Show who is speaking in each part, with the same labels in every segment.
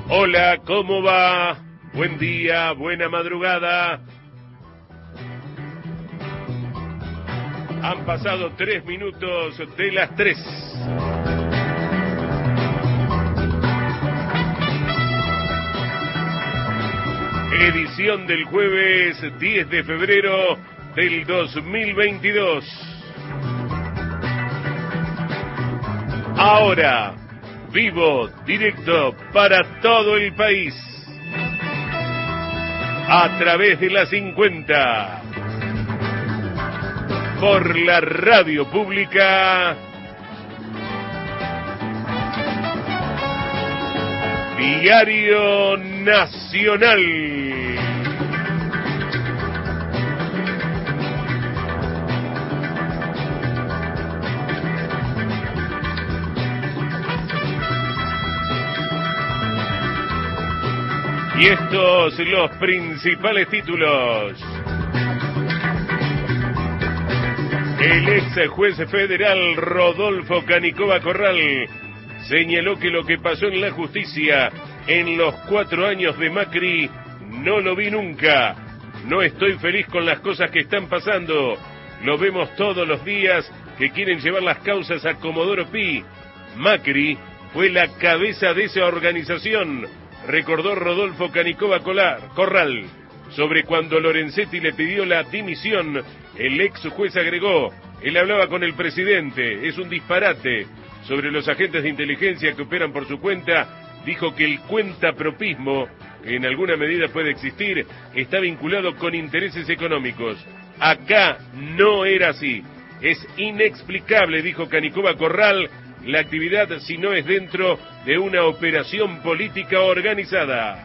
Speaker 1: Hola, ¿cómo va? Buen día, buena madrugada. Han pasado 3 minutos de las 3. Edición del jueves 10 de febrero del 2022. Ahora, vivo, directo para todo el país. A través de la 50. Por la radio pública. Diario Nacional. Y estos los principales títulos. El ex juez federal Rodolfo Canicova Corral señaló que lo que pasó en la justicia en los 4 años de Macri no lo vi nunca. No estoy feliz con las cosas que están pasando. Lo vemos todos los días que quieren llevar las causas a Comodoro Pi. Macri fue la cabeza de esa organización, recordó Rodolfo Canicova Corral. Sobre cuando Lorenzetti le pidió la dimisión, el ex juez agregó: él hablaba con el presidente, es un disparate. Sobre los agentes de inteligencia que operan por su cuenta, dijo que el cuentapropismo, que en alguna medida puede existir, está vinculado con intereses económicos. Acá no era así. Es inexplicable, dijo Canicova Corral, la actividad si no es dentro de una operación política organizada.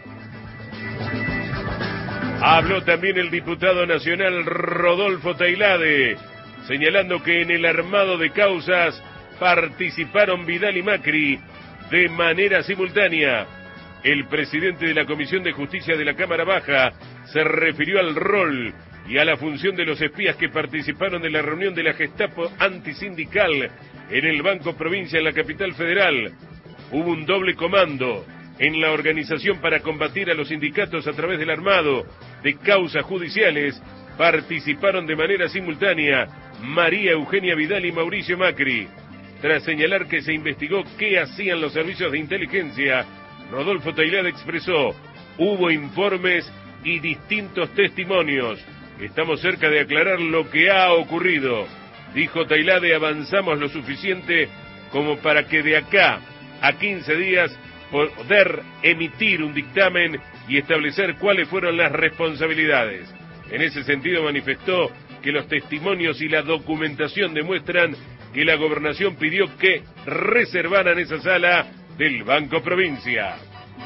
Speaker 1: Habló también el diputado nacional Rodolfo Tailade, señalando que en el armado de causas participaron Vidal y Macri de manera simultánea. El presidente de la Comisión de Justicia de la Cámara Baja se refirió al rol y a la función de los espías que participaron de la reunión de la Gestapo antisindical en el Banco Provincia en la capital federal. Hubo un doble comando en la organización para combatir a los sindicatos a través del armado de causas judiciales. Participaron de manera simultánea María Eugenia Vidal y Mauricio Macri. Tras señalar que se investigó qué hacían los servicios de inteligencia, Rodolfo Tailade expresó: hubo informes y distintos testimonios. Estamos cerca de aclarar lo que ha ocurrido. Dijo Tailade: avanzamos lo suficiente como para que de acá a 15 días poder emitir un dictamen y establecer cuáles fueron las responsabilidades. En ese sentido manifestó que los testimonios y la documentación demuestran que la gobernación pidió que reservaran esa sala del Banco Provincia.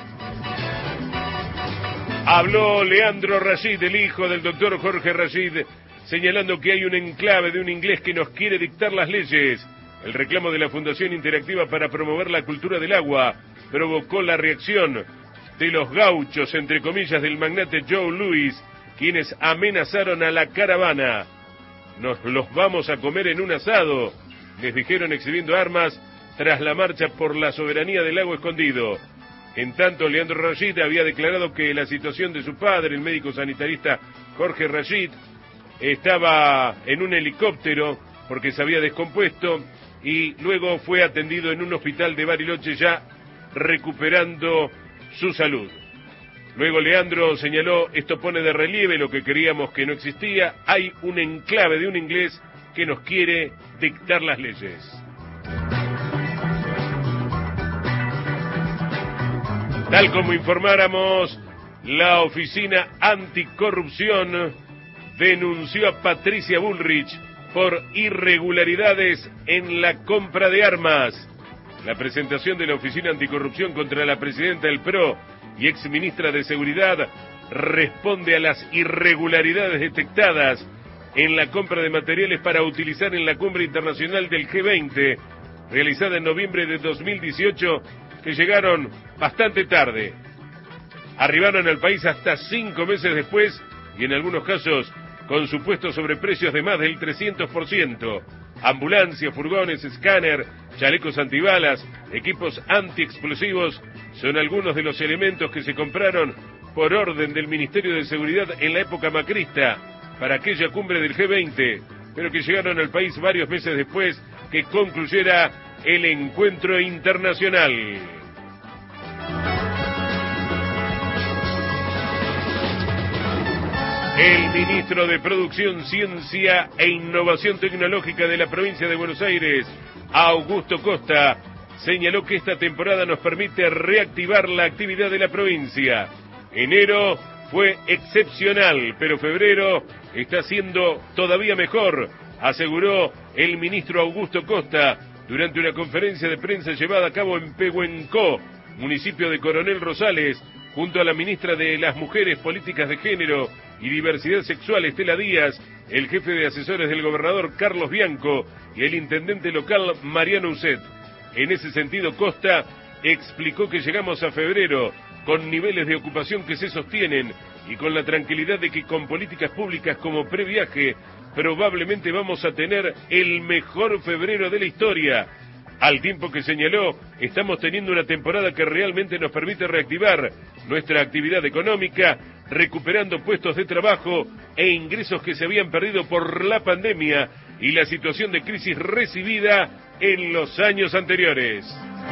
Speaker 1: Habló Leandro Rashid, el hijo del doctor Jorge Rashid, señalando que hay un enclave de un inglés que nos quiere dictar las leyes. El reclamo de la Fundación Interactiva para promover la cultura del agua provocó la reacción de los gauchos, entre comillas, del magnate Joe Louis, quienes amenazaron a la caravana. Nos los vamos a comer en un asado, les dijeron exhibiendo armas tras la marcha por la soberanía del lago escondido. En tanto, Leandro Rashid había declarado que la situación de su padre, el médico sanitarista Jorge Rashid, estaba en un helicóptero porque se había descompuesto y luego fue atendido en un hospital de Bariloche ya recuperando su salud. Luego Leandro señaló: esto pone de relieve lo que creíamos que no existía, hay un enclave de un inglés que nos quiere dictar las leyes. Tal como informáramos, la Oficina Anticorrupción denunció a Patricia Bullrich por irregularidades en la compra de armas. La presentación de la Oficina Anticorrupción contra la presidenta del PRO y exministra de Seguridad responde a las irregularidades detectadas en la compra de materiales para utilizar en la cumbre internacional del G20, realizada en noviembre de 2018, que llegaron bastante tarde. Arribaron al país hasta 5 meses después y en algunos casos con supuestos sobreprecios de más del 300%. Ambulancias, furgones, escáner, chalecos antibalas, equipos antiexplosivos son algunos de los elementos que se compraron por orden del Ministerio de Seguridad en la época macrista para aquella cumbre del G20, pero que llegaron al país varios meses después que concluyera el encuentro internacional. El ministro de Producción, Ciencia e Innovación Tecnológica de la provincia de Buenos Aires, Augusto Costa, señaló que esta temporada nos permite reactivar la actividad de la provincia. Enero fue excepcional, pero febrero está siendo todavía mejor, aseguró el ministro Augusto Costa durante una conferencia de prensa llevada a cabo en Pehuenco, municipio de Coronel Rosales, junto a la ministra de las Mujeres, Políticas de Género y Diversidad Sexual, Estela Díaz, el jefe de asesores del gobernador, Carlos Bianco, y el intendente local, Mariano Uset. En ese sentido, Costa explicó que llegamos a febrero con niveles de ocupación que se sostienen y con la tranquilidad de que con políticas públicas como previaje probablemente vamos a tener el mejor febrero de la historia. Al tiempo que señaló, estamos teniendo una temporada que realmente nos permite reactivar nuestra actividad económica, recuperando puestos de trabajo e ingresos que se habían perdido por la pandemia y la situación de crisis recibida en los años anteriores.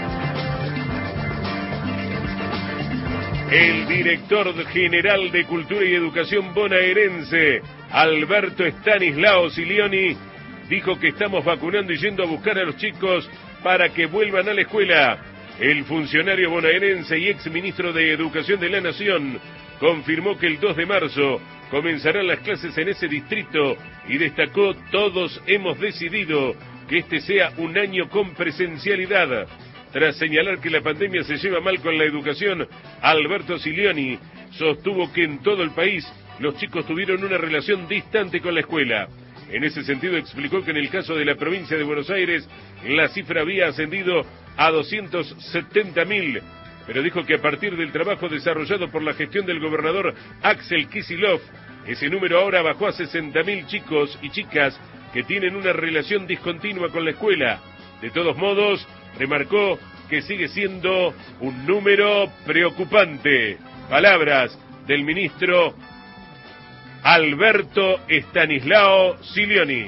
Speaker 1: El director general de Cultura y Educación bonaerense, Alberto Estanislao Silioni, dijo que estamos vacunando y yendo a buscar a los chicos para que vuelvan a la escuela. El funcionario bonaerense y exministro de Educación de la Nación confirmó que el 2 de marzo comenzarán las clases en ese distrito y destacó: todos hemos decidido que este sea un año con presencialidad. Tras señalar que la pandemia se lleva mal con la educación, Alberto Silioni sostuvo que en todo el país los chicos tuvieron una relación distante con la escuela. En ese sentido explicó que en el caso de la provincia de Buenos Aires la cifra había ascendido a 270.000, pero dijo que a partir del trabajo desarrollado por la gestión del gobernador Axel Kicillof, ese número ahora bajó a 60.000 chicos y chicas que tienen una relación discontinua con la escuela. De todos modos, remarcó que sigue siendo un número preocupante. Palabras del ministro Alberto Estanislao Silioni.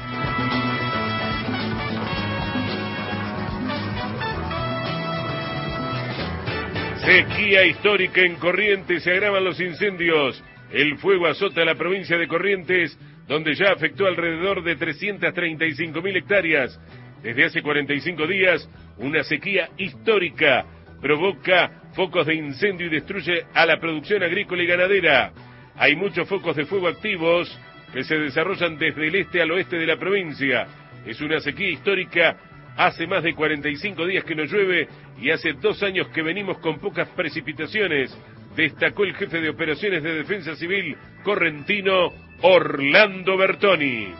Speaker 1: Sequía histórica en Corrientes, se agravan los incendios. El fuego azota la provincia de Corrientes, donde ya afectó alrededor de 335.000 hectáreas. Desde hace 45 días, una sequía histórica provoca focos de incendio y destruye a la producción agrícola y ganadera. Hay muchos focos de fuego activos que se desarrollan desde el este al oeste de la provincia. Es una sequía histórica. Hace más de 45 días que no llueve y hace 2 años que venimos con pocas precipitaciones, destacó el jefe de operaciones de Defensa Civil correntino, Orlando Bertoni.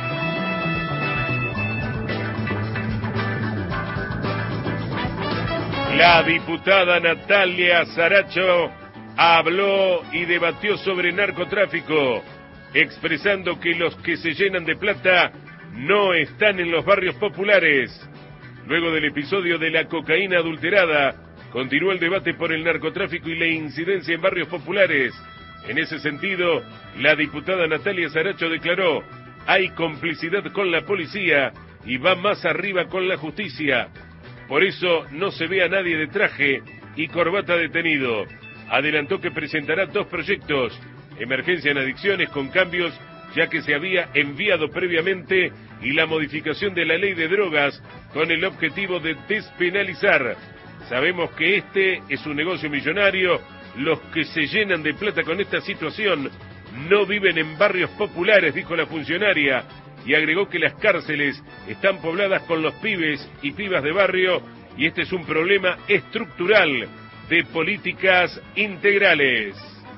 Speaker 1: La diputada Natalia Saracho habló y debatió sobre narcotráfico, expresando que los que se llenan de plata no están en los barrios populares. Luego del episodio de la cocaína adulterada, continuó el debate por el narcotráfico y la incidencia en barrios populares. En ese sentido, la diputada Natalia Saracho declaró: hay complicidad con la policía y va más arriba con la justicia. Por eso no se ve a nadie de traje y corbata detenido. Adelantó que presentará 2 proyectos: emergencia en adicciones con cambios ya que se había enviado previamente, y la modificación de la ley de drogas con el objetivo de despenalizar. Sabemos que este es un negocio millonario. Los que se llenan de plata con esta situación no viven en barrios populares, dijo la funcionaria, y agregó que las cárceles están pobladas con los pibes y pibas de barrio, y este es un problema estructural de políticas integrales.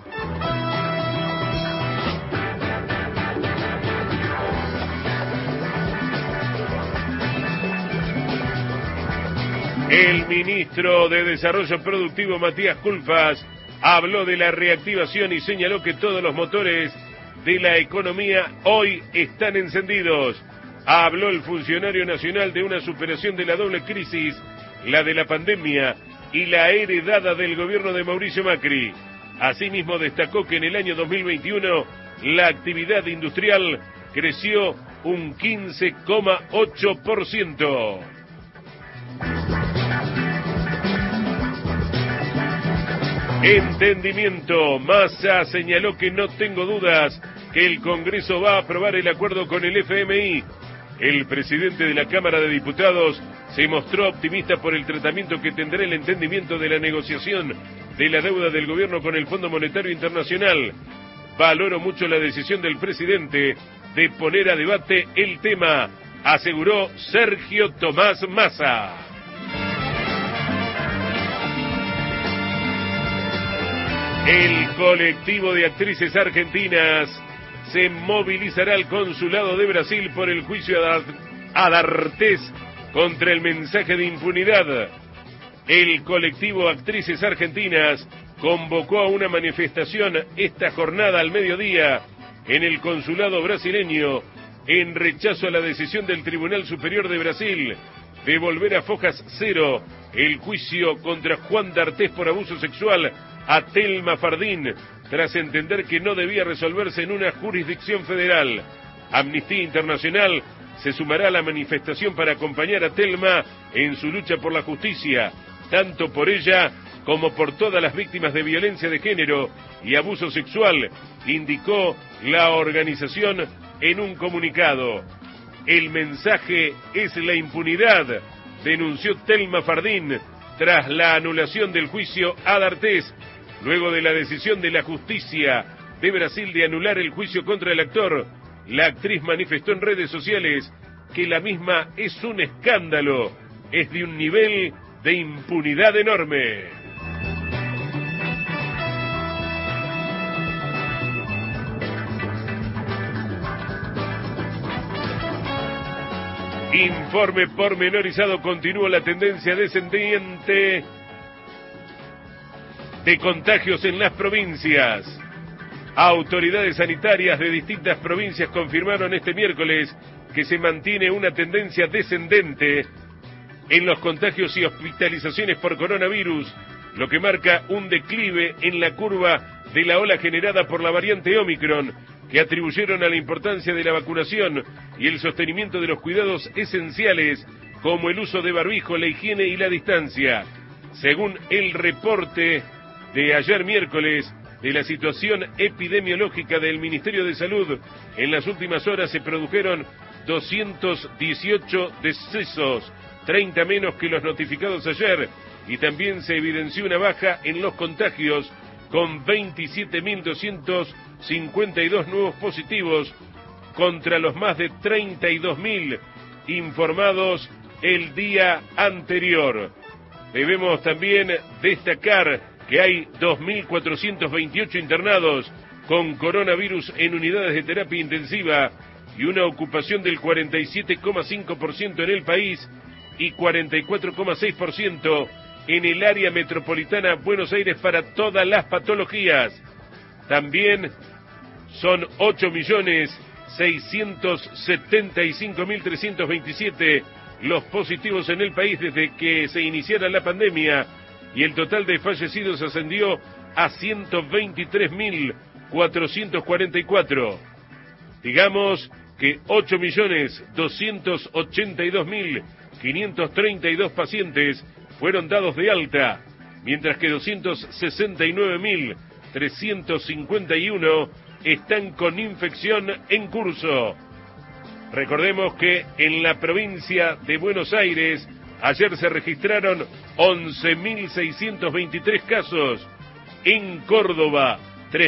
Speaker 1: El ministro de Desarrollo Productivo, Matías Culfas, habló de la reactivación y señaló que todos los motores de la economía hoy están encendidos. Habló el funcionario nacional de una superación de la doble crisis, la de la pandemia y la heredada del gobierno de Mauricio Macri. Asimismo destacó que en el año 2021 la actividad industrial creció un 15,8%. Entendimiento. Massa señaló que no tengo dudas que el Congreso va a aprobar el acuerdo con el FMI. El presidente de la Cámara de Diputados se mostró optimista por el tratamiento que tendrá el entendimiento de la negociación de la deuda del gobierno con el Fondo Monetario Internacional. Valoro mucho la decisión del presidente de poner a debate el tema, aseguró Sergio Tomás Massa. El colectivo de actrices argentinas se movilizará al consulado de Brasil por el juicio a D'Artés contra el mensaje de impunidad. El colectivo Actrices Argentinas convocó a una manifestación esta jornada al mediodía en el consulado brasileño en rechazo a la decisión del Tribunal Superior de Brasil de volver a fojas cero el juicio contra Juan D'Artés por abuso sexual a Thelma Fardín, tras entender que no debía resolverse en una jurisdicción federal. Amnistía Internacional se sumará a la manifestación para acompañar a Thelma en su lucha por la justicia, tanto por ella como por todas las víctimas de violencia de género y abuso sexual, indicó la organización en un comunicado. El mensaje es la impunidad, denunció Thelma Fardín tras la anulación del juicio a D'Artés, luego de la decisión de la justicia de Brasil de anular el juicio contra el actor. La actriz manifestó en redes sociales que la misma es un escándalo, es de un nivel de impunidad enorme. Informe pormenorizado. Continúa la tendencia descendiente de contagios en las provincias. Autoridades sanitarias de distintas provincias confirmaron este miércoles que se mantiene una tendencia descendente en los contagios y hospitalizaciones por coronavirus, lo que marca un declive en la curva de la ola generada por la variante Omicron, que atribuyeron a la importancia de la vacunación y el sostenimiento de los cuidados esenciales, como el uso de barbijo, la higiene y la distancia. Según el reporte de ayer miércoles de la situación epidemiológica del Ministerio de Salud, en las últimas horas se produjeron 218 decesos, 30 menos que los notificados ayer, y también se evidenció una baja en los contagios, con 27.252 nuevos positivos contra los más de 32.000 informados el día anterior. Debemos también destacar que hay 2.428 internados con coronavirus en unidades de terapia intensiva y una ocupación del 47,5% en el país y 44,6% en el área metropolitana Buenos Aires para todas las patologías. También son 8.675.327 los positivos en el país desde que se iniciara la pandemia, y el total de fallecidos ascendió a 123.444. Digamos que 8.282.532 pacientes fueron dados de alta, mientras que 269.351 están con infección en curso. Recordemos que en la provincia de Buenos Aires ayer se registraron 11.623 casos, en Córdoba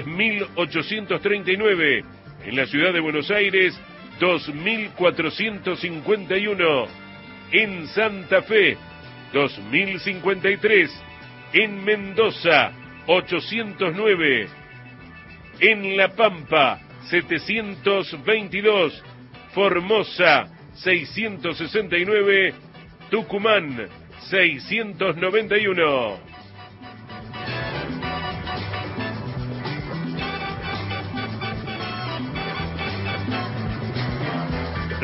Speaker 1: 3.839, en la ciudad de Buenos Aires 2.451, en Santa Fe 2.053, en Mendoza 809, en La Pampa 722, Formosa 669, Tucumán 691.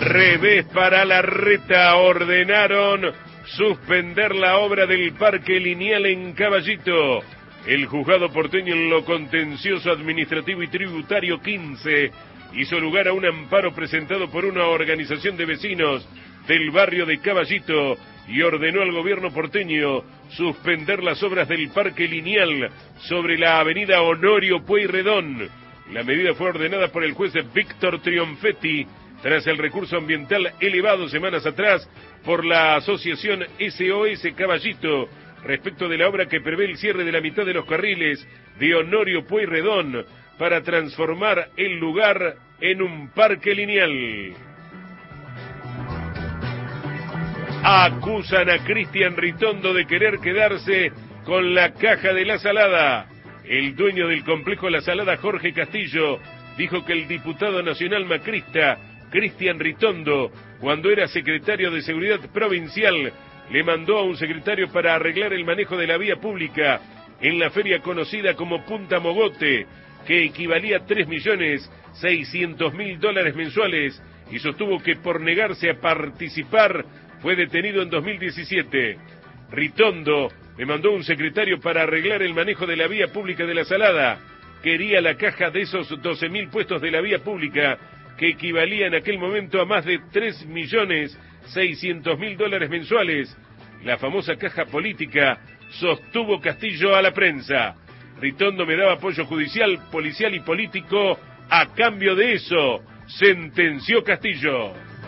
Speaker 1: Revés para Larreta, ordenaron suspender la obra del Parque Lineal en Caballito. El juzgado porteño en lo contencioso administrativo y tributario 15 hizo lugar a un amparo presentado por una organización de vecinos del barrio de Caballito y ordenó al gobierno porteño suspender las obras del Parque Lineal sobre la avenida Honorio Pueyrredón. La medida fue ordenada por el juez Víctor Trionfetti tras el recurso ambiental elevado semanas atrás por la asociación SOS Caballito respecto de la obra que prevé el cierre de la mitad de los carriles de Honorio Pueyrredón para transformar el lugar en un parque lineal. Acusan a Cristian Ritondo de querer quedarse con la caja de La Salada. El dueño del complejo La Salada, Jorge Castillo, dijo que el diputado nacional macrista Cristian Ritondo, cuando era secretario de Seguridad Provincial, le mandó a un secretario para arreglar el manejo de la vía pública en la feria conocida como Punta Mogote, que equivalía a $3.600.000 mensuales, y sostuvo que por negarse a participar fue detenido en 2017. Ritondo le mandó un secretario para arreglar el manejo de la vía pública de La Salada. Quería la caja de esos 12.000 puestos de la vía pública, que equivalía en aquel momento a más de $3.600.000 mensuales. La famosa caja política, sostuvo Castillo a la prensa. Ritondo me daba apoyo judicial, policial y político a cambio de eso, sentenció Castillo.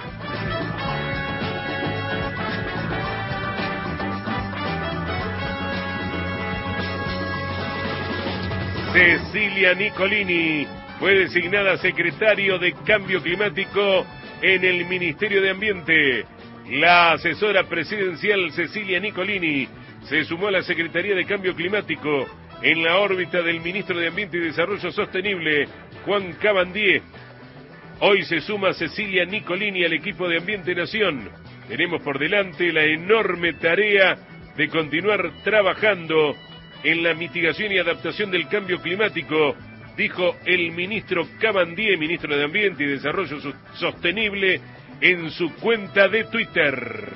Speaker 1: Cecilia Nicolini fue designada secretario de Cambio Climático en el Ministerio de Ambiente. La asesora presidencial Cecilia Nicolini se sumó a la Secretaría de Cambio Climático en la órbita del ministro de Ambiente y Desarrollo Sostenible, Juan Cabandier. Hoy se suma Cecilia Nicolini al equipo de Ambiente Nación. Tenemos por delante la enorme tarea de continuar trabajando en la mitigación y adaptación del cambio climático, dijo el ministro Cabandier, ministro de Ambiente y Desarrollo Sostenible, en su cuenta de Twitter.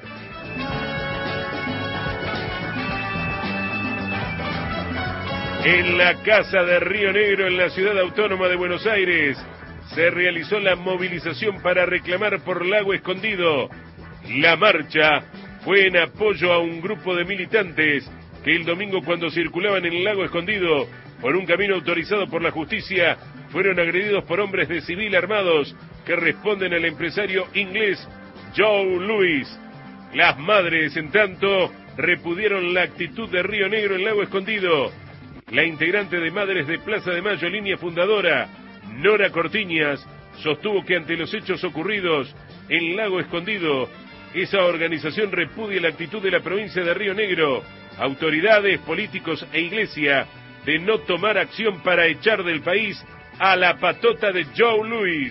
Speaker 1: En la Casa de Río Negro, en la ciudad autónoma de Buenos Aires, se realizó la movilización para reclamar por Lago Escondido. La marcha fue en apoyo a un grupo de militantes que el domingo, cuando circulaban en el Lago Escondido por un camino autorizado por la justicia, fueron agredidos por hombres de civil armados que responden al empresario inglés Joe Louis. Las madres, en tanto, repudiaron la actitud de Río Negro en Lago Escondido. La integrante de Madres de Plaza de Mayo, línea fundadora, Nora Cortiñas, sostuvo que ante los hechos ocurridos en Lago Escondido, esa organización repudia la actitud de la provincia de Río Negro, autoridades, políticos e iglesia, de no tomar acción para echar del país a la patota de Joe Louis.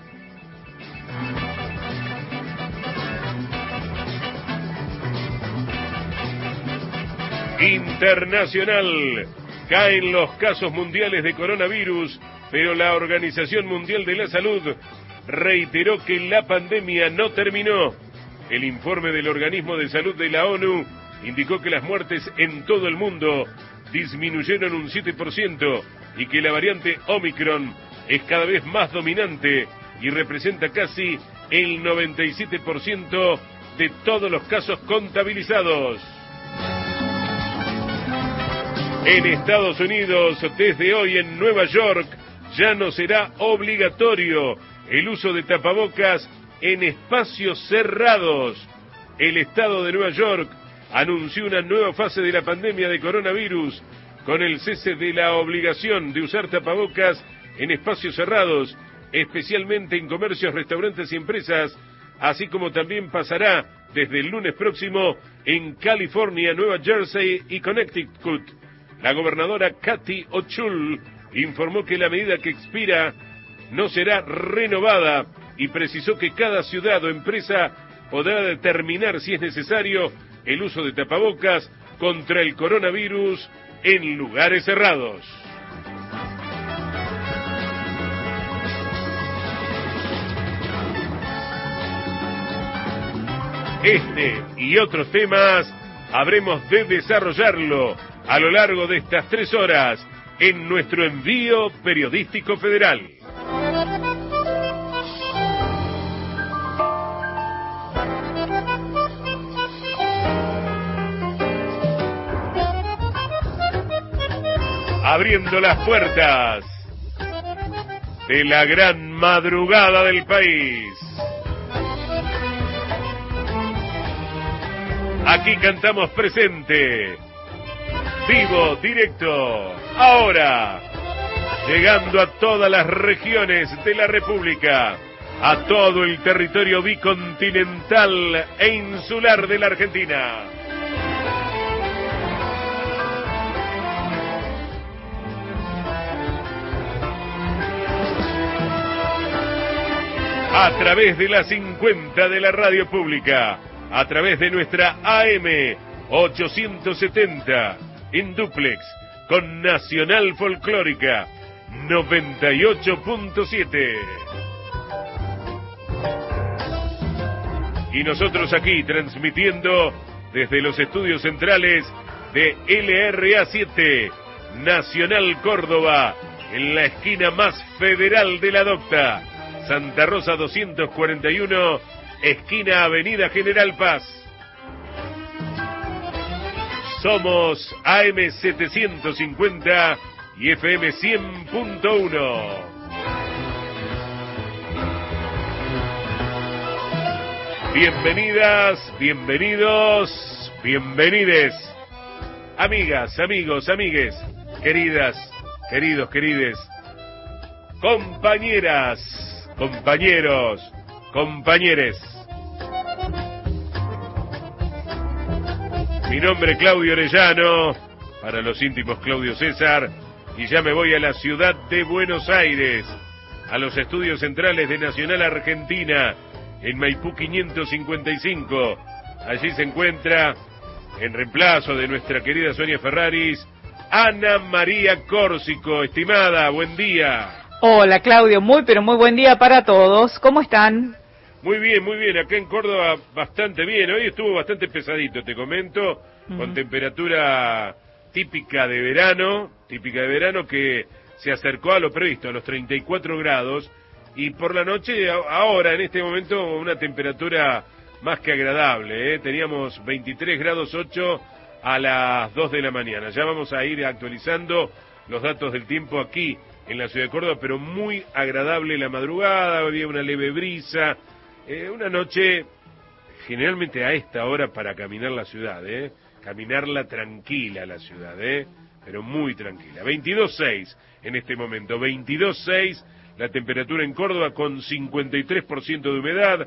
Speaker 1: Internacional. Caen los casos mundiales de coronavirus, pero la Organización Mundial de la Salud reiteró que la pandemia no terminó. El informe del Organismo de Salud de la ONU indicó que las muertes en todo el mundo disminuyeron un 7% y que la variante Omicron es cada vez más dominante y representa casi el 97% de todos los casos contabilizados. En Estados Unidos, desde hoy en Nueva York, ya no será obligatorio el uso de tapabocas en espacios cerrados. El estado de Nueva York anunció una nueva fase de la pandemia de coronavirus con el cese de la obligación de usar tapabocas en espacios cerrados, especialmente en comercios, restaurantes y empresas, así como también pasará desde el lunes próximo en California, Nueva Jersey y Connecticut. La gobernadora Kathy Hochul informó que la medida que expira no será renovada y precisó que cada ciudad o empresa podrá determinar si es necesario el uso de tapabocas contra el coronavirus en lugares cerrados. Este y otros temas habremos de desarrollarlo a lo largo de estas 3 horas en nuestro envío periodístico federal. Abriendo las puertas de la gran madrugada del país. Aquí cantamos presente, vivo, directo, ahora, llegando a todas las regiones de la República, a todo el territorio bicontinental e insular de la Argentina. A través de la 50 de la radio pública, a través de nuestra AM 870, en dúplex, con Nacional Folclórica 98.7. Y nosotros aquí transmitiendo desde los estudios centrales de LRA7, Nacional Córdoba, en la esquina más federal de la Docta, Santa Rosa 241, esquina Avenida General Paz. Somos AM 750 y FM 100.1. Bienvenidas, bienvenidos, bienvenides. Amigas, amigos, amigues, queridas, queridos, querides, compañeras, compañeros, compañeres. Mi nombre es Claudio Orellano, para los íntimos Claudio César, y ya me voy a la ciudad de Buenos Aires, a los estudios centrales de Nacional Argentina, en Maipú 555. Allí se encuentra, en reemplazo de nuestra querida Sonia Ferraris, Ana María Córsico. Estimada, buen día.
Speaker 2: Hola Claudio, muy pero muy buen día para todos. ¿Cómo están?
Speaker 1: Muy bien, acá en Córdoba bastante bien. Hoy estuvo bastante pesadito, te comento, con temperatura típica de verano que se acercó a lo previsto, a los 34 grados, y por la noche, ahora en este momento, una temperatura más que agradable, Teníamos 23 grados 8 a las 2 de la mañana. Ya vamos a ir actualizando los datos del tiempo aquí en la ciudad de Córdoba, pero muy agradable la madrugada, había una leve brisa, una noche generalmente a esta hora para caminar la ciudad, caminarla tranquila la ciudad, pero muy tranquila. 22.6 en este momento, 22.6 la temperatura en Córdoba con 53% de humedad,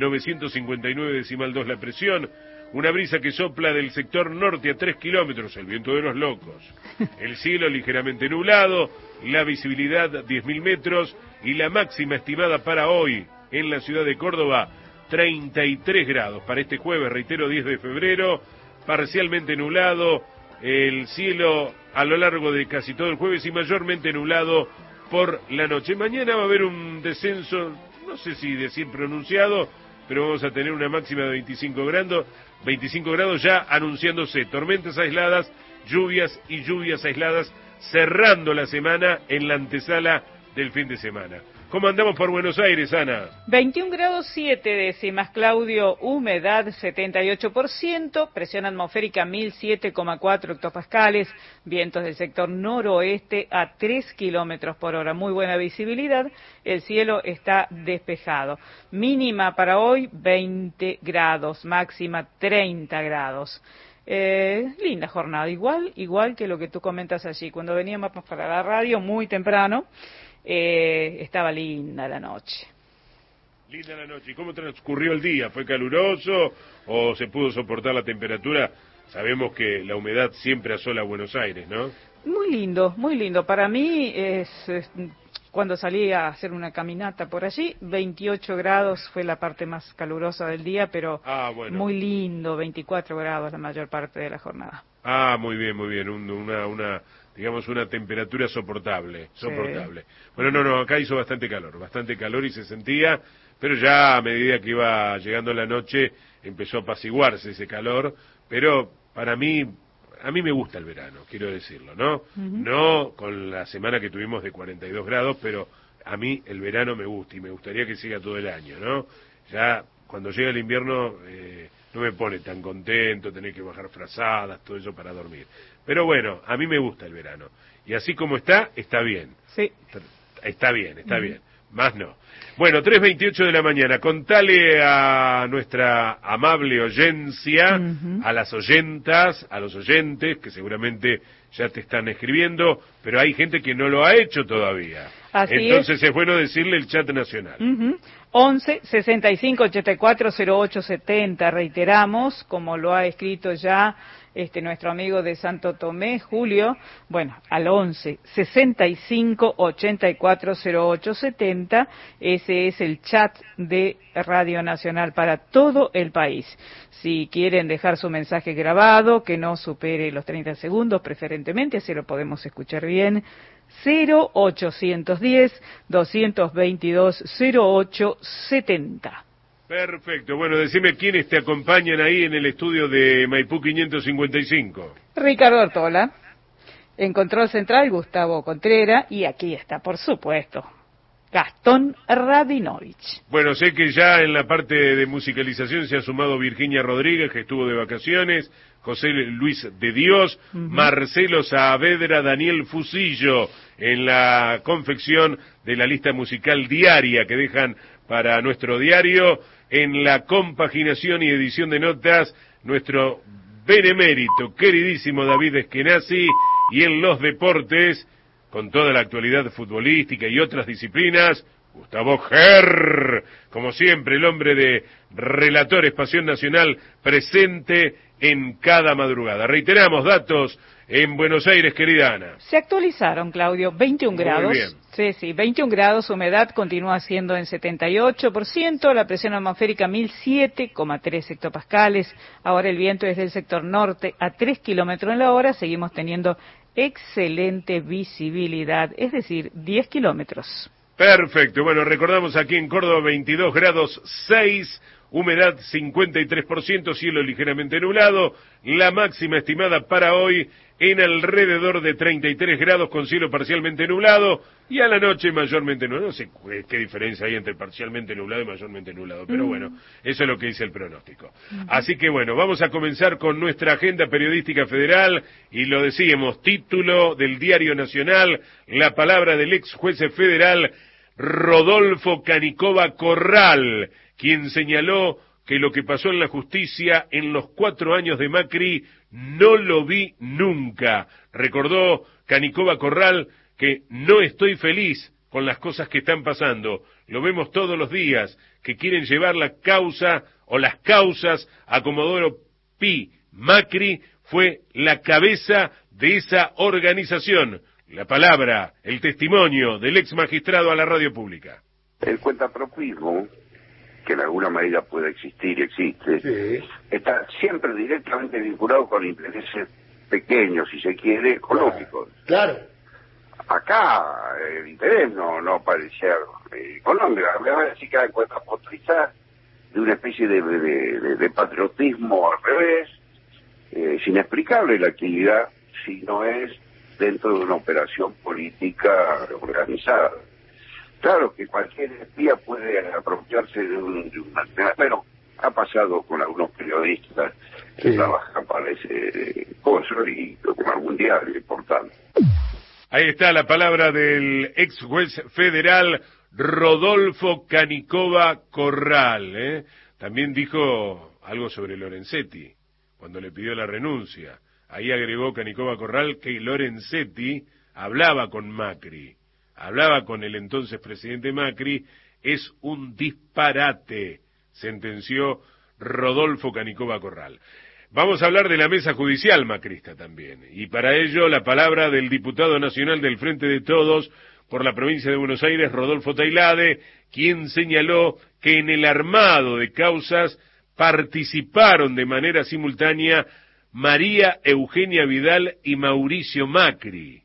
Speaker 1: 959,2 la presión. Una brisa que sopla del sector norte a 3 kilómetros, el viento de los locos. El cielo ligeramente nublado, la visibilidad 10.000 metros y la máxima estimada para hoy en la ciudad de Córdoba, 33 grados. Para este jueves, reitero, 10 de febrero, parcialmente nublado, el cielo a lo largo de casi todo el jueves y mayormente nublado por la noche. Mañana va a haber un descenso, no sé si decir pronunciado, pero vamos a tener una máxima de 25 grados ya anunciándose tormentas aisladas, lluvias y lluvias aisladas, cerrando la semana en la antesala del fin de semana. ¿Cómo andamos por Buenos Aires, Ana?
Speaker 2: 21 grados 7 décimas, Claudio, humedad 78%, presión atmosférica 1007,4 hectopascales, vientos del sector noroeste a 3 kilómetros por hora, muy buena visibilidad, el cielo está despejado. Mínima para hoy 20 grados, máxima 30 grados. Linda jornada, igual que lo que tú comentas allí, cuando veníamos para la radio muy temprano. Estaba linda la noche.
Speaker 1: Linda la noche. ¿Y cómo transcurrió el día? ¿Fue caluroso o se pudo soportar la temperatura? Sabemos que la humedad siempre asola Buenos Aires, ¿no?
Speaker 2: Muy lindo, muy lindo. Para mí cuando salí a hacer una caminata por allí, 28 grados fue la parte más calurosa del día, pero bueno, muy lindo, 24 grados la mayor parte de la jornada.
Speaker 1: Muy bien, digamos una temperatura soportable. Bueno, no, acá hizo bastante calor y se sentía, pero ya a medida que iba llegando la noche empezó a apaciguarse ese calor, pero para mí, a mí me gusta el verano, quiero decirlo, ¿no? No con la semana que tuvimos de 42 grados, pero a mí el verano me gusta y me gustaría que siga todo el año, ¿no? Ya cuando llega el invierno no me pone tan contento tener que bajar frazadas, todo eso para dormir. Pero bueno, a mí me gusta el verano. Y así como está bien.
Speaker 2: Sí.
Speaker 1: Está bien, está bien. Más no. Bueno, 3:28 de la mañana. Contale a nuestra amable oyencia, a las oyentas, a los oyentes, que seguramente ya te están escribiendo, pero hay gente que no lo ha hecho todavía. Entonces es bueno decirle el chat nacional.
Speaker 2: 11 65 84 08 70. Reiteramos, como lo ha escrito ya nuestro amigo de Santo Tomé, Julio, bueno, al 11 65 84 08 70, ese es el chat de Radio Nacional para todo el país. Si quieren dejar su mensaje grabado, que no supere los 30 segundos, preferentemente, así lo podemos escuchar bien, 0810 222 08 70.
Speaker 1: Perfecto. Bueno, decime quiénes te acompañan ahí en el estudio de Maipú 555.
Speaker 2: Ricardo Artola, en Control Central Gustavo Contreras, y aquí está, por supuesto, Gastón Radinovich.
Speaker 1: Bueno, sé que ya en la parte de musicalización se ha sumado Virginia Rodríguez, que estuvo de vacaciones, José Luis de Dios, Marcelo Saavedra, Daniel Fusillo, en la confección de la lista musical diaria que dejan para nuestro diario, en la compaginación y edición de notas, nuestro benemérito, queridísimo David Eskenazi, y en los deportes, con toda la actualidad futbolística y otras disciplinas, Gustavo Ger, como siempre, el hombre de Relatores Pasión Nacional, presente en cada madrugada. Reiteramos datos en Buenos Aires, querida Ana.
Speaker 2: Se actualizaron, Claudio, 21 grados.
Speaker 1: Muy bien.
Speaker 2: Sí, 21 grados, humedad continúa siendo en 78%, la presión atmosférica 1007,3 hectopascales. Ahora el viento es del sector norte a 3 kilómetros en la hora, seguimos teniendo excelente visibilidad, es decir, 10 kilómetros.
Speaker 1: Perfecto, bueno, recordamos aquí en Córdoba 22 grados 6, humedad 53%, cielo ligeramente nublado, la máxima estimada para hoy en alrededor de 33 grados con cielo parcialmente nublado, y a la noche mayormente nublado. No sé qué diferencia hay entre parcialmente nublado y mayormente nublado, pero bueno, eso es lo que dice el pronóstico. Así que bueno, vamos a comenzar con nuestra agenda periodística federal, y lo decíamos, título del Diario Nacional, la palabra del ex juez federal Rodolfo Canicova Corral, quien señaló que lo que pasó en la justicia en los 4 años de Macri no lo vi nunca. Recordó Canicova Corral que no estoy feliz con las cosas que están pasando. Lo vemos todos los días, que quieren llevar la causa o las causas a Comodoro Pi. Macri fue la cabeza de esa organización. La palabra, el testimonio del ex magistrado a la radio pública.
Speaker 3: El cuentapropismo, que de alguna manera puede existir, existe, está siempre directamente vinculado con intereses pequeños, si se quiere, económicos.
Speaker 4: Claro.
Speaker 3: Acá el interés no parecía económico. Me van a decir que hay cuentapropistas de una especie de patriotismo al revés. Es inexplicable la actividad si no es dentro de una operación política organizada. Claro que cualquier espía puede apropiarse de una... Pero ha pasado con algunos periodistas que trabajan para ese coso y con algún diario importante.
Speaker 1: Ahí está la palabra del ex juez federal Rodolfo Canicova Corral. También dijo algo sobre Lorenzetti, cuando le pidió la renuncia. Ahí agregó Canicova Corral que Lorenzetti hablaba con Macri, hablaba con el entonces presidente Macri. Es un disparate, sentenció Rodolfo Canicova Corral. Vamos a hablar de la mesa judicial macrista también, y para ello la palabra del diputado nacional del Frente de Todos por la provincia de Buenos Aires, Rodolfo Tailade, quien señaló que en el armado de causas participaron de manera simultánea María Eugenia Vidal y Mauricio Macri.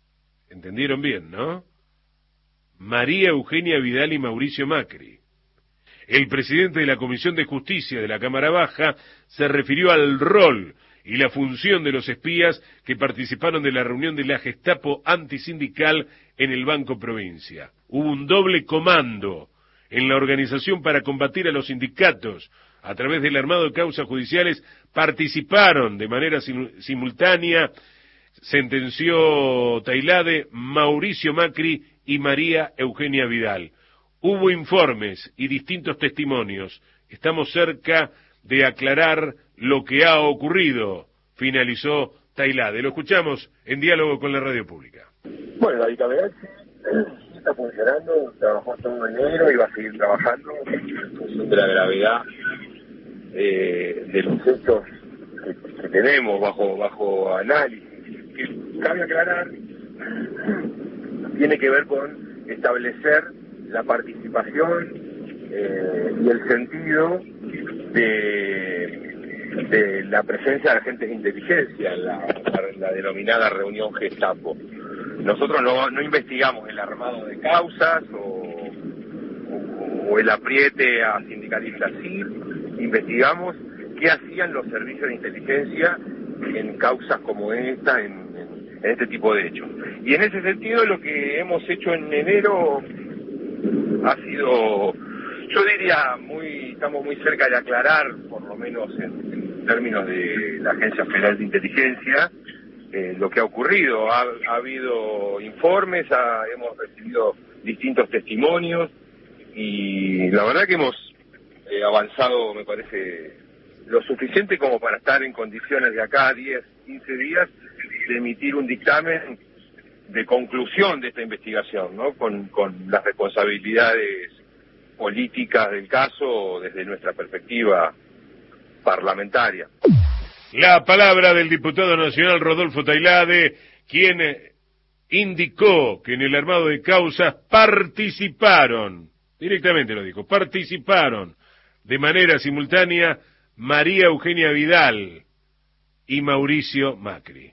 Speaker 1: ¿Entendieron bien, no? María Eugenia Vidal y Mauricio Macri. El presidente de la Comisión de Justicia de la Cámara Baja se refirió al rol y la función de los espías que participaron de la reunión de la Gestapo antisindical en el Banco Provincia. Hubo un doble comando en la organización para combatir a los sindicatos. A través del armado de causas judiciales participaron de manera simultánea, sentenció Tailade, Mauricio Macri y María Eugenia Vidal. Hubo informes y distintos testimonios. Estamos cerca de aclarar lo que ha ocurrido, finalizó Tailade. Lo escuchamos en diálogo con la radio pública.
Speaker 4: Bueno, la bicameral está funcionando, trabajó todo enero y va a seguir trabajando en función de la gravedad de los hechos que tenemos bajo análisis. Que cabe aclarar, tiene que ver con establecer la participación y el sentido de la presencia de agentes de inteligencia en la denominada reunión Gestapo. Nosotros no investigamos el armado de causas o el apriete a sindicalistas, sí investigamos qué hacían los servicios de inteligencia en causas como esta, en este tipo de hechos. Y en ese sentido lo que hemos hecho en enero ha sido, yo diría, estamos muy cerca de aclarar, por lo menos en términos de la Agencia Federal de Inteligencia, lo que ha ocurrido. Ha habido informes, hemos recibido distintos testimonios y la verdad que hemos avanzado, me parece, lo suficiente como para estar en condiciones de acá a 10, 15 días de emitir un dictamen de conclusión de esta investigación, ¿no? Con las responsabilidades políticas del caso desde nuestra perspectiva parlamentaria.
Speaker 1: La palabra del diputado nacional Rodolfo Tailade, quien indicó que en el armado de causas participaron, directamente lo dijo, participaron de manera simultánea María Eugenia Vidal y Mauricio Macri.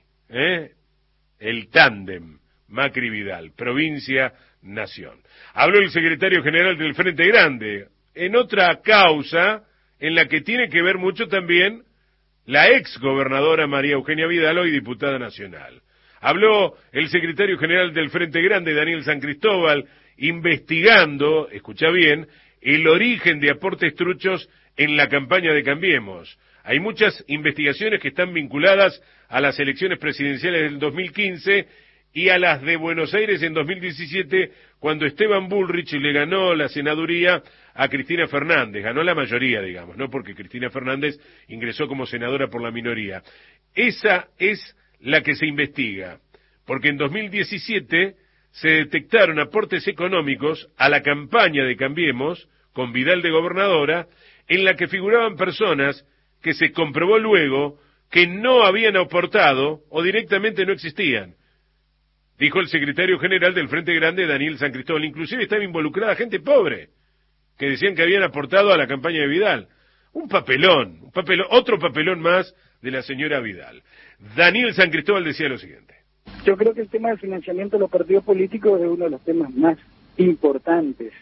Speaker 1: El tándem Macri-Vidal, provincia-nación. Habló el secretario general del Frente Grande, en otra causa en la que tiene que ver mucho también la ex gobernadora María Eugenia Vidal, hoy diputada nacional. Habló el secretario general del Frente Grande, Daniel San Cristóbal, investigando, escucha bien, el origen de aportes truchos en la campaña de Cambiemos. Hay muchas investigaciones que están vinculadas a las elecciones presidenciales del 2015 y a las de Buenos Aires en 2017, cuando Esteban Bullrich le ganó la senaduría a Cristina Fernández, ganó la mayoría, digamos, no porque Cristina Fernández ingresó como senadora por la minoría. Esa es la que se investiga, porque en 2017 se detectaron aportes económicos a la campaña de Cambiemos, con Vidal de gobernadora, en la que figuraban personas que se comprobó luego que no habían aportado o directamente no existían. Dijo el secretario general del Frente Grande, Daniel San Cristóbal. Inclusive estaba involucrada gente pobre, que decían que habían aportado a la campaña de Vidal. Un papelón, otro papelón más de la señora Vidal. Daniel San Cristóbal decía lo siguiente.
Speaker 5: Yo creo que el tema del financiamiento de los partidos políticos es uno de los temas más importantes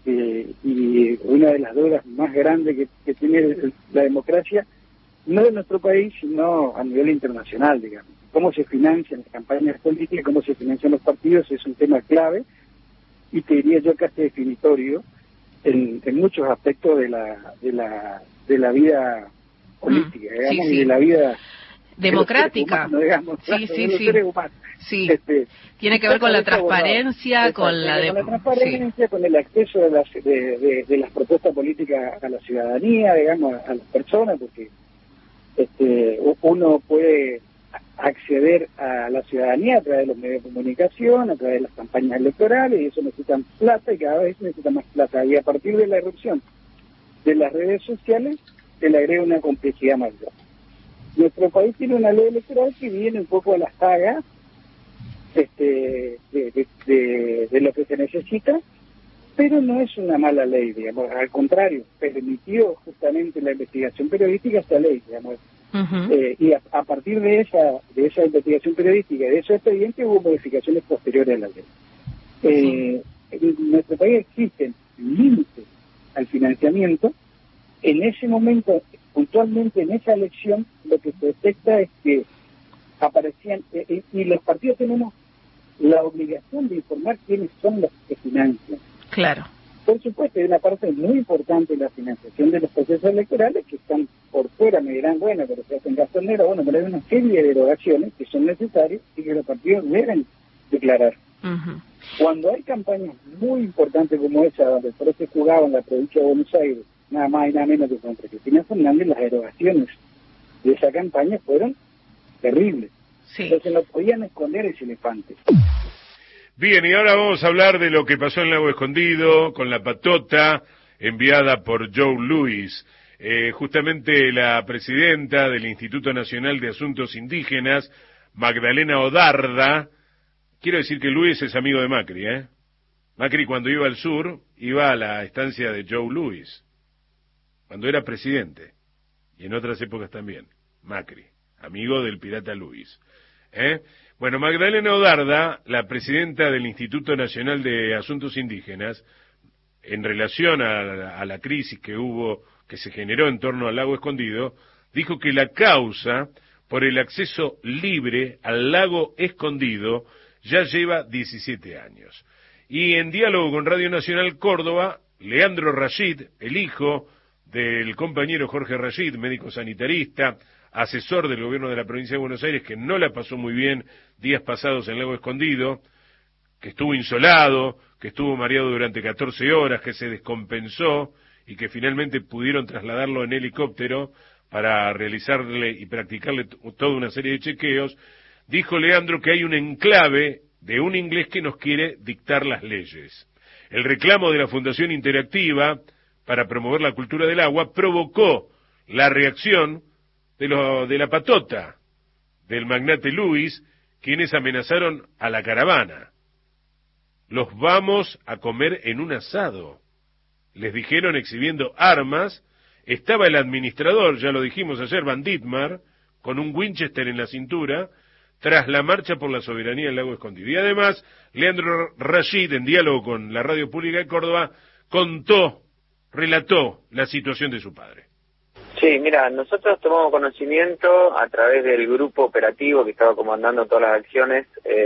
Speaker 5: y una de las deudas más grandes que tiene la democracia, no de nuestro país, sino a nivel internacional, digamos. Cómo se financian las campañas políticas, cómo se financian los partidos, es un tema clave, y te diría yo casi definitorio en muchos aspectos de la vida política, digamos, sí. Y de la vida
Speaker 6: democrática,
Speaker 5: humanos, digamos,
Speaker 6: sí. Tiene que ver con la transparencia, con la
Speaker 5: transparencia, con el acceso de las propuestas políticas a la ciudadanía, digamos, a las personas, porque uno puede acceder a la ciudadanía a través de los medios de comunicación, a través de las campañas electorales, y eso necesita plata y cada vez necesita más plata. Y a partir de la irrupción de las redes sociales, se le agrega una complejidad mayor. Nuestro país tiene una ley electoral que viene un poco a la saga de lo que se necesita, pero no es una mala ley, digamos, al contrario, permitió justamente la investigación periodística esta ley, digamos. Y a partir de esa investigación periodística y de esos expedientes hubo modificaciones posteriores a la ley. En nuestro país existen límites a al financiamiento. En ese momento, puntualmente en esa elección, lo que se detecta es que aparecían, y los partidos tenemos la obligación de informar quiénes son los que financian.
Speaker 6: Claro.
Speaker 5: Por supuesto, hay una parte muy importante de la financiación de los procesos electorales que están por fuera. Me dirán, bueno, pero se hacen gasoneros. Bueno, pero hay una serie de derogaciones que son necesarias y que los partidos deben declarar.
Speaker 6: Uh-huh.
Speaker 5: Cuando hay campañas muy importantes como esa, donde por eso jugaba en la provincia de Buenos Aires, nada más y nada menos que contra Cristina Fernández, las derogaciones de esa campaña fueron terribles.
Speaker 6: Sí.
Speaker 5: Entonces no podían esconder ese elefante.
Speaker 1: Bien, y ahora vamos a hablar de lo que pasó en Lago Escondido con la patota enviada por Joe Louis. Justamente la presidenta del Instituto Nacional de Asuntos Indígenas, Magdalena Odarda, quiero decir que Louis es amigo de Macri, ¿eh? Macri cuando iba al sur, iba a la estancia de Joe Louis, cuando era presidente, y en otras épocas también, Macri, amigo del pirata Louis. Bueno, Magdalena Odarda, la presidenta del Instituto Nacional de Asuntos Indígenas, en relación a la crisis que se generó en torno al lago Escondido, dijo que la causa por el acceso libre al lago Escondido ya lleva 17 años. Y en diálogo con Radio Nacional Córdoba, Leandro Rashid, el hijo del compañero Jorge Rashid, médico sanitarista, asesor del gobierno de la provincia de Buenos Aires, que no la pasó muy bien días pasados en Lago Escondido, que estuvo insolado, que estuvo mareado durante 14 horas, que se descompensó y que finalmente pudieron trasladarlo en helicóptero para realizarle y practicarle toda una serie de chequeos. Dijo Leandro que hay un enclave de un inglés que nos quiere dictar las leyes. El reclamo de la Fundación Interactiva para promover la cultura del agua provocó la reacción de la patota del magnate Luis, quienes amenazaron a la caravana. Los vamos a comer en un asado, les dijeron exhibiendo armas. Estaba el administrador, ya lo dijimos ayer, Van Dittmar, con un Winchester en la cintura, tras la marcha por la soberanía del lago Escondido. Y además, Leandro Rashid, en diálogo con la Radio Pública de Córdoba, relató la situación de su padre.
Speaker 7: Sí, mira, nosotros tomamos conocimiento a través del grupo operativo que estaba comandando todas las acciones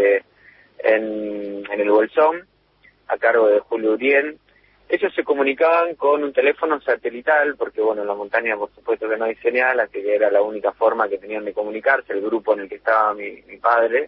Speaker 7: en el Bolsón, a cargo de Julio Urien. Ellos se comunicaban con un teléfono satelital, porque bueno, en la montaña por supuesto que no hay señal, así que era la única forma que tenían de comunicarse, el grupo en el que estaba mi padre.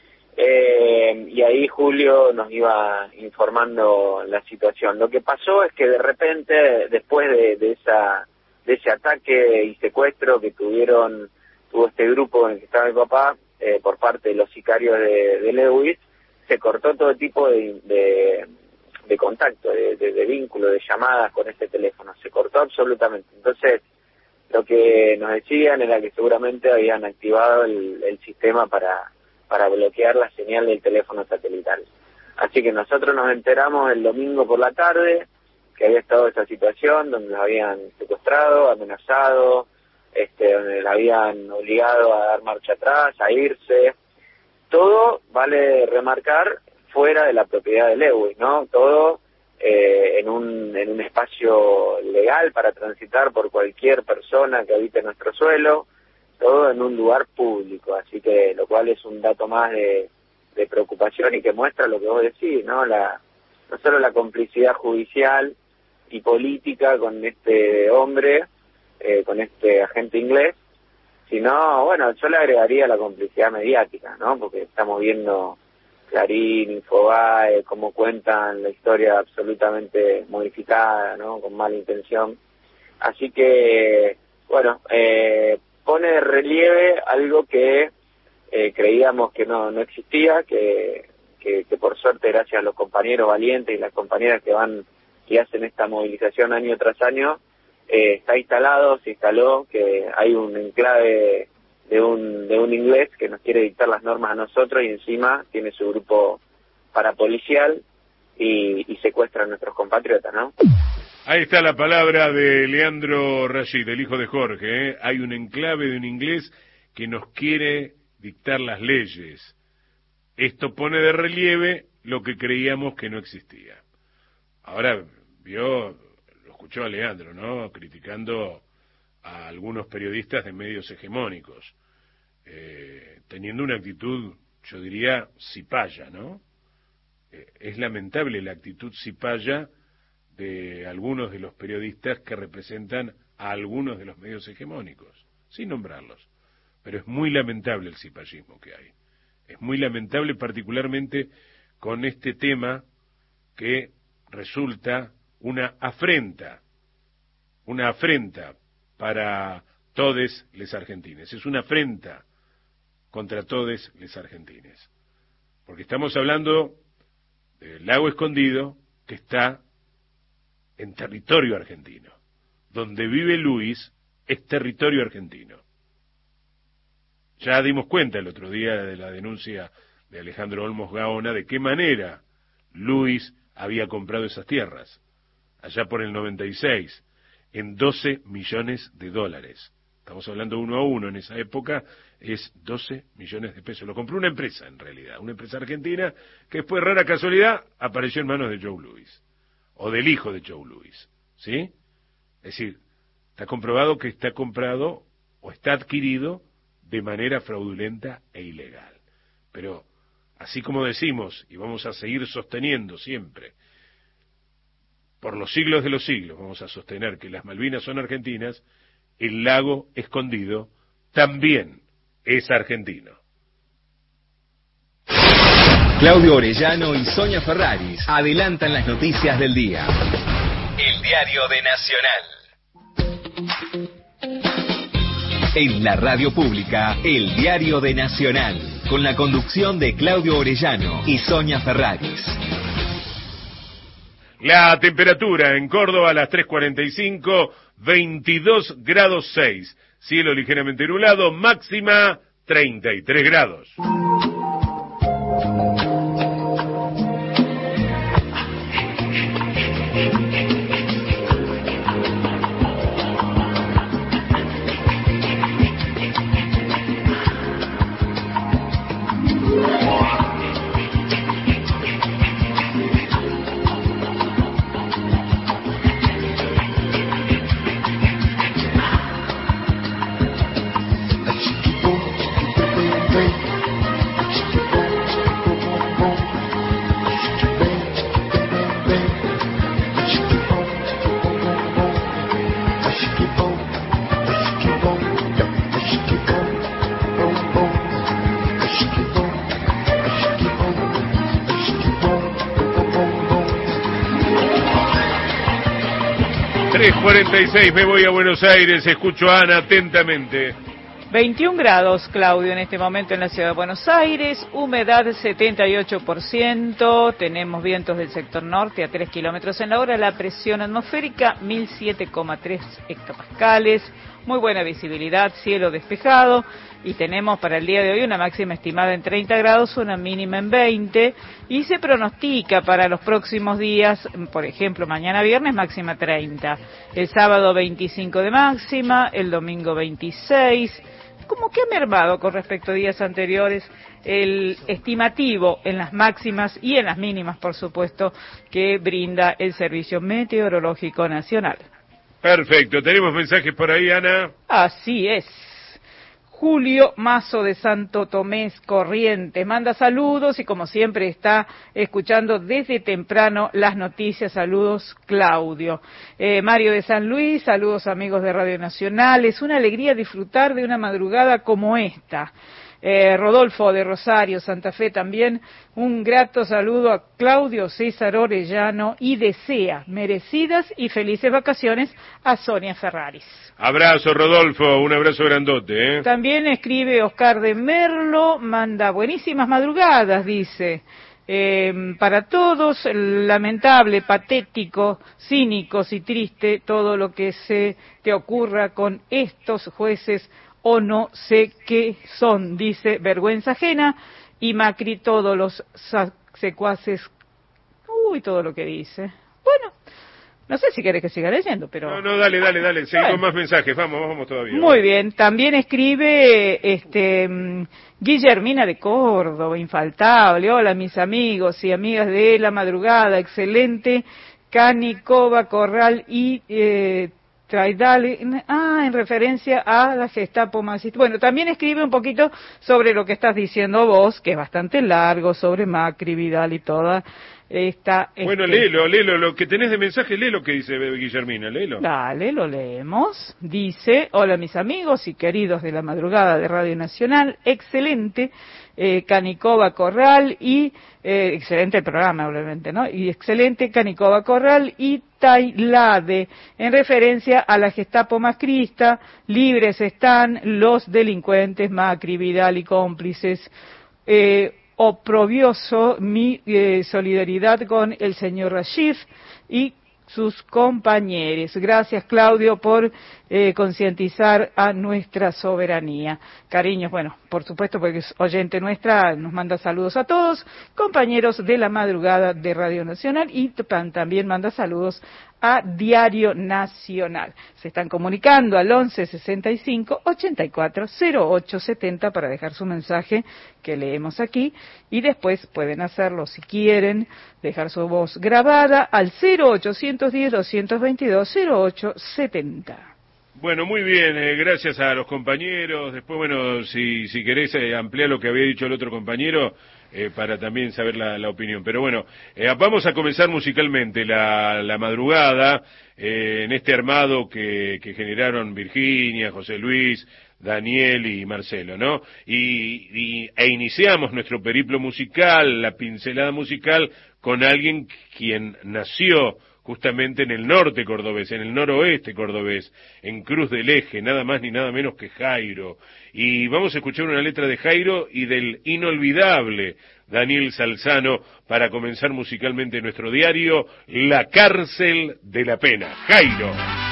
Speaker 7: Y ahí Julio nos iba informando la situación. Lo que pasó es que de repente, después de ese ataque y secuestro que tuvo este grupo en el que estaba mi papá, por parte de los sicarios de Lewis, se cortó todo tipo de contacto, de vínculo, de llamadas con ese teléfono, se cortó absolutamente. Entonces, lo que nos decían era que seguramente habían activado el sistema para bloquear la señal del teléfono satelital. Así que nosotros nos enteramos el domingo por la tarde que había estado esa situación donde nos habían secuestrado, amenazado, donde la habían obligado a dar marcha atrás, a irse. Todo, vale remarcar, fuera de la propiedad de Lewis, ¿no? Todo en un espacio legal para transitar por cualquier persona que habite nuestro suelo, todo en un lugar público, así que lo cual es un dato más de preocupación y que muestra lo que vos decís, ¿no? No solo la complicidad judicial y política con este hombre, con este agente inglés, sino, bueno, yo le agregaría la complicidad mediática, ¿no? Porque estamos viendo Clarín, Infobae, cómo cuentan la historia absolutamente modificada, ¿no? Con mala intención. Así que, bueno, pone de relieve algo que creíamos que no existía, que por suerte, gracias a los compañeros valientes y las compañeras que hacen esta movilización año tras año, se instaló, que hay un enclave de un inglés que nos quiere dictar las normas a nosotros y encima tiene su grupo parapolicial y secuestra a nuestros compatriotas, ¿no?
Speaker 1: Ahí está la palabra de Leandro Rashid, el hijo de Jorge, ¿eh? Hay un enclave de un inglés que nos quiere dictar las leyes. Esto pone de relieve lo que creíamos que no existía. Ahora, escuchó a Leandro, ¿no? Criticando a algunos periodistas de medios hegemónicos, teniendo una actitud, yo diría, cipaya, ¿no? Es lamentable la actitud cipaya de algunos de los periodistas que representan a algunos de los medios hegemónicos, sin nombrarlos. Pero es muy lamentable el cipallismo que hay. Es muy lamentable particularmente con este tema que resulta una afrenta para todos les argentines. Es una afrenta contra todos les argentines. Porque estamos hablando del lago Escondido, que está en territorio argentino. Donde vive Luis es territorio argentino. Ya dimos cuenta el otro día de la denuncia de Alejandro Olmos Gaona de qué manera Luis había comprado esas tierras, allá por el 96, en $12 millones. Estamos hablando 1 a 1, en esa época es 12 millones de pesos. Lo compró una empresa, en realidad, una empresa argentina, que después, rara casualidad, apareció en manos de Joe Louis, o del hijo de Joe Louis, ¿sí? Es decir, está comprobado que está comprado o está adquirido de manera fraudulenta e ilegal. Pero, así como decimos, y vamos a seguir sosteniendo siempre, por los siglos de los siglos, vamos a sostener que las Malvinas son argentinas, el lago Escondido también es argentino.
Speaker 8: Claudio Orellano y Sonia Ferraris adelantan las noticias del día. El diario de Nacional. En la radio pública, el diario de Nacional, con la conducción de Claudio Orellano y Sonia Ferraris.
Speaker 1: La temperatura en Córdoba a las 3:45, 22 grados 6. Cielo ligeramente nublado, máxima 33 grados. 3:46, me voy a Buenos Aires, escucho a Ana atentamente.
Speaker 2: 21 grados, Claudio, en este momento en la ciudad de Buenos Aires, humedad 78%, tenemos vientos del sector norte a 3 kilómetros en la hora, la presión atmosférica 1007,3 hectopascales, muy buena visibilidad, cielo despejado, y tenemos para el día de hoy una máxima estimada en 30 grados, una mínima en 20, y se pronostica para los próximos días, por ejemplo, mañana viernes máxima 30, el sábado 25 de máxima, el domingo 26, como que ha mermado con respecto a días anteriores el estimativo en las máximas y en las mínimas, por supuesto, que brinda el Servicio Meteorológico Nacional.
Speaker 1: Perfecto, tenemos mensajes por ahí, Ana.
Speaker 2: Así es. Julio Mazo de Santo Tomé Corrientes manda saludos y como siempre está escuchando desde temprano las noticias. Saludos, Claudio. Mario de San Luis, saludos amigos de Radio Nacional. Es una alegría disfrutar de una madrugada como esta. Rodolfo de Rosario, Santa Fe también, un grato saludo a Claudio César Orellano y desea merecidas y felices vacaciones a Sonia Ferraris.
Speaker 1: Abrazo, Rodolfo, un abrazo grandote, ¿eh?
Speaker 2: También escribe Oscar de Merlo, manda buenísimas madrugadas, dice. Para todos, lamentable, patético, cínicos y triste todo lo que se te ocurra con estos jueces o no sé qué son, dice, vergüenza ajena, y Macri todos los secuaces, todo lo que dice. Bueno, no sé si querés que siga leyendo, pero...
Speaker 1: No, dale, seguí con más mensajes, vamos todavía.
Speaker 2: Muy bien, también escribe Guillermina de Córdoba, infaltable, hola mis amigos y amigas de la madrugada, excelente Canicova, Corral y Traidale, en referencia a la Gestapo marxista. Bueno, también escribe un poquito sobre lo que estás diciendo vos, que es bastante largo, sobre Macri, Vidal y toda esta...
Speaker 1: Bueno, léelo, lo que tenés de mensaje, lee lo que dice Guillermina, léelo.
Speaker 2: Dale, lo leemos. Dice: hola mis amigos y queridos de la madrugada de Radio Nacional, excelente Canicova Corral y excelente el programa, obviamente, ¿no? Y excelente Canicova Corral y Tailade, en referencia a la Gestapo macrista. Libres están los delincuentes Macri, Vidal y cómplices. Oprobioso mi solidaridad con el señor Rashid y sus compañeros. Gracias, Claudio, por concientizar a nuestra soberanía. Cariños, bueno, por supuesto, porque es oyente nuestra, nos manda saludos a todos, compañeros de la madrugada de Radio Nacional, y también manda saludos a Diario Nacional. Se están comunicando al 11 65 84 08 70 para dejar su mensaje que leemos aquí, y después pueden hacerlo si quieren, dejar su voz grabada al 0810 222 08 70.
Speaker 1: Bueno, muy bien, gracias a los compañeros. Después, bueno, si querés ampliar lo que había dicho el otro compañero, para también saber la opinión. Pero bueno, vamos a comenzar musicalmente la madrugada, en este armado que generaron Virginia, José Luis, Daniel y Marcelo, ¿no? E iniciamos nuestro periplo musical, la pincelada musical, con alguien quien nació justamente en el norte cordobés, en el noroeste cordobés, en Cruz del Eje, nada más ni nada menos que Jairo. Y vamos a escuchar una letra de Jairo y del inolvidable Daniel Salzano para comenzar musicalmente nuestro diario, La Cárcel de la Pena. Jairo.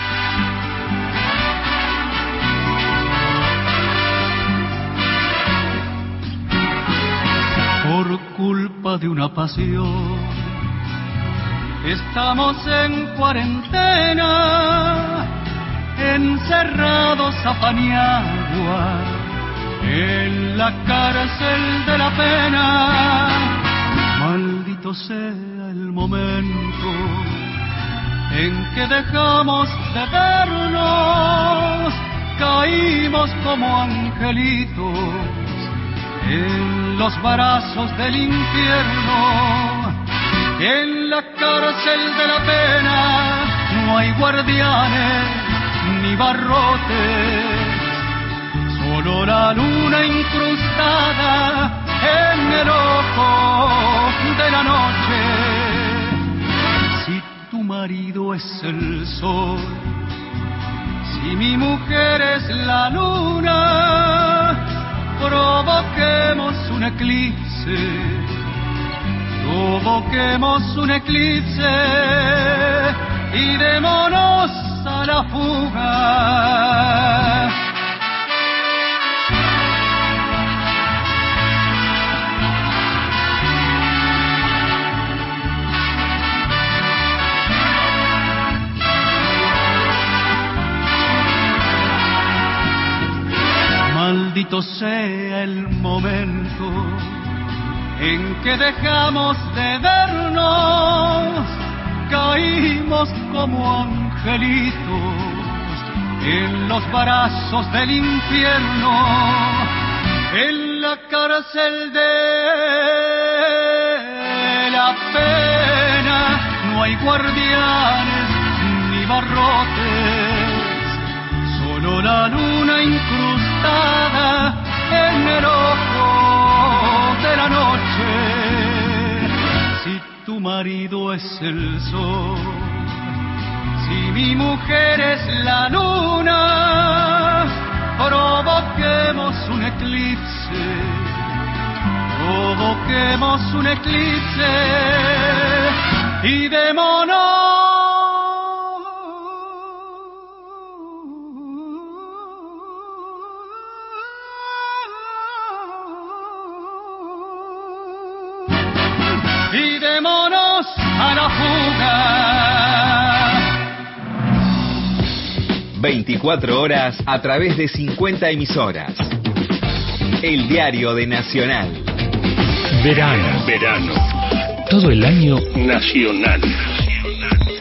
Speaker 9: Por culpa de una pasión estamos en cuarentena, encerrados a Paniagua, en la cárcel de la pena. Maldito sea el momento en que dejamos de vernos, caímos como angelitos en los brazos del infierno. En la cárcel de la pena no hay guardianes ni barrotes, solo la luna incrustada en el ojo de la noche. Si tu marido es el sol, si mi mujer es la luna, provoquemos un eclipse. Provoquemos un eclipse y démonos a la fuga. Maldito sea el momento en que dejamos de vernos, caímos como angelitos en los brazos del infierno. En la cárcel de la pena no hay guardianes ni barrotes, solo la luna incrustada en el ojo de la noche. Si tu marido es el sol, si mi mujer es la luna, provoquemos un eclipse, provoquemos un eclipse y démonos a la fuga.
Speaker 8: 24 horas a través de 50 emisoras. El diario de Nacional.
Speaker 1: Verano. Todo el año Nacional.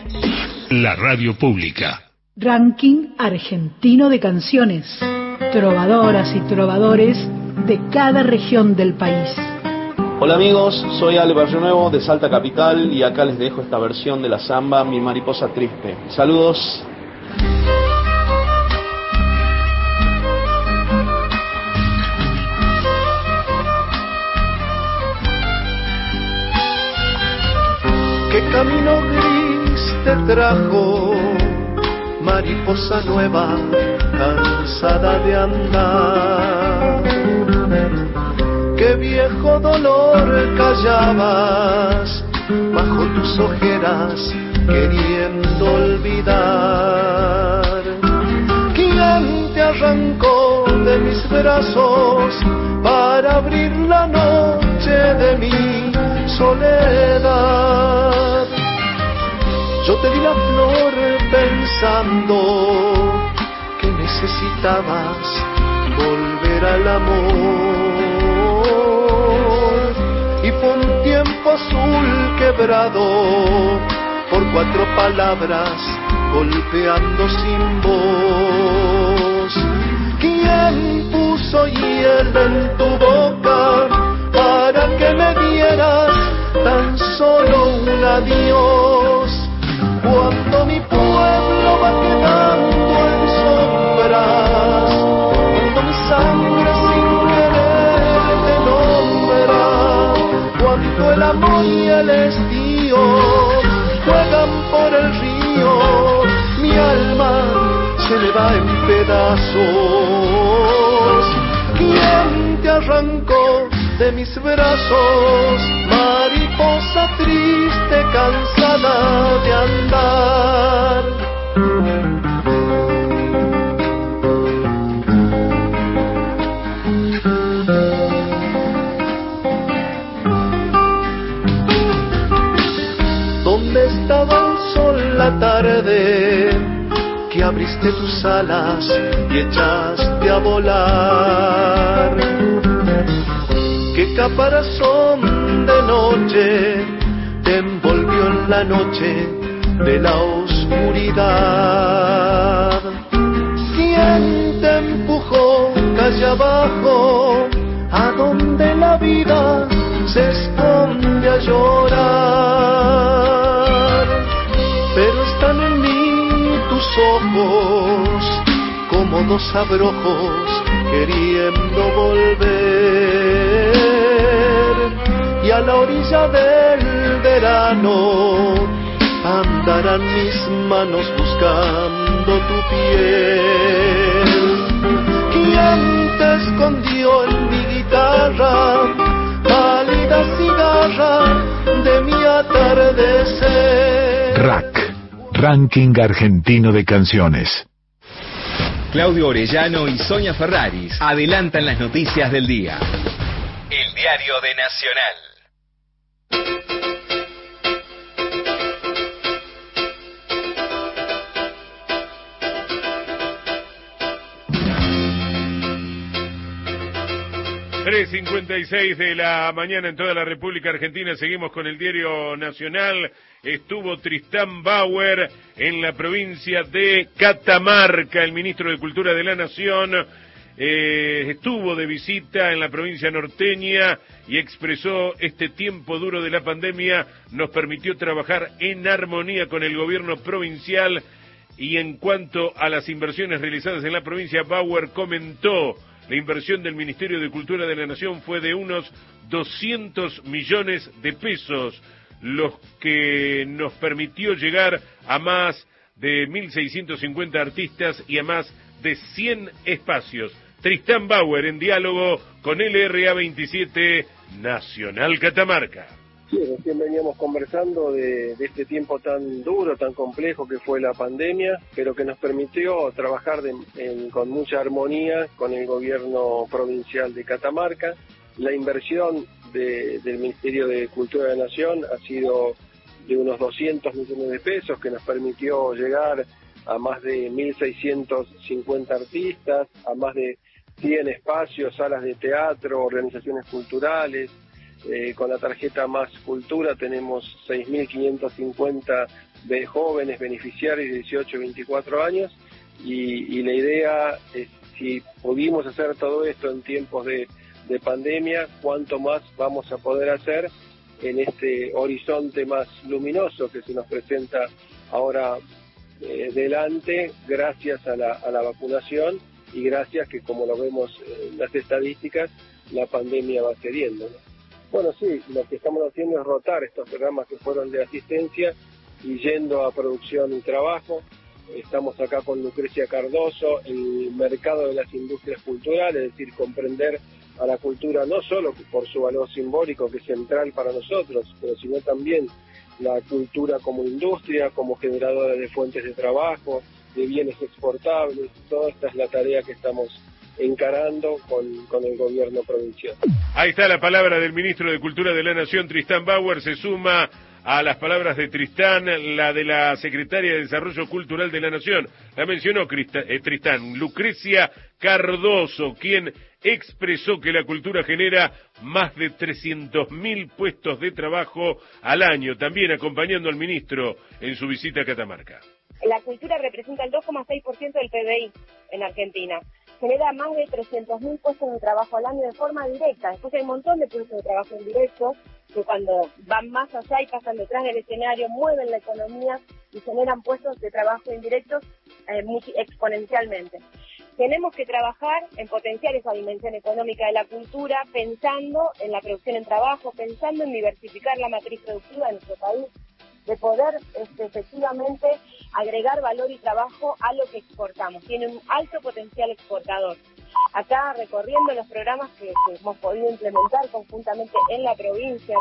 Speaker 8: La radio pública.
Speaker 10: Ranking argentino de canciones. Trovadoras y trovadores de cada región del país.
Speaker 11: Hola amigos, soy Ale Barrio Nuevo de Salta Capital y acá les dejo esta versión de la samba Mi Mariposa Triste. Saludos.
Speaker 12: ¿Qué camino gris te trajo, mariposa nueva, cansada de andar? ¿Qué viejo dolor callabas bajo tus ojeras, queriendo olvidar? ¿Quién te arrancó de mis brazos para abrir la noche de mi soledad? Yo te di la flor pensando que necesitabas volver al amor, y fue un tiempo azul quebrado por 4 palabras golpeando sin voz. ¿Quién puso hielo en tu boca para que me dieras tan solo un adiós? Cuando mi pueblo va quedando en sombras, cuando mi sangre sin querer te nombra, cuando el amor y el estío juegan por el río, mi alma se le va en pedazos. ¿Quién te arrancó de mis brazos, mariposa triste, cansada de andar? ¿Dónde estaba el sol la tarde que abriste tus alas y echaste a volar? ¿Qué caparazón de noche te envolvió en la noche de la oscuridad? ¿Quién te empujó calle abajo a donde la vida se esconde a llorar? Pero están en mí tus ojos como 2 abrojos queriendo volver, y a la orilla del verano andarán mis manos buscando tu piel. ¿Quién te escondió en mi guitarra, pálida cigarra de mi atardecer?
Speaker 8: RAC, Ranking Argentino de Canciones. Claudio Orellano y Sonia Ferraris adelantan las noticias del día. El diario de Nacional.
Speaker 1: 3:56 de la mañana en toda la República Argentina. Seguimos con el diario Nacional. Estuvo Tristán Bauer en la provincia de Catamarca, el ministro de Cultura de la Nación. Estuvo de visita en la provincia norteña y expresó: este tiempo duro de la pandemia nos permitió trabajar en armonía con el gobierno provincial. Y en cuanto a las inversiones realizadas en la provincia, Bauer comentó: la inversión del Ministerio de Cultura de la Nación fue de unos 200 millones de pesos, los que nos permitió llegar a más de 1.650 artistas y a más de 100 espacios. Tristán Bauer en diálogo con LRA 27 Nacional Catamarca.
Speaker 13: Sí, recién veníamos conversando de este tiempo tan duro, tan complejo que fue la pandemia, pero que nos permitió trabajar con mucha armonía con el gobierno provincial de Catamarca. La inversión del Ministerio de Cultura de la Nación ha sido de unos 200 millones de pesos, que nos permitió llegar a más de 1.650 artistas, a más de 100 espacios, salas de teatro, organizaciones culturales. Con la tarjeta Más Cultura tenemos 6.550 de jóvenes beneficiarios de 18 y 24 años, y la idea es, si pudimos hacer todo esto en tiempos de pandemia, cuánto más vamos a poder hacer en este horizonte más luminoso que se nos presenta ahora delante, gracias a la vacunación y gracias que, como lo vemos en las estadísticas, la pandemia va cediendo, ¿no? Bueno, sí, lo que estamos haciendo es rotar estos programas que fueron de asistencia y yendo a producción y trabajo. Estamos acá con Lucrecia Cardoso, el mercado de las industrias culturales, es decir, comprender a la cultura no solo por su valor simbólico, que es central para nosotros, pero sino también la cultura como industria, como generadora de fuentes de trabajo, de bienes exportables. Toda esta es la tarea que estamos encarando con el gobierno provincial.
Speaker 1: Ahí está la palabra del ministro de Cultura de la Nación, Tristán Bauer. Se suma a las palabras de Tristán la de la secretaria de Desarrollo Cultural de la Nación. La mencionó Tristán, Lucrecia Cardoso, quien expresó que la cultura genera más de 300.000 puestos de trabajo al año, también acompañando al ministro en su visita a Catamarca.
Speaker 14: La cultura representa el 2,6% del PBI en Argentina. Genera más de 300.000 puestos de trabajo al año de forma directa. Después hay un montón de puestos de trabajo indirectos que cuando van más allá y pasan detrás del escenario, mueven la economía y generan puestos de trabajo indirectos exponencialmente. Tenemos que trabajar en potenciar esa dimensión económica de la cultura, pensando en la producción en trabajo, pensando en diversificar la matriz productiva de nuestro país, de poder efectivamente agregar valor y trabajo a lo que exportamos. Tiene un alto potencial exportador. Acá, recorriendo los programas que hemos podido implementar conjuntamente en la provincia,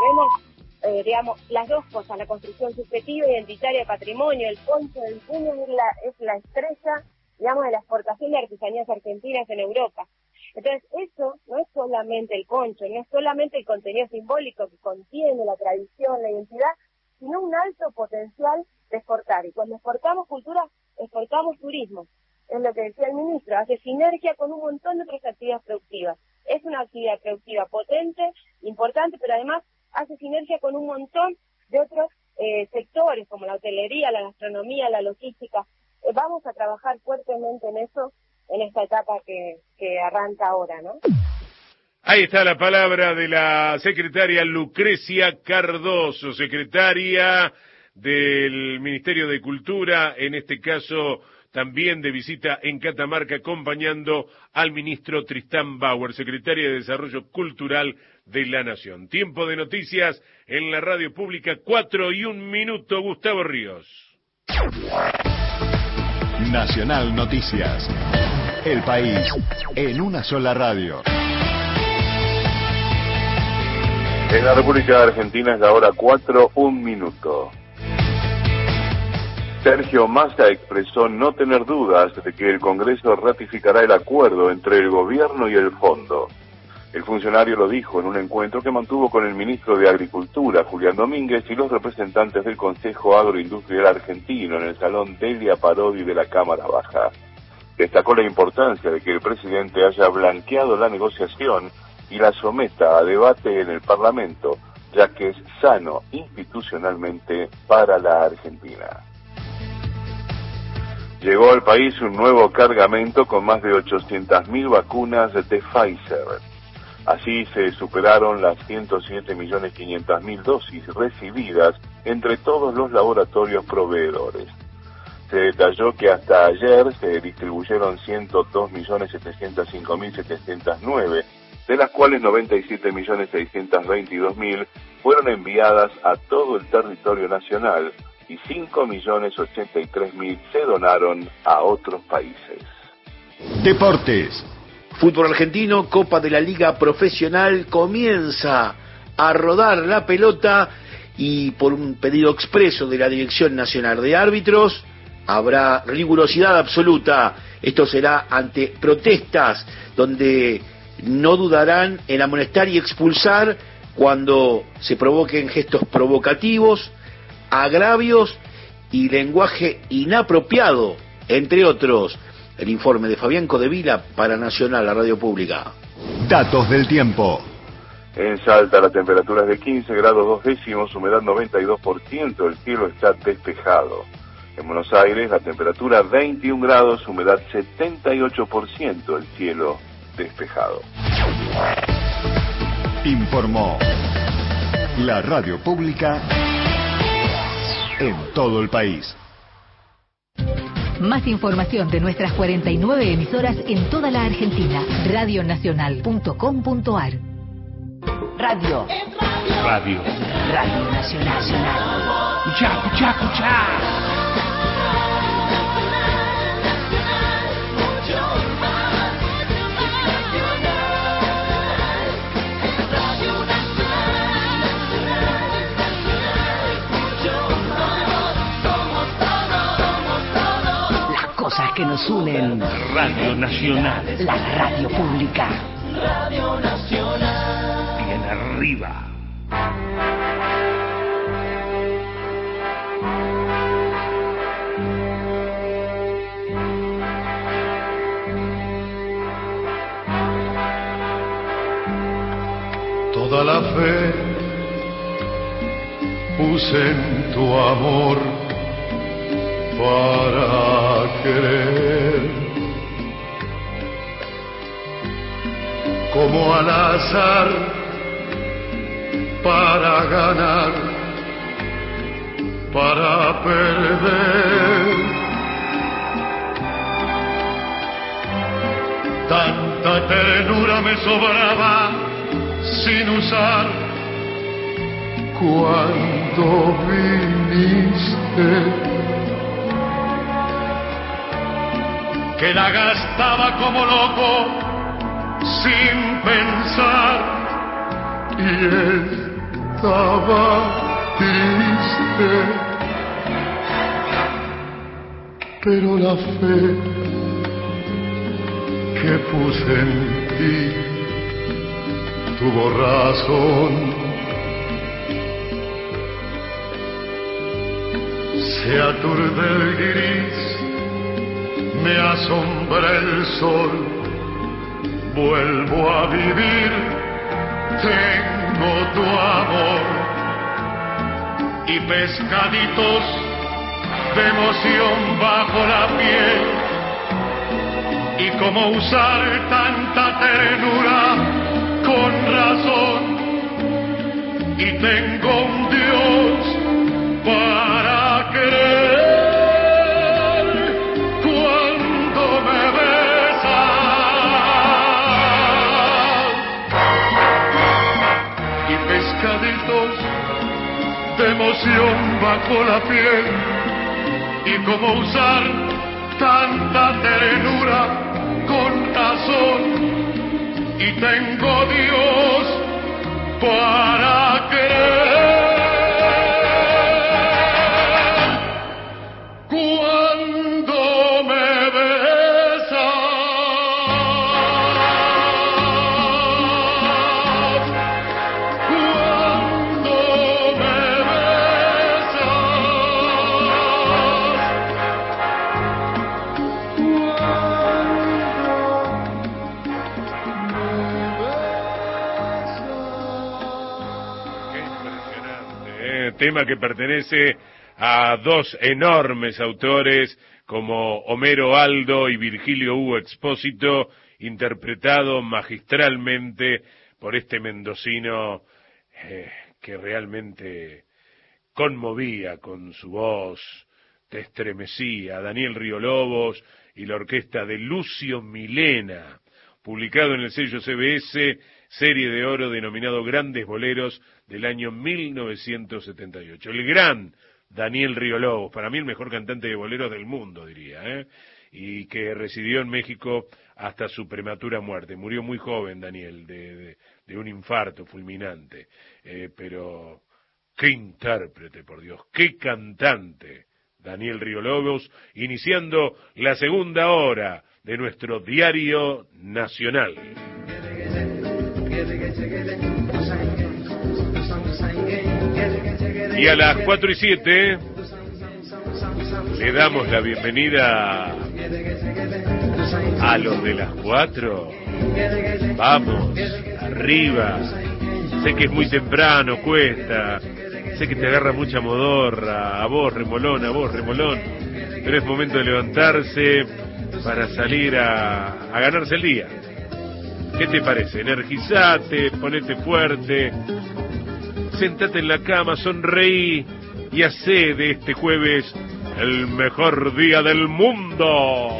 Speaker 14: vemos, las dos cosas: la construcción subjetiva e identitaria de patrimonio. El concho del puño es la estrella, digamos, de la exportación de artesanías argentinas en Europa. Entonces, eso no es solamente el concho, no es solamente el contenido simbólico que contiene la tradición, la identidad, sino un alto potencial de exportar. Y cuando exportamos cultura, exportamos turismo. Es lo que decía el ministro, hace sinergia con un montón de otras actividades productivas. Es una actividad productiva potente, importante, pero además hace sinergia con un montón de otros sectores, como la hotelería, la gastronomía, la logística. Vamos a trabajar fuertemente en eso, en esta etapa que arranca ahora, ¿no?
Speaker 1: Ahí está la palabra de la secretaria Lucrecia Cardoso, secretaria del Ministerio de Cultura, en este caso también de visita en Catamarca, acompañando al ministro Tristán Bauer, secretaria de Desarrollo Cultural de la Nación. Tiempo de noticias en la radio pública, 4:01, Gustavo Ríos.
Speaker 8: Nacional Noticias. El país en una sola radio.
Speaker 15: En la República Argentina es la hora 4:01. Sergio Massa expresó no tener dudas de que el Congreso ratificará el acuerdo entre el gobierno y el fondo. El funcionario lo dijo en un encuentro que mantuvo con el ministro de Agricultura, Julián Domínguez, y los representantes del Consejo Agroindustrial Argentino en el Salón Delia Parodi de la Cámara Baja. Destacó la importancia de que el presidente haya blanqueado la negociación y la someta a debate en el Parlamento, ya que es sano institucionalmente para la Argentina. Llegó al país un nuevo cargamento con más de 800.000 vacunas de Pfizer. Así se superaron las 107.500.000 dosis recibidas entre todos los laboratorios proveedores. Se detalló que hasta ayer se distribuyeron 102.705.709, de las cuales 97.622.000 fueron enviadas a todo el territorio nacional y 5.083.000 se donaron a otros países.
Speaker 8: Deportes.
Speaker 16: Fútbol argentino, Copa de la Liga Profesional, comienza a rodar la pelota y por un pedido expreso de la Dirección Nacional de Árbitros habrá rigurosidad absoluta. Esto será ante protestas donde no dudarán en amonestar y expulsar cuando se provoquen gestos provocativos, agravios y lenguaje inapropiado, entre otros. El informe de Fabián Codevila para Nacional, la radio pública.
Speaker 8: Datos del tiempo.
Speaker 15: En Salta la temperatura es de 15 grados 2 décimos, humedad 92%, el cielo está despejado. En Buenos Aires la temperatura 21 grados, humedad 78%, el cielo despejado.
Speaker 8: Informó la radio pública en todo el país.
Speaker 17: Más información de nuestras 49 emisoras en toda la Argentina. Radionacional.com.ar. Radio.
Speaker 1: Radio.
Speaker 17: Radio Nacional.
Speaker 9: Escuchá, escuchá, escuchá.
Speaker 17: Cosas que nos unen.
Speaker 9: Radio Nacional.
Speaker 17: La radio pública.
Speaker 9: Radio Nacional. Bien arriba.
Speaker 12: Toda la fe puse en tu amor para querer, como al azar para ganar, para perder. Tanta ternura me sobraba sin usar cuando viniste, que la gastaba como loco sin pensar y estaba triste, pero la fe que puse en ti tuvo razón. Se aturde el gris, me asombra el sol, vuelvo a vivir, tengo tu amor y pescaditos de emoción bajo la piel. Y cómo usar tanta ternura con razón, y tengo un Dios para querer. De emoción bajo la piel, y cómo usar tanta ternura con razón, y tengo Dios para querer. Cuando me besas,
Speaker 1: tema que pertenece a dos enormes autores como Homero Aldo y Virgilio Hugo Expósito, interpretado magistralmente por este mendocino que realmente conmovía con su voz, te estremecía, Daniel Río Lobos y la orquesta de Lucio Milena, publicado en el sello CBS, serie de oro denominado Grandes Boleros del año 1978. El gran Daniel Río Lobos, para mí el mejor cantante de boleros del mundo, diría, y que residió en México hasta su prematura muerte. Murió muy joven Daniel, de un infarto fulminante, pero qué intérprete, por Dios, qué cantante, Daniel Río Lobos, iniciando la segunda hora de nuestro Diario Nacional. Y a las 4:07 le damos la bienvenida a los de las 4. Vamos, arriba, Sé que es muy temprano, cuesta. Sé que te agarra mucha modorra, a vos remolón, pero es momento de levantarse para salir a ganarse el día. ¿Qué te parece? Energizate, ponete fuerte, sentate en la cama, sonreí y hacé de este jueves el mejor día del mundo.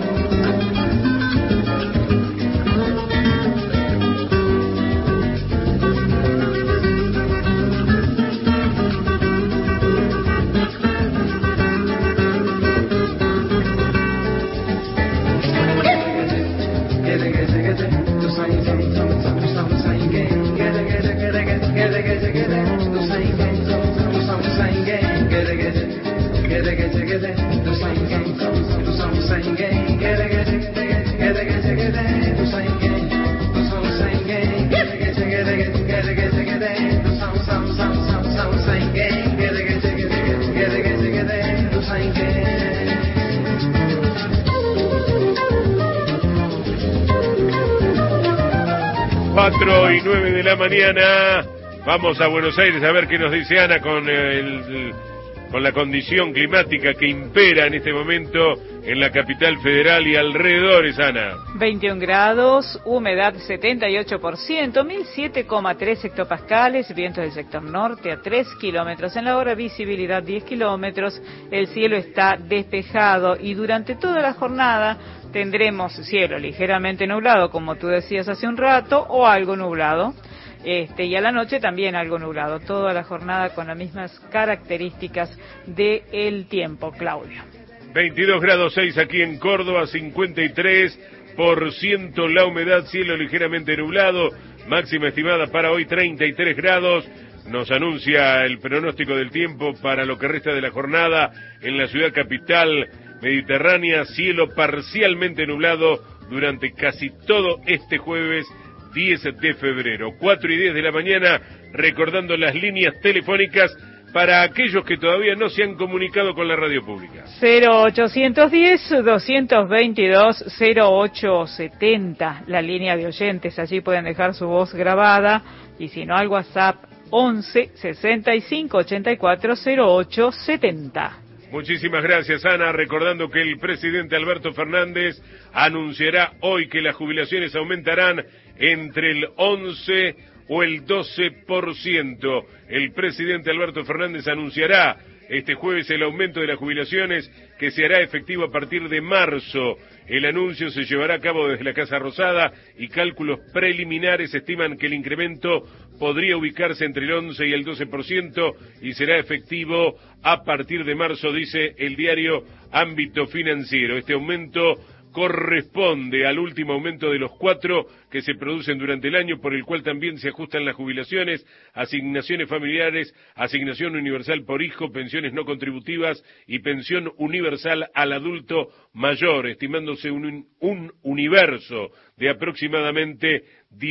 Speaker 1: Y 9 de la mañana, vamos a Buenos Aires a ver qué nos dice Ana con la condición climática que impera en este momento en la capital federal y alrededores, Ana.
Speaker 2: 21 grados, humedad 78%, 1007,3 hectopascales, vientos del sector norte a 3 kilómetros en la hora, visibilidad 10 kilómetros, el cielo está despejado y durante toda la jornada tendremos cielo ligeramente nublado, como tú decías hace un rato, o algo nublado. Y a la noche también algo nublado, toda la jornada con las mismas características del tiempo, Claudio.
Speaker 1: 22 grados 6 aquí en Córdoba, 53% la humedad, cielo ligeramente nublado, máxima estimada para hoy 33 grados. Nos anuncia el pronóstico del tiempo para lo que resta de la jornada en la ciudad capital mediterránea, cielo parcialmente nublado durante casi todo este jueves 10 de febrero, 4:10 de la mañana, recordando las líneas telefónicas para aquellos que todavía no se han comunicado con la radio pública.
Speaker 2: 0810-222-0870, la línea de oyentes, allí pueden dejar su voz grabada, y si no al WhatsApp 11-65-84-0870.
Speaker 1: Muchísimas gracias, Ana. Recordando que el presidente Alberto Fernández anunciará hoy que las jubilaciones aumentarán entre el 11 o el 12%. El presidente Alberto Fernández anunciará este jueves el aumento de las jubilaciones que se hará efectivo a partir de marzo. El anuncio se llevará a cabo desde la Casa Rosada y cálculos preliminares estiman que el incremento podría ubicarse entre el 11 y el 12% y será efectivo a partir de marzo, dice el diario Ámbito Financiero. Este aumento corresponde al último aumento de los 4 que se producen durante el año, por el cual también se ajustan las jubilaciones, asignaciones familiares, asignación universal por hijo, pensiones no contributivas y pensión universal al adulto mayor, estimándose un universo de aproximadamente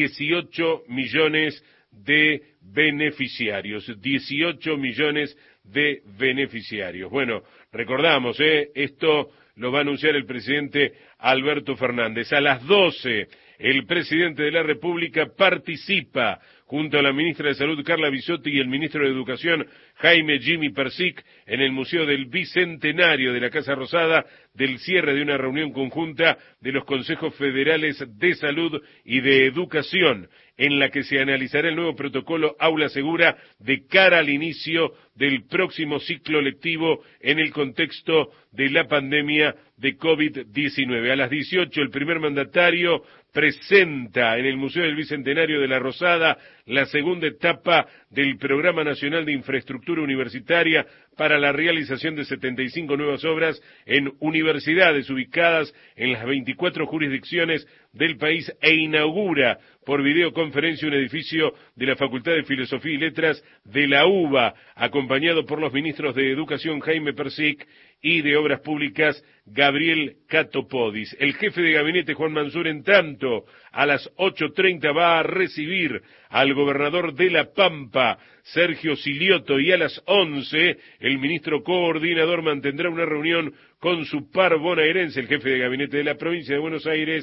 Speaker 1: 18 millones de beneficiarios. 18 millones de beneficiarios. Bueno, recordamos, esto lo va a anunciar el presidente Alberto Fernández. A las 12, el presidente de la República participa junto a la ministra de Salud, Carla Bisotti, y el ministro de Educación, Jaime Jimmy Persic, en el Museo del Bicentenario de la Casa Rosada, del cierre de una reunión conjunta de los Consejos Federales de Salud y de Educación, en la que se analizará el nuevo protocolo Aula Segura de cara al inicio del próximo ciclo lectivo en el contexto de la pandemia de COVID-19. A las 18, el primer mandatario presenta en el Museo del Bicentenario de la Rosada la segunda etapa del Programa Nacional de Infraestructura Universitaria para la realización de 75 nuevas obras en universidades ubicadas en las 24 jurisdicciones del país e inaugura por videoconferencia un edificio de la Facultad de Filosofía y Letras de la UBA, acompañado por los ministros de Educación Jaime Persic y de Obras Públicas Gabriel Catopodis. El jefe de gabinete Juan Mansur, en tanto, a las 8:30 va a recibir al gobernador de La Pampa, Sergio Silioto, y a las 11 el ministro coordinador mantendrá una reunión con su par bonaerense, el jefe de gabinete de la provincia de Buenos Aires,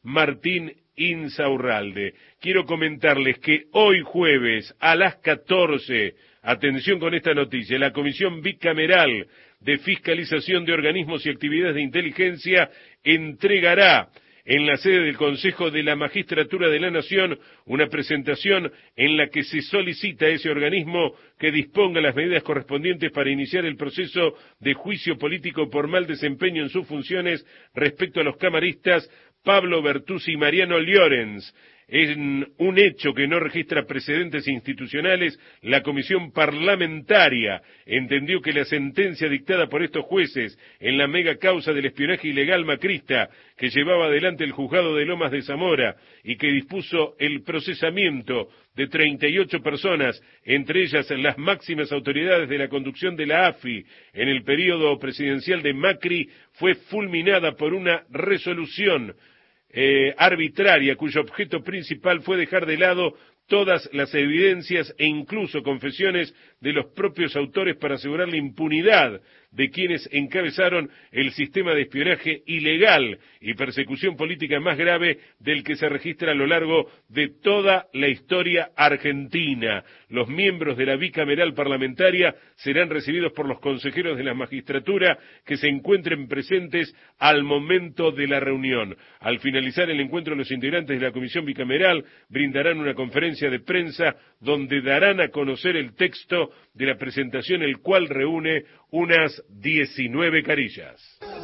Speaker 1: Martín Insaurralde. Quiero comentarles que hoy jueves a las 14, atención con esta noticia, la Comisión Bicameral de Fiscalización de Organismos y Actividades de Inteligencia entregará en la sede del Consejo de la Magistratura de la Nación una presentación en la que se solicita a ese organismo que disponga las medidas correspondientes para iniciar el proceso de juicio político por mal desempeño en sus funciones respecto a los camaristas Pablo Bertuzzi y Mariano Llorens. En un hecho que no registra precedentes institucionales, la Comisión Parlamentaria entendió que la sentencia dictada por estos jueces en la mega causa del espionaje ilegal macrista que llevaba adelante el juzgado de Lomas de Zamora y que dispuso el procesamiento de 38 personas, entre ellas las máximas autoridades de la conducción de la AFI en el periodo presidencial de Macri, fue fulminada por una resolución arbitraria, cuyo objeto principal fue dejar de lado todas las evidencias e incluso confesiones de los propios autores para asegurar la impunidad de quienes encabezaron el sistema de espionaje ilegal y persecución política más grave del que se registra a lo largo de toda la historia argentina. Los miembros de la bicameral parlamentaria serán recibidos por los consejeros de la magistratura que se encuentren presentes al momento de la reunión. Al finalizar el encuentro, los integrantes de la comisión bicameral brindarán una conferencia de prensa donde darán a conocer el texto de la presentación, el cual reúne unas 19 carillas.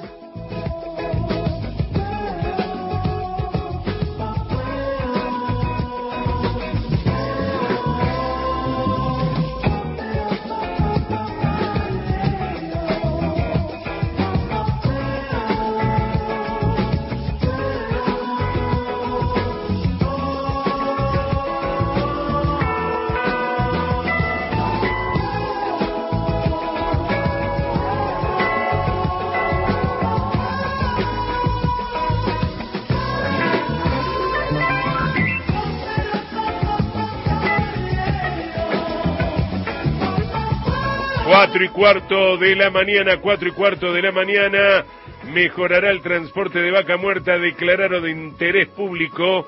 Speaker 1: Cuatro y cuarto de la mañana, mejorará el transporte de vaca muerta, declararon de interés público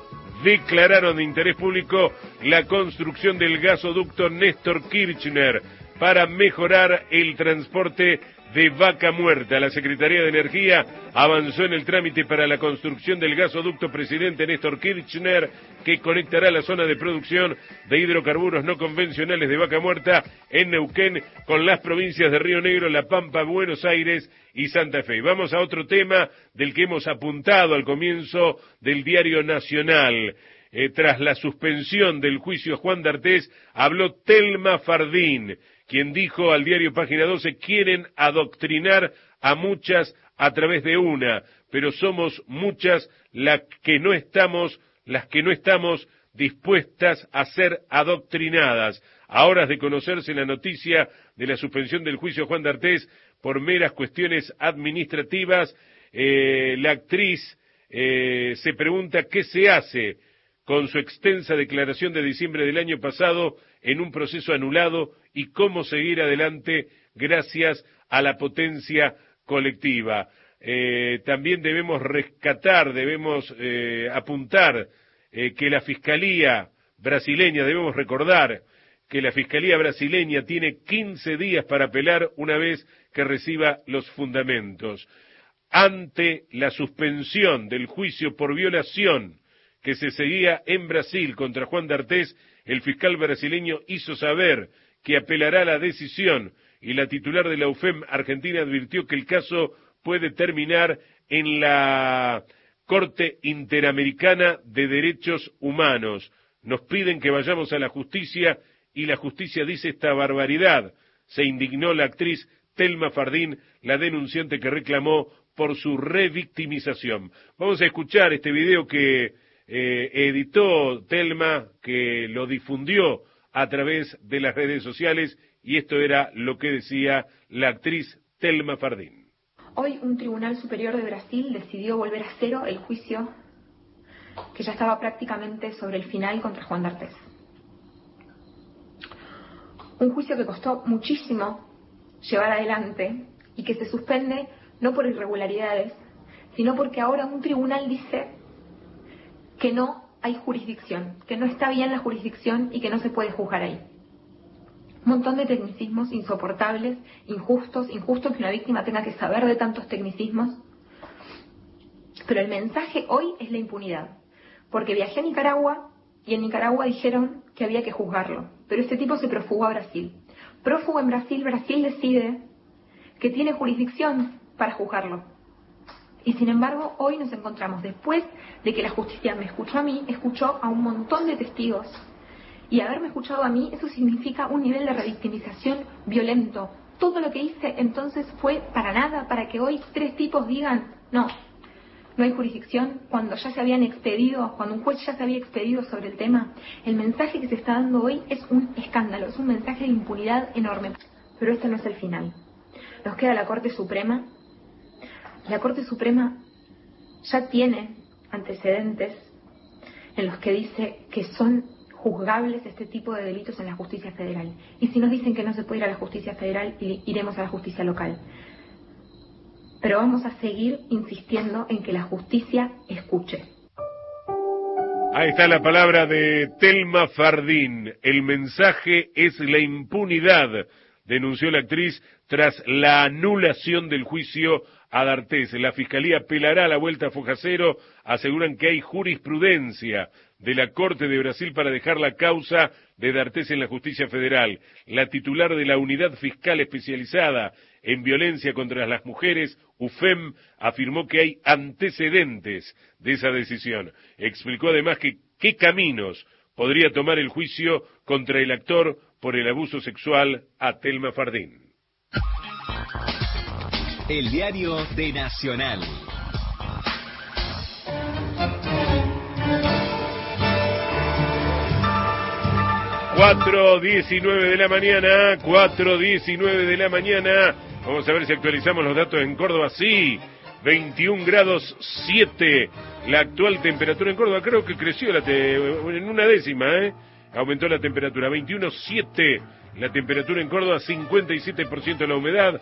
Speaker 1: la construcción del gasoducto Néstor Kirchner para mejorar el transporte de vaca muerta. La Secretaría de Energía avanzó en el trámite para la construcción del gasoducto Presidente Néstor Kirchner, que conectará la zona de producción de hidrocarburos no convencionales de vaca muerta en Neuquén con las provincias de Río Negro, La Pampa, Buenos Aires y Santa Fe. Vamos a otro tema del que hemos apuntado al comienzo del Diario Nacional. Tras la suspensión del juicio a Juan D'Artés, habló Telma Fardín, quien dijo al diario Página 12, quieren adoctrinar a muchas a través de una, pero somos muchas las que no estamos dispuestas a ser adoctrinadas. A horas de conocerse la noticia de la suspensión del juicio a Juan D'Artés por meras cuestiones administrativas, la actriz se pregunta qué se hace con su extensa declaración de diciembre del año pasado en un proceso anulado y cómo seguir adelante gracias a la potencia colectiva. También debemos apuntar que la Fiscalía brasileña, debemos recordar que la Fiscalía brasileña tiene 15 días para apelar una vez que reciba los fundamentos. Ante la suspensión del juicio por violación que se seguía en Brasil contra Juan D'Artés, el fiscal brasileño hizo saber que apelará la decisión y la titular de la UFEM Argentina advirtió que el caso puede terminar en la Corte Interamericana de Derechos Humanos. Nos piden que vayamos a la justicia y la justicia dice esta barbaridad. Se indignó la actriz Telma Fardín, la denunciante que reclamó por su revictimización. Vamos a escuchar este video que editó Telma, que lo difundió a través de las redes sociales, y esto era lo que decía la actriz Telma Fardín.
Speaker 18: Hoy un tribunal superior de Brasil decidió volver a cero el juicio que ya estaba prácticamente sobre el final contra Juan D'Artés. Un juicio que costó muchísimo llevar adelante y que se suspende no por irregularidades, sino porque ahora un tribunal dice que no hay jurisdicción, que no está bien la jurisdicción y que no se puede juzgar ahí. Un montón de tecnicismos insoportables, injusto que una víctima tenga que saber de tantos tecnicismos. Pero el mensaje hoy es la impunidad. Porque viajé a Nicaragua y en Nicaragua dijeron que había que juzgarlo. Pero este tipo se profugó a Brasil. Prófugo en Brasil, Brasil decide que tiene jurisdicción para juzgarlo. Y sin embargo, hoy nos encontramos, después de que la justicia me escuchó a mí, escuchó a un montón de testigos. Y haberme escuchado a mí, eso significa un nivel de revictimización violento. Todo lo que hice entonces fue para nada, para que hoy 3 tipos digan, no hay jurisdicción, cuando ya se habían expedido, cuando un juez ya se había expedido sobre el tema. El mensaje que se está dando hoy es un escándalo, es un mensaje de impunidad enorme. Pero este no es el final. Nos queda la Corte Suprema. La Corte Suprema ya tiene antecedentes en los que dice que son juzgables este tipo de delitos en la justicia federal. Y si nos dicen que no se puede ir a la justicia federal, iremos a la justicia local. Pero vamos a seguir insistiendo en que la justicia escuche.
Speaker 1: Ahí está la palabra de Telma Fardín. El mensaje es la impunidad, denunció la actriz tras la anulación del juicio a D'Artés. La Fiscalía apelará a la vuelta a Foja Cero. Aseguran que hay jurisprudencia de la Corte de Brasil para dejar la causa de D'Artés en la justicia federal. La titular de la Unidad Fiscal Especializada en Violencia contra las Mujeres, UFEM, afirmó que hay antecedentes de esa decisión. Explicó además que qué caminos podría tomar el juicio contra el actor por el abuso sexual a Telma Fardín.
Speaker 8: El diario de Nacional.
Speaker 1: Cuatro 19 de la mañana, 4:19 de la mañana. Vamos a ver si actualizamos los datos en Córdoba. Sí, 21 grados 7 la actual temperatura en Córdoba. Creo que creció en una décima, aumentó la temperatura. 21,7 la temperatura en Córdoba, 57% la humedad,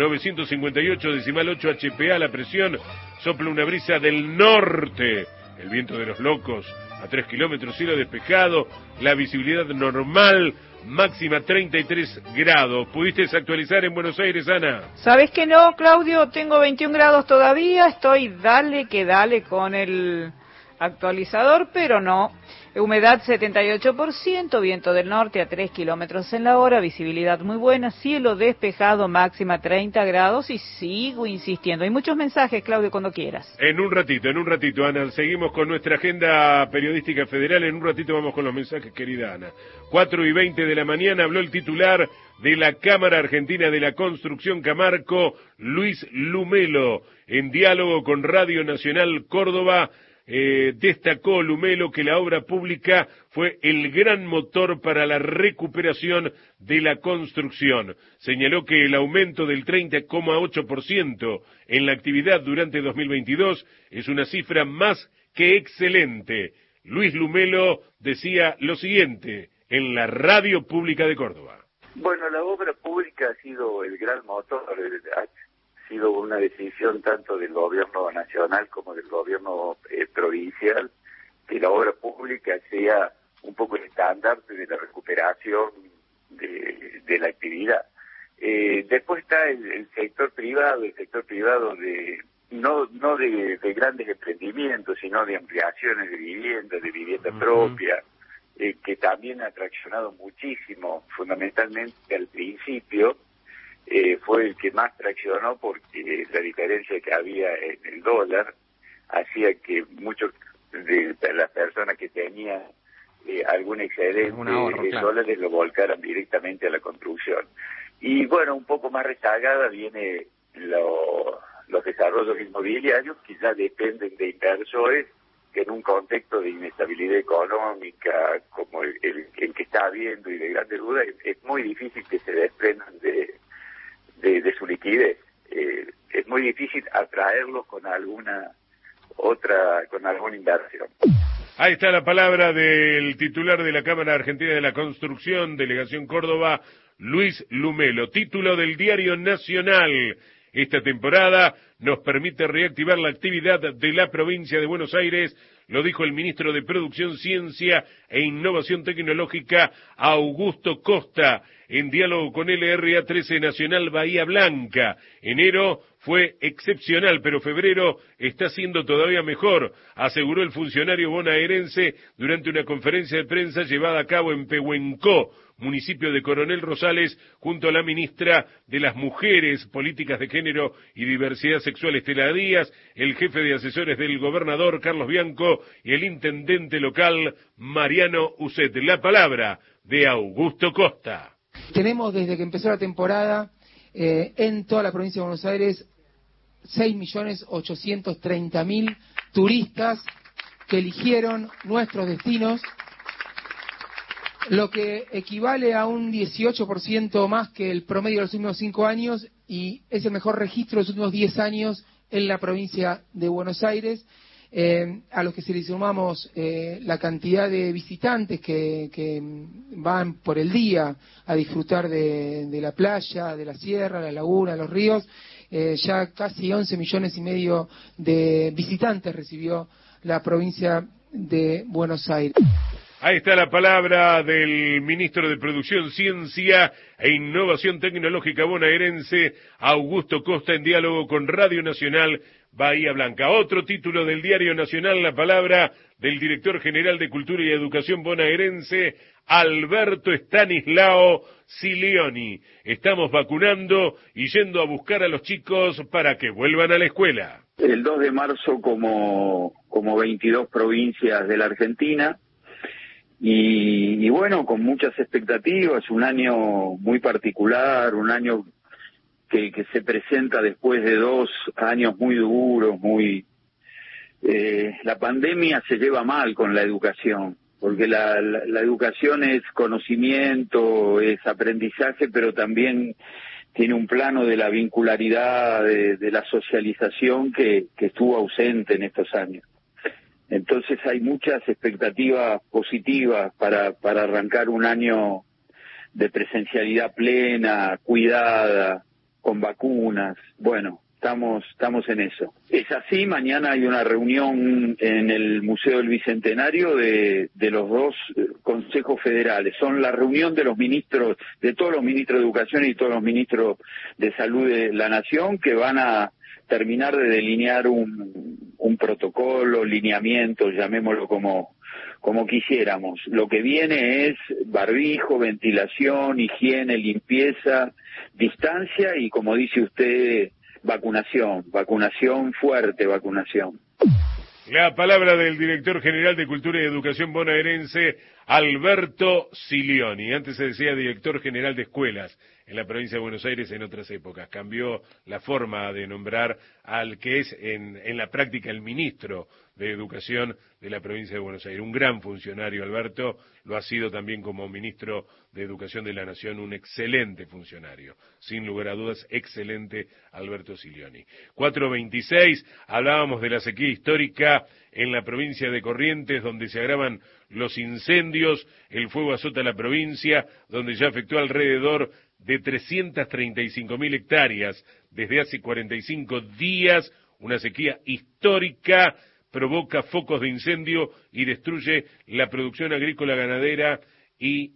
Speaker 1: 958,8 HPA la presión. Sopla una brisa del norte, el viento de los locos, a 3 kilómetros, cielo despejado, la visibilidad normal, máxima 33 grados. ¿Pudiste actualizar en Buenos Aires, Ana?
Speaker 2: ¿Sabés que no, Claudio? Tengo 21 grados todavía, estoy dale con el actualizador, pero no. Humedad 78%, viento del norte a 3 kilómetros en la hora, visibilidad muy buena, cielo despejado, máxima 30 grados y sigo insistiendo. Hay muchos mensajes, Claudio, cuando quieras.
Speaker 1: En un ratito, Ana, seguimos con nuestra agenda periodística federal. En un ratito vamos con los mensajes, querida Ana. 4:20 de la mañana habló el titular de la Cámara Argentina de la Construcción Camarco, Luis Lumelo, en diálogo con Radio Nacional Córdoba. Destacó Lumelo que la obra pública fue el gran motor para la recuperación de la construcción. Señaló que el aumento del 30,8% en la actividad durante 2022 es una cifra más que excelente. Luis Lumelo decía lo siguiente en la Radio Pública de Córdoba.
Speaker 3: Bueno, la obra pública ha sido el gran motor, ha sido una decisión tanto del gobierno nacional como del gobierno provincial, que la obra pública sea un poco el estandarte de la recuperación de la actividad. Después está el sector privado de no de grandes emprendimientos, sino de ampliaciones de vivienda propia, que también ha traccionado muchísimo, fundamentalmente al principio. Fue el que más traccionó porque la diferencia que había en el dólar hacía que muchos de las personas que tenían algún excedente de dólares lo volcaran directamente a la construcción. Y bueno, un poco más rezagada viene los desarrollos inmobiliarios, que ya dependen de inversores que en un contexto de inestabilidad económica como el que está habiendo y de grandes dudas, es muy difícil que se desprendan de su liquidez. Es muy difícil atraerlos con alguna inversión.
Speaker 1: Ahí está la palabra del titular de la Cámara Argentina de la Construcción, Delegación Córdoba, Luis Lumelo. Título del Diario Nacional. Esta temporada nos permite reactivar la actividad de la provincia de Buenos Aires Lo dijo el ministro de Producción, Ciencia e Innovación Tecnológica, Augusto Costa, en diálogo con LRA 13 Nacional Bahía Blanca. Enero fue excepcional, pero febrero está siendo todavía mejor, aseguró el funcionario bonaerense durante una conferencia de prensa llevada a cabo en Pehuenco, municipio de Coronel Rosales, junto a la ministra de las Mujeres, Políticas de Género y Diversidad Sexual, Estela Díaz, el jefe de asesores del gobernador, Carlos Bianco, y el intendente local, Mariano Uset. La palabra de Augusto Costa.
Speaker 19: Tenemos desde que empezó la temporada en toda la provincia de Buenos Aires 6.830.000 turistas que eligieron nuestros destinos, lo que equivale a un 18% más que el promedio de los últimos 5 años y es el mejor registro de los últimos 10 años en la provincia de Buenos Aires, a los que se le sumamos la cantidad de visitantes que van por el día a disfrutar de la playa, de la sierra, la laguna, los ríos. Ya casi 11 millones y medio de visitantes recibió la provincia de Buenos Aires.
Speaker 1: Ahí está la palabra del ministro de Producción, Ciencia e Innovación Tecnológica bonaerense, Augusto Costa, en diálogo con Radio Nacional Bahía Blanca. Otro título del Diario Nacional, la palabra del director general de Cultura y Educación bonaerense, Alberto Estanislao Silioni. Estamos vacunando y yendo a buscar a los chicos para que vuelvan a la escuela.
Speaker 3: El 2 de marzo como 22 provincias de la Argentina. Y bueno, con muchas expectativas, un año muy particular, un año que se presenta después de 2 años muy duros, la pandemia se lleva mal con la educación, porque la educación es conocimiento, es aprendizaje, pero también tiene un plano de la vincularidad, de la socialización que estuvo ausente en estos años. Entonces hay muchas expectativas positivas para arrancar un año de presencialidad plena, cuidada, con vacunas. Bueno, estamos en eso. Es así, mañana hay una reunión en el Museo del Bicentenario de los 2 consejos federales. Son la reunión de los ministros, de todos los ministros de Educación y todos los ministros de Salud de la Nación, que van a terminar de delinear un protocolo, lineamiento, llamémoslo como quisiéramos. Lo que viene es barbijo, ventilación, higiene, limpieza, distancia y, como dice usted, vacunación fuerte, vacunación.
Speaker 1: La palabra del director general de Cultura y Educación bonaerense, Alberto Silioni. Antes se decía director general de escuelas en la provincia de Buenos Aires en otras épocas. Cambió la forma de nombrar al que es en la práctica el ministro de Educación de la provincia de Buenos Aires. Un gran funcionario, Alberto, lo ha sido también como ministro de Educación de la Nación, un excelente funcionario. Sin lugar a dudas, excelente Alberto Silioni. 4:26, hablábamos de la sequía histórica en la provincia de Corrientes, donde se agravan los incendios, el fuego azota la provincia, donde ya afectó alrededor de 335.000 hectáreas desde hace 45 días, una sequía histórica, provoca focos de incendio y destruye la producción agrícola ganadera y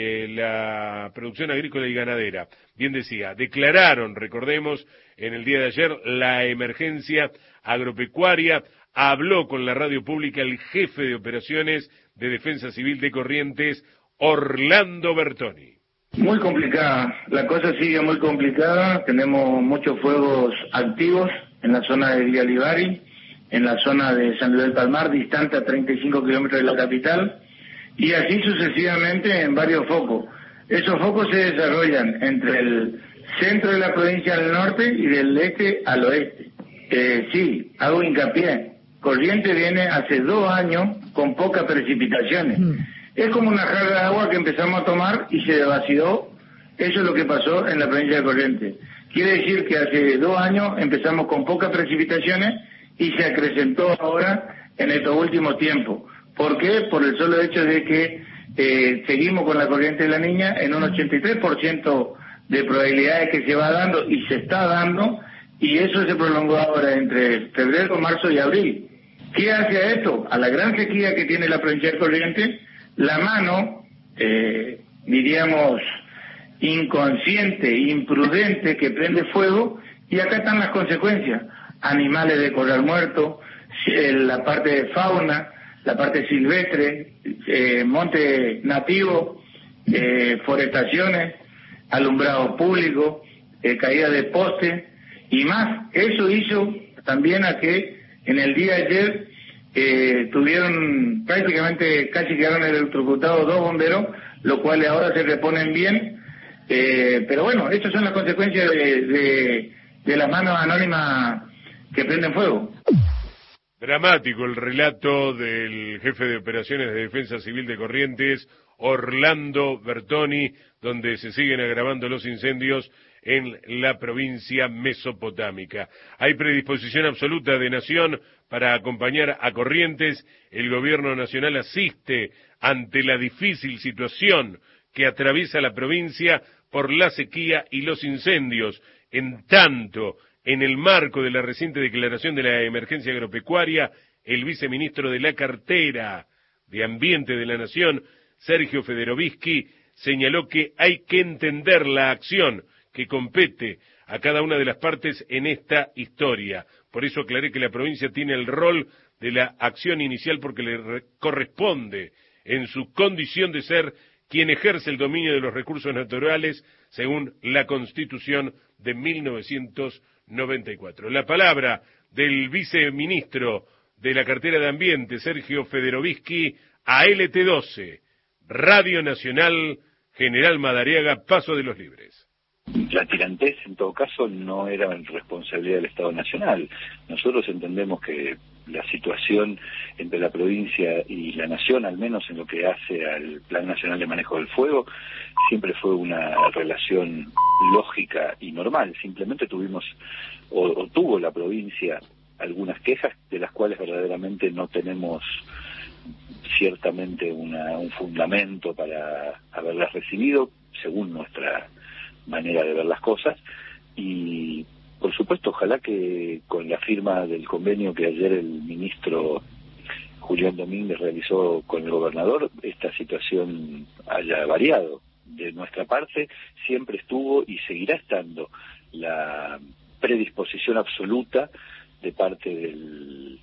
Speaker 1: ganadera. Bien decía, declararon, recordemos, en el día de ayer la emergencia agropecuaria. Habló con la radio pública el jefe de operaciones de Defensa Civil de Corrientes, Orlando Bertoni.
Speaker 20: Muy complicada, la cosa sigue muy complicada, tenemos muchos fuegos activos en la zona de Villa Livari, en la zona de San Luis del Palmar, distante a 35 kilómetros de la capital, y así sucesivamente en varios focos. Esos focos se desarrollan entre el centro de la provincia del norte y del este al oeste. Sí, hago hincapié, Corrientes viene hace 2 años con pocas precipitaciones. Es como una jarra de agua que empezamos a tomar y se vació. Eso es lo que pasó en la provincia de Corrientes. Quiere decir que hace 2 años empezamos con pocas precipitaciones y se acrecentó ahora en estos últimos tiempos. ¿Por qué? Por el solo hecho de que seguimos con la corriente de la Niña en un 83% de probabilidades que se va dando y se está dando, y eso se prolongó ahora entre febrero, marzo y abril. ¿Qué hace a esto? A la gran sequía que tiene la provincia de Corrientes, la mano, diríamos, inconsciente, imprudente que prende fuego, y acá están las consecuencias: animales de corral muerto, la parte de fauna, la parte silvestre, monte nativo, forestaciones, alumbrado público, caída de postes y más. Eso hizo también a que en el día de ayer tuvieron prácticamente, casi quedaron electrocutados 2 bomberos, los cuales ahora se reponen bien, pero bueno, estas son las consecuencias de las manos anónimas que prenden fuego.
Speaker 1: Dramático el relato del jefe de operaciones de Defensa Civil de Corrientes, Orlando Bertoni, donde se siguen agravando los incendios en la provincia mesopotámica. Hay predisposición absoluta de Nación para acompañar a Corrientes. El gobierno nacional asiste ante la difícil situación que atraviesa la provincia por la sequía y los incendios. En tanto, en el marco de la reciente declaración de la emergencia agropecuaria, el viceministro de la cartera de Ambiente de la Nación, Sergio Federovisky, señaló que hay que entender la acción que compete a cada una de las partes en esta historia. Por eso aclaré que la provincia tiene el rol de la acción inicial porque le corresponde, en su condición de ser quien ejerce el dominio de los recursos naturales según la Constitución de 1994. La palabra del viceministro de la cartera de Ambiente, Sergio Federovisky, a LT12, Radio Nacional, General Madariaga, Paso de los Libres.
Speaker 21: La tirantez, en todo caso, no era responsabilidad del Estado Nacional. Nosotros entendemos que la situación entre la provincia y la Nación, al menos en lo que hace al Plan Nacional de Manejo del Fuego, siempre fue una relación lógica y normal. Simplemente tuvimos, o tuvo la provincia algunas quejas de las cuales verdaderamente no tenemos ciertamente un fundamento para haberlas recibido, según nuestra manera de ver las cosas, y por supuesto ojalá que con la firma del convenio que ayer el ministro Julián Domínguez realizó con el gobernador, esta situación haya variado. De nuestra parte siempre estuvo y seguirá estando la predisposición absoluta de parte del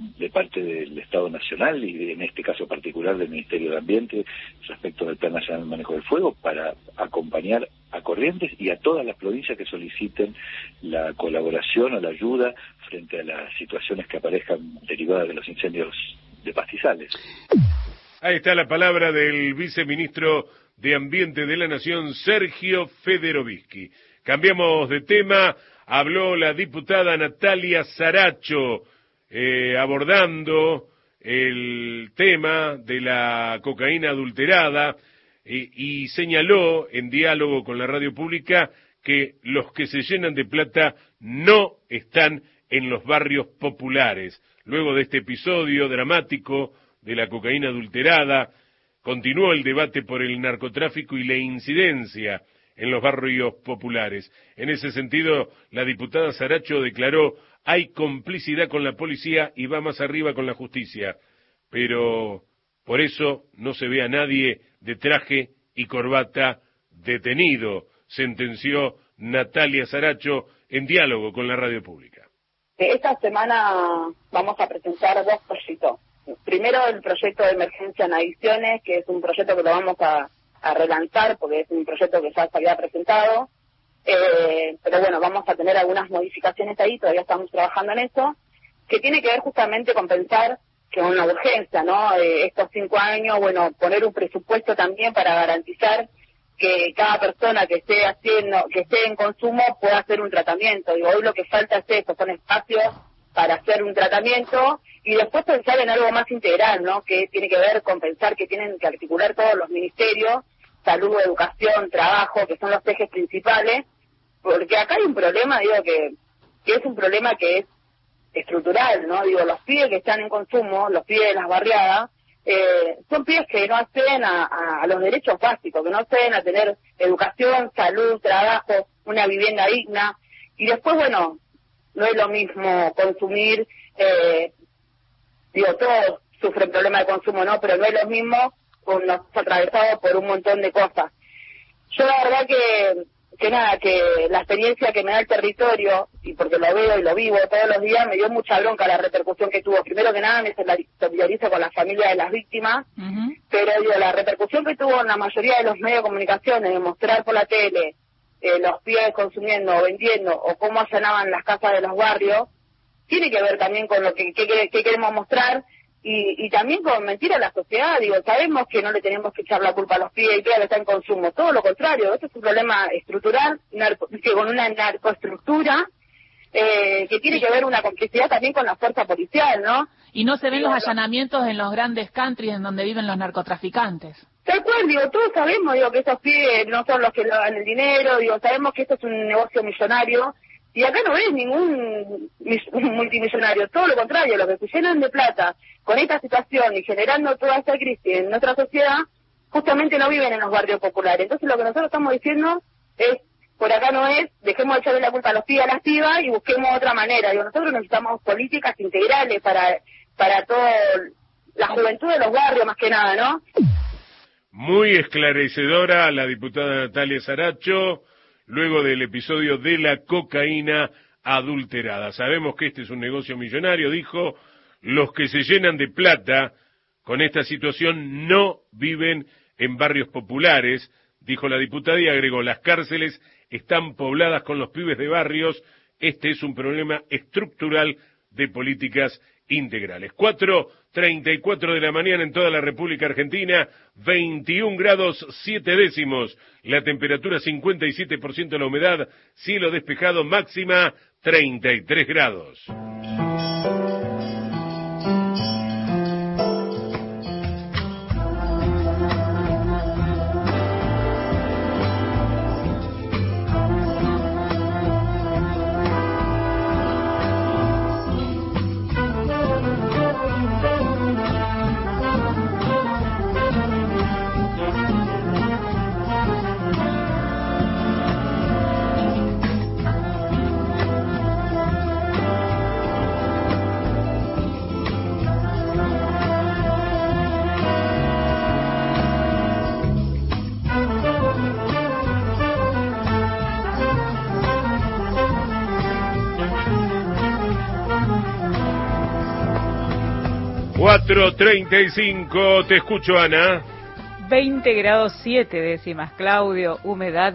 Speaker 21: Estado Nacional y en este caso particular del Ministerio de Ambiente respecto del Plan Nacional de Manejo del Fuego para acompañar a Corrientes y a todas las provincias que soliciten la colaboración o la ayuda frente a las situaciones que aparezcan derivadas de los incendios de pastizales.
Speaker 1: Ahí está la palabra del viceministro de Ambiente de la Nación, Sergio Federovisky. Cambiamos de tema, habló la diputada Natalia Saracho, abordando el tema de la cocaína adulterada y señaló en diálogo con la radio pública que los que se llenan de plata no están en los barrios populares. Luego de este episodio dramático de la cocaína adulterada, continuó el debate por el narcotráfico y la incidencia en los barrios populares. En ese sentido, la diputada Saracho declaró: hay complicidad con la policía y va más arriba con la justicia, pero por eso no se ve a nadie de traje y corbata detenido, sentenció Natalia Saracho en diálogo con la radio pública.
Speaker 22: Esta semana vamos a presentar 2 proyectos. Primero, el proyecto de emergencia en adicciones, que es un proyecto que lo vamos a relanzar porque es un proyecto que ya se había presentado. Pero bueno, vamos a tener algunas modificaciones ahí, todavía estamos trabajando en eso, que tiene que ver justamente con pensar que es una urgencia, ¿no? Estos 5 años, bueno, poner un presupuesto también para garantizar que cada persona que esté en consumo pueda hacer un tratamiento. Digo, hoy lo que falta es esto, son espacios para hacer un tratamiento y después pensar en algo más integral, ¿no? Que tiene que ver con pensar que tienen que articular todos los ministerios, salud, educación, trabajo, que son los ejes principales, porque acá hay un problema, digo, que es un problema que es estructural, ¿no? Digo, los pibes que están en consumo, los pibes de las barriadas, son pibes que no acceden a los derechos básicos, que no acceden a tener educación, salud, trabajo, una vivienda digna, y después, bueno, no es lo mismo consumir Digo, todos sufren problemas de consumo, ¿no? Pero no es lo mismo con los atravesados por un montón de cosas. Yo la verdad que la experiencia que me da el territorio, y porque lo veo y lo vivo todos los días, me dio mucha bronca la repercusión que tuvo. Primero que nada me solidarizo con la familia de las víctimas, pero digo, la repercusión que tuvo en la mayoría de los medios de comunicación, de mostrar por la tele los pibes consumiendo o vendiendo, o cómo allanaban las casas de los barrios, tiene que ver también con lo que queremos mostrar, y también con mentir a la sociedad. Digo, sabemos que no le tenemos que echar la culpa a los pibes y que está en consumo, todo lo contrario, esto es un problema estructural, con una narcoestructura, que tiene que ver una complicidad también con la fuerza policial, ¿no?
Speaker 4: Y no se ven los allanamientos en los grandes countries en donde viven los narcotraficantes.
Speaker 22: Tal cual, digo, todos sabemos, digo, que esos pibes no son los que le dan el dinero, digo, sabemos que esto es un negocio millonario, y acá no ves ningún multimillonario, todo lo contrario, los que se llenan de plata con esta situación y generando toda esta crisis en nuestra sociedad, justamente no viven en los barrios populares. Entonces lo que nosotros estamos diciendo es, por acá no es, dejemos de echarle la culpa a los pibes, a las pibas, y busquemos otra manera. Digo, nosotros necesitamos políticas integrales para toda la juventud de los barrios, más que nada, ¿no?
Speaker 1: Muy esclarecedora la diputada Natalia Saracho, luego del episodio de la cocaína adulterada. Sabemos que este es un negocio millonario, dijo, los que se llenan de plata con esta situación no viven en barrios populares, dijo la diputada, y agregó, las cárceles están pobladas con los pibes de barrios, este es un problema estructural de políticas integrales. 4:34 de la mañana en toda la República Argentina, 21 grados 7 décimos, la temperatura 57% de la humedad, cielo despejado, máxima 33 grados. ...4:35, te escucho, Ana.
Speaker 2: 20 grados 7 décimas, Claudio, humedad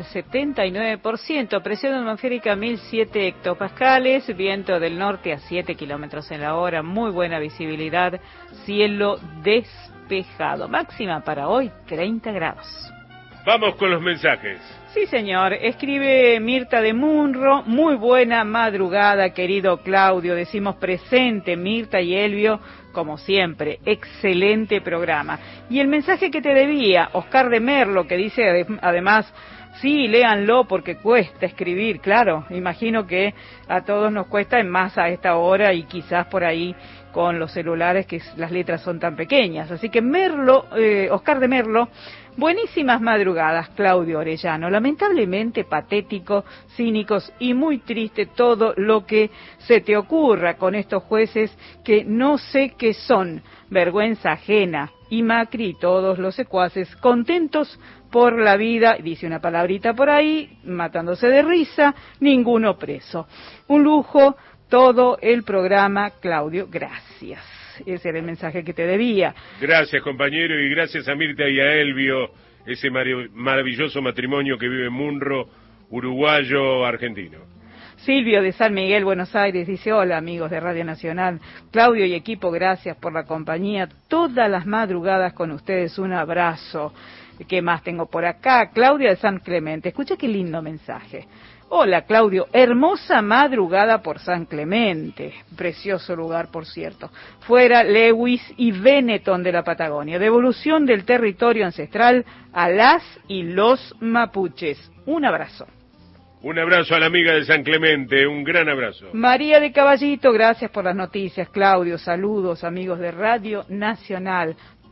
Speaker 2: 79%, presión atmosférica 1007 hectopascales, viento del norte a 7 kilómetros en la hora, muy buena visibilidad, cielo despejado, máxima para hoy 30 grados.
Speaker 1: Vamos con los mensajes.
Speaker 2: Sí, señor. Escribe Mirta de Munro. Muy buena madrugada, querido Claudio. Decimos presente, Mirta y Elvio, como siempre. Excelente programa. Y el mensaje que te debía, Oscar de Merlo, que dice además, sí, léanlo porque cuesta escribir. Claro, imagino que a todos nos cuesta, en más a esta hora y quizás por ahí con los celulares que las letras son tan pequeñas. Así que Merlo, Oscar de Merlo, buenísimas madrugadas, Claudio Orellano. Lamentablemente patético, cínicos y muy triste todo lo que se te ocurra con estos jueces que no sé qué son. Vergüenza ajena. Y Macri y todos los secuaces contentos por la vida, dice una palabrita por ahí, matándose de risa, ninguno preso. Un lujo todo el programa, Claudio, gracias. Ese era el mensaje que te debía.
Speaker 1: Gracias, compañero, y gracias a Mirta y a Elvio, ese maravilloso matrimonio que vive en Munro, uruguayo-argentino.
Speaker 2: Silvio de San Miguel, Buenos Aires, dice, hola amigos de Radio Nacional, Claudio y equipo, gracias por la compañía, todas las madrugadas con ustedes, un abrazo. ¿Qué más tengo por acá? Claudia de San Clemente, escucha qué lindo mensaje. Hola Claudio, hermosa madrugada por San Clemente, precioso lugar por cierto, fuera Lewis y Benetton de la Patagonia, devolución del territorio ancestral a las y los mapuches, un abrazo.
Speaker 1: Un abrazo a la amiga de San Clemente, un gran abrazo.
Speaker 2: María de Caballito, gracias por las noticias, Claudio, saludos amigos de Radio Nacional.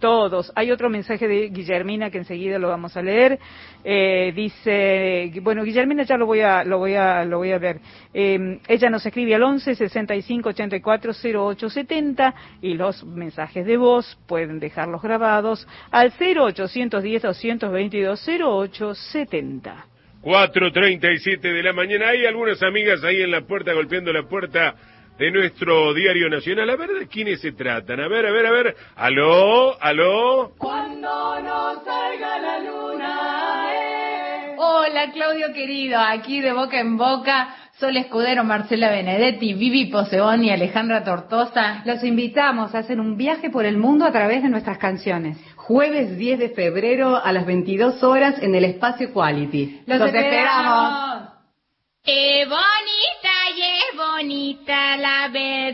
Speaker 2: todos. Hay otro mensaje de Guillermina que enseguida lo vamos a leer. Dice, bueno, Guillermina ya lo voy a ver. Ella nos escribe al 11 65 84 08 70 y los mensajes de voz pueden dejarlos grabados al 0810 222 08 70.
Speaker 1: 4:37 de la mañana. Hay algunas amigas ahí en la puerta, golpeando la puerta de nuestro diario nacional. A ver, ¿de quiénes se tratan? A ver. ¿Aló?
Speaker 5: Cuando no salga la luna. Hola, Claudio querido, aquí de Boca en Boca. Sol Escudero, Marcela Benedetti, Vivi Posebón y Alejandra Tortosa.
Speaker 6: Los invitamos a hacer un viaje por el mundo a través de nuestras canciones. Jueves 10 de febrero a las 22 horas en el Espacio Quality.
Speaker 5: ¡Los esperamos!
Speaker 23: Es bonita la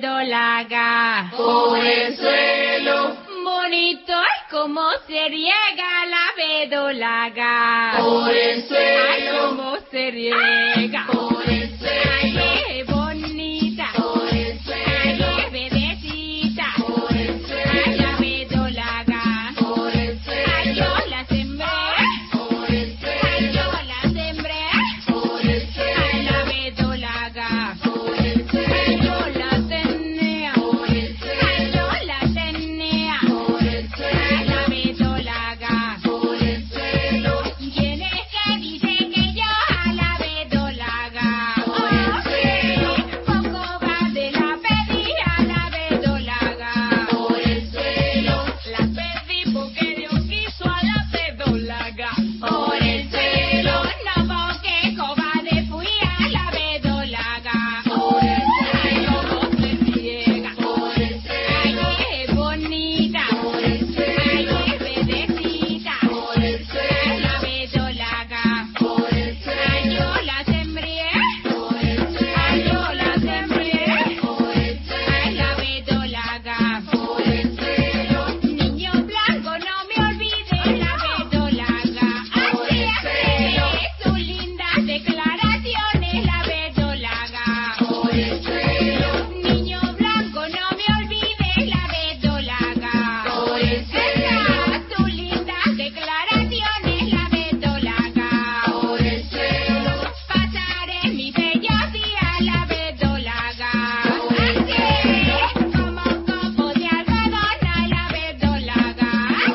Speaker 23: verdolaga.
Speaker 5: Por el suelo.
Speaker 23: Bonito es como se riega la verdolaga.
Speaker 5: Por el suelo.
Speaker 23: Ay, cómo se riega.
Speaker 5: Por el suelo.
Speaker 23: Ay, bonita.
Speaker 5: Por el suelo.
Speaker 23: Ay, verdecita.
Speaker 5: Por el suelo.
Speaker 23: Ay, la verdolaga.
Speaker 5: Por el suelo.
Speaker 23: Ay, yo la sembré.
Speaker 5: Por el suelo.
Speaker 23: Ay, yo la sembré.
Speaker 5: Por el suelo.
Speaker 23: Ay, la verdolaga.
Speaker 5: Por el suelo.
Speaker 23: Ay, yo la tenía.
Speaker 5: Por el suelo.
Speaker 23: Ay, yo la tenía.
Speaker 5: Por el suelo.
Speaker 23: Ay, la verdolaga.
Speaker 5: Por el suelo.
Speaker 23: ¿Quién es que dice que yo a la verdolaga?
Speaker 5: Por el suelo.
Speaker 23: Poco va de la pedí a la verdolaga.
Speaker 5: Por el suelo.
Speaker 23: La pedí porque Dios quiso a la verdolaga.
Speaker 5: Por el suelo.
Speaker 23: No porque cobarde fui a la verdolaga.
Speaker 5: Por el
Speaker 23: Ay,
Speaker 5: suelo.
Speaker 23: cómo se riega.
Speaker 5: Por el suelo.
Speaker 23: Ay, es bonita.
Speaker 5: Por el suelo.
Speaker 23: Ay, es verdecita.
Speaker 5: Por el
Speaker 23: Ay,
Speaker 5: suelo.
Speaker 23: la verdolaga.
Speaker 5: Por el
Speaker 23: Ay,
Speaker 5: suelo.
Speaker 23: yo la sembré.
Speaker 5: Por el
Speaker 23: Ay,
Speaker 5: suelo.
Speaker 23: yo la sembré.
Speaker 5: Por el
Speaker 23: Ay, la verdolaga.
Speaker 5: Por el suelo.
Speaker 23: Niño blanco, no me olvides la verdolaga.
Speaker 5: Por el suelo.
Speaker 23: Sus lindas declaraciones, la verdolaga.
Speaker 5: Por el suelo.
Speaker 23: Niño blanco, no me olvides la verdolaga.
Speaker 5: Por el suelo.
Speaker 23: Sus lindas declaraciones, la verdolaga.
Speaker 5: Por el suelo.
Speaker 23: Pasaré mis bellos días, la verdolaga.
Speaker 5: Por el suelo.
Speaker 23: Como copo de algodón, la verdolaga.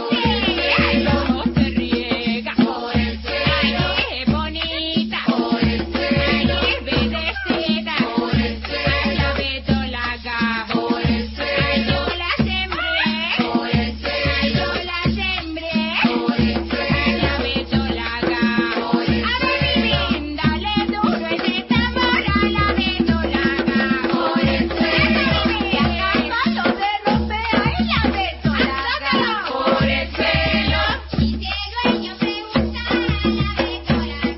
Speaker 23: Ay, cómo se riega.
Speaker 5: Por el suelo.
Speaker 23: Ay, es bonita.
Speaker 5: Por el
Speaker 23: Ay,
Speaker 5: suelo.
Speaker 23: es verdecita.
Speaker 5: Por el
Speaker 23: Ay, la
Speaker 5: suelo.
Speaker 23: verdolaga.
Speaker 5: Por el
Speaker 23: Ay,
Speaker 5: suelo.
Speaker 23: yo la sembré.
Speaker 5: Por el
Speaker 23: Ay,
Speaker 5: suelo.
Speaker 23: yo la sembré.
Speaker 5: Por el
Speaker 23: Ay,
Speaker 5: suelo.
Speaker 23: la verdolaga.
Speaker 5: Por el
Speaker 23: A ver, Vivín, dale duro ese tambor a la verdolaga.
Speaker 5: Por el suelo.
Speaker 23: Y acá cuando se rompe ahí la verdolaga.
Speaker 5: Por el suelo.
Speaker 23: Y si el dueño pregunta a la verdolaga.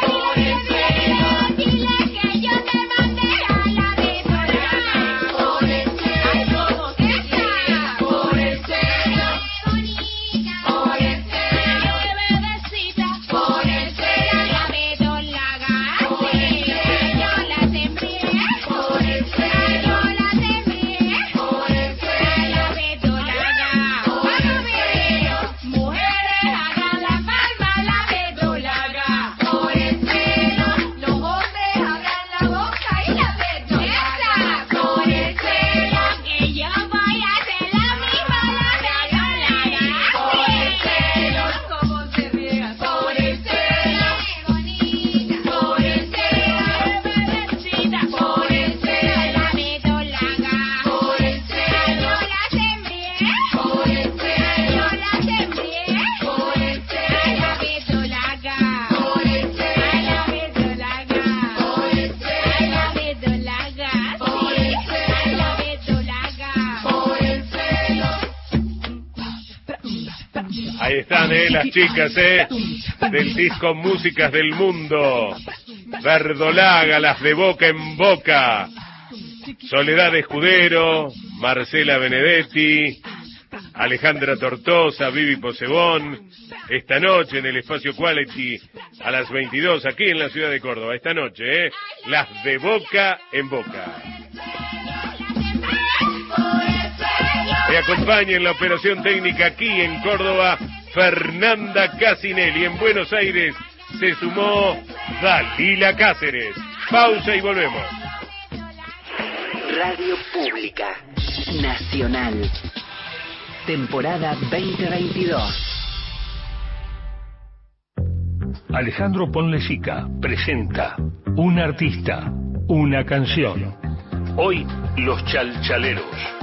Speaker 23: Dile que yo te mandé a la verdolaga.
Speaker 5: Por el suelo.
Speaker 23: Ay, cómo que está.
Speaker 5: Por el suelo.
Speaker 23: Bonita.
Speaker 5: Por el suelo.
Speaker 23: Ay, verdecita.
Speaker 5: Por el suelo.
Speaker 23: La verdolaga.
Speaker 5: Por el suelo.
Speaker 23: Yo la sembré.
Speaker 5: Por el suelo.
Speaker 23: Yo la sembré.
Speaker 5: Por el suelo.
Speaker 23: La verdolaga. Vamos, Vero. Mujeres, hagan la palma, la verdolaga.
Speaker 5: Por el suelo.
Speaker 23: Los hombres abran la boca y la verdolaga.
Speaker 5: Por el suelo.
Speaker 23: Que yo voy a hacer la misma, la verdolaga.
Speaker 5: Por el suelo.
Speaker 23: Cómo se riega.
Speaker 5: Por el suelo.
Speaker 23: Bonita.
Speaker 5: Por el suelo.
Speaker 23: Verdecita.
Speaker 5: Por el suelo.
Speaker 23: La verdolaga.
Speaker 5: Por el suelo.
Speaker 23: Yo la sembré.
Speaker 5: Por el suelo.
Speaker 23: Yo la sembré.
Speaker 5: Por el
Speaker 23: Ay, la
Speaker 5: suelo.
Speaker 23: verdolaga.
Speaker 5: Por el
Speaker 23: Ay,
Speaker 5: suelo.
Speaker 23: la verdolaga.
Speaker 5: Por el
Speaker 23: Ay, la
Speaker 5: suelo.
Speaker 23: verdolaga.
Speaker 5: Por el
Speaker 23: Sí. Ay, la
Speaker 5: suelo.
Speaker 23: verdolaga.
Speaker 5: Por el suelo.
Speaker 1: Ahí están, las chicas, del disco Músicas del Mundo. Verdolaga, las de Boca en Boca. Soledad Escudero, Marcela Benedetti, Alejandra Tortosa, Vivi Posebón. Esta noche en el Espacio Quality a las 22, aquí en la ciudad de Córdoba. Esta noche, las de Boca en Boca. Me acompaña en la operación técnica aquí en Córdoba, Fernanda Casinelli. En Buenos Aires se sumó Dalila Cáceres. Pausa y volvemos.
Speaker 7: Radio Pública Nacional, temporada 2022.
Speaker 9: Alejandro Ponlecica presenta Un artista, una canción. Hoy, Los Chalchaleros.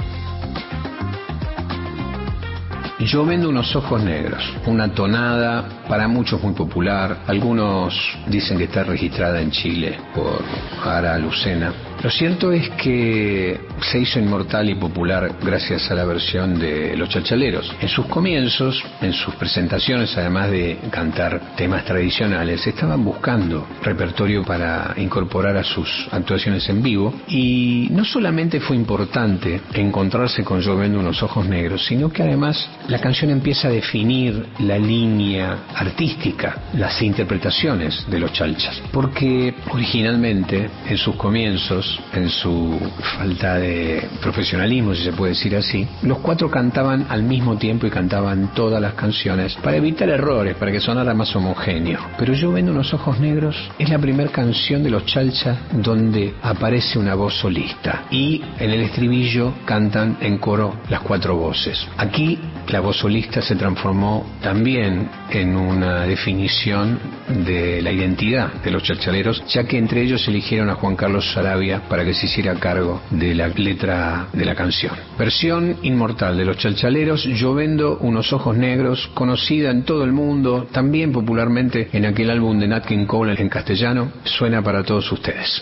Speaker 10: Yo vendo unos ojos negros, una tonada para muchos muy popular. Algunos dicen que está registrada en Chile por Ara Lucena. Lo cierto es que se hizo inmortal y popular gracias a la versión de Los Chalchaleros. En sus comienzos, en sus presentaciones, además de cantar temas tradicionales, estaban buscando repertorio para incorporar a sus actuaciones en vivo. Y no solamente fue importante encontrarse con Yo vendo unos ojos negros, sino que además la canción empieza a definir la línea artística, las interpretaciones de los chalchas. Porque originalmente, en sus comienzos, en su falta de profesionalismo, si se puede decir así, los cuatro cantaban al mismo tiempo y cantaban todas las canciones para evitar errores, para que sonara más homogéneo. Pero Yo vendo unos ojos negros es la primera canción de los chalchas donde aparece una voz solista y en el estribillo cantan en coro las cuatro voces. Aquí la voz solista se transformó también en una definición de la identidad de los chalchaleros, ya que entre ellos eligieron a Juan Carlos Sarabia para que se hiciera cargo de la letra de la canción. Versión inmortal de los chalchaleros, Yo vendo unos ojos negros, conocida en todo el mundo, también popularmente en aquel álbum de Nat King Cole en castellano, suena para todos ustedes.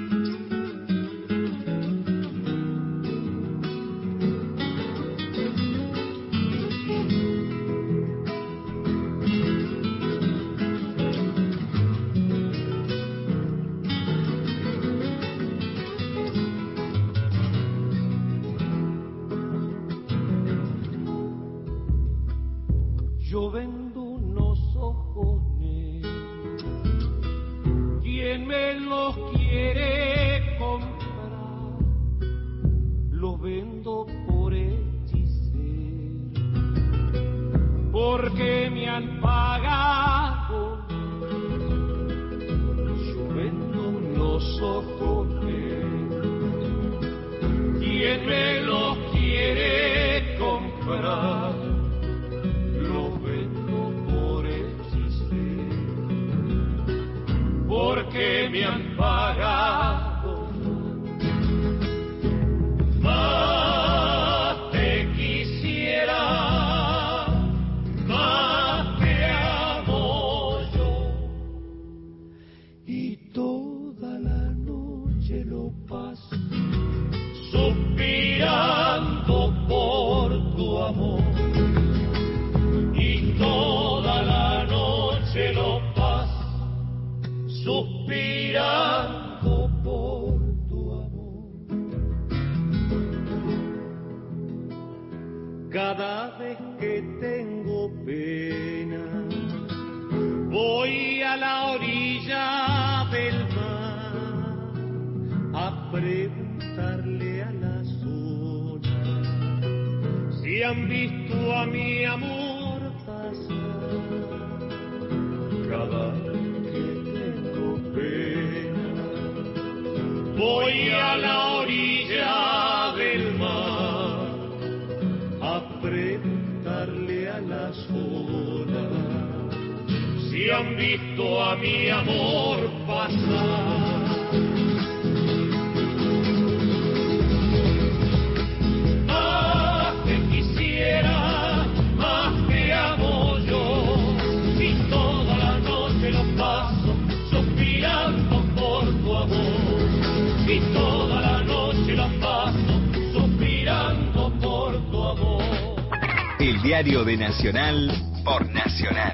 Speaker 12: Yo vendo unos ojos negros, ¿quién me los quiere comprar? Los vendo por hechicero, porque me han pagado. Yo vendo unos ojos negros, ¿quién me los quiere comprar? Porque me han pagado. Más te quisiera, más te amo yo. Y toda la noche lo paso suspirando por tu amor. Y toda la noche lo suspirando por tu amor. Cada vez que tengo pena, voy a la orilla del mar a preguntarle a las olas si han visto a mi amor pasar. Cada voy a la orilla del mar a preguntarle a las olas si han visto a mi amor pasar. Más te quisiera, más te amo yo, y toda la noche lo paso suspirando por tu amor. Y toda la noche la paso suspirando por tu amor.
Speaker 8: El diario de Nacional por Nacional.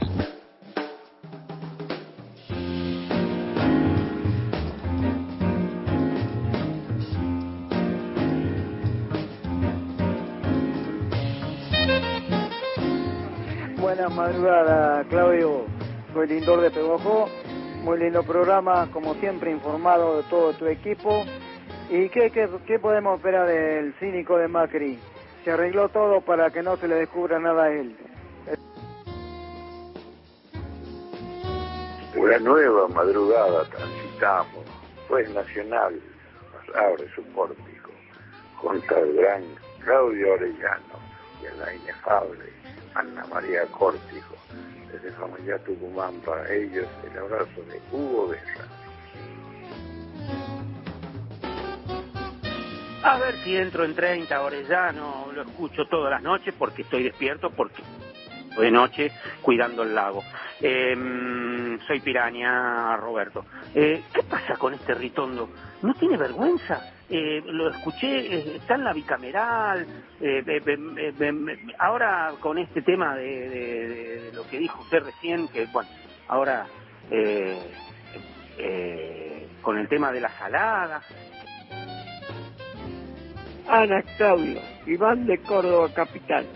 Speaker 11: Buenas madrugadas, Claudio. Soy Lindor de Peguajó. Muy lindo programa, como siempre informado de todo tu equipo. ¿Y qué podemos esperar del cínico de Macri? se arregló todo para que no se le descubra nada a él.
Speaker 3: Una nueva madrugada transitamos, pues Nacional nos abre su pórtico, junto al gran Claudio Orellano y a la inefable Ana María Córtico. Desde Familia Tucumán para ellos el abrazo de Hugo Guerra.
Speaker 13: A ver si entro en 30, Orellano, lo escucho todas las noches porque estoy despierto, porque de noche cuidando el lago. Soy Piraña, Roberto. ¿Qué pasa con este Ritondo? ¿No tiene vergüenza? Lo escuché, está en la bicameral, ahora con este tema de lo que dijo usted recién, que bueno, ahora con el tema de la salada.
Speaker 14: Ana Claudio, Iván de Córdoba Capital.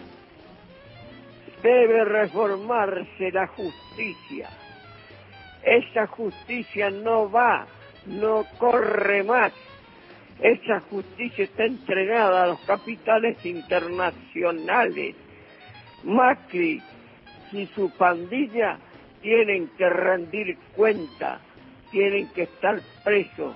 Speaker 14: Debe reformarse la justicia. Esa justicia no va, no corre más. Esa justicia está entregada a los capitales internacionales. Macri y su pandilla tienen que rendir cuenta, tienen que estar presos.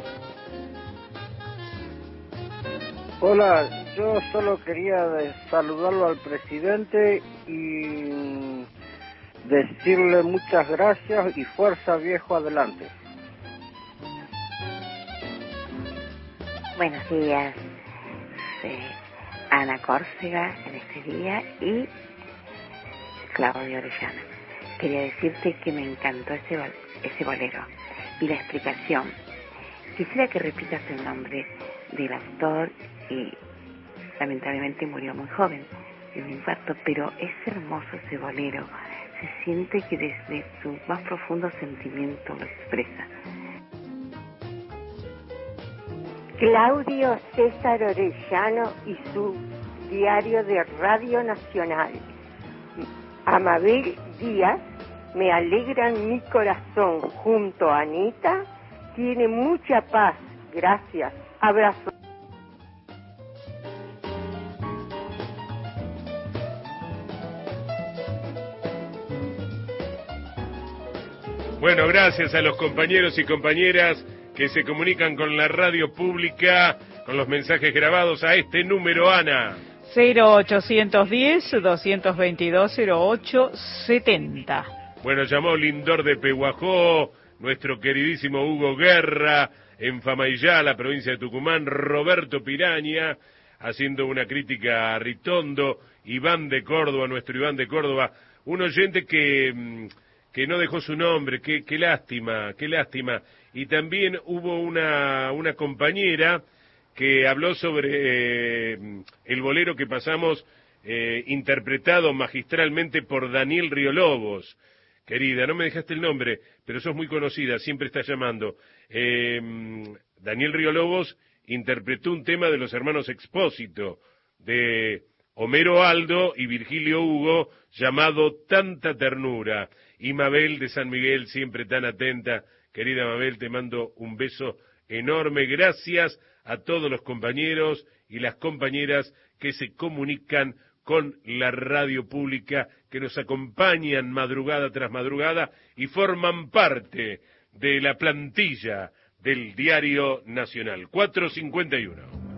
Speaker 11: Hola, yo solo quería saludarlo al presidente y decirle muchas gracias y fuerza, viejo, adelante.
Speaker 16: Buenos días, Ana Córcega en este día y Claudio Orellana. Quería decirte que me encantó ese bolero y la explicación. Quisiera que repitas el nombre del actor y lamentablemente murió muy joven de un infarto, pero es hermoso ese bolero. Se siente que desde su más profundo sentimiento lo expresa.
Speaker 24: Claudio César Orellano y su diario de Radio Nacional. Amabel Díaz, me alegran mi corazón junto a Anita, tiene mucha paz. Gracias. Abrazo.
Speaker 1: Bueno, gracias a los compañeros y compañeras que se comunican con la radio pública, con los mensajes grabados a este número, Ana.
Speaker 2: 0810-222-0870.
Speaker 1: Bueno, llamó Lindor de Pehuajó, nuestro queridísimo Hugo Guerra, en Famaillá, la provincia de Tucumán, Roberto Piraña, haciendo una crítica a Ritondo, Iván de Córdoba, nuestro Iván de Córdoba, un oyente que no dejó su nombre, qué lástima, qué lástima. Y también hubo una compañera que habló sobre el bolero que pasamos, interpretado magistralmente por Daniel Riolobos. Querida, no me dejaste el nombre, pero sos muy conocida, siempre estás llamando. Daniel Riolobos interpretó un tema de los hermanos Expósito, de Homero Aldo y Virgilio Hugo, llamado Tanta Ternura. Y Mabel de San Miguel, siempre tan atenta. Querida Mabel, te mando un beso enorme. Gracias a todos los compañeros y las compañeras que se comunican con la radio pública, que nos acompañan madrugada tras madrugada y forman parte de la plantilla del Diario Nacional. 4:51.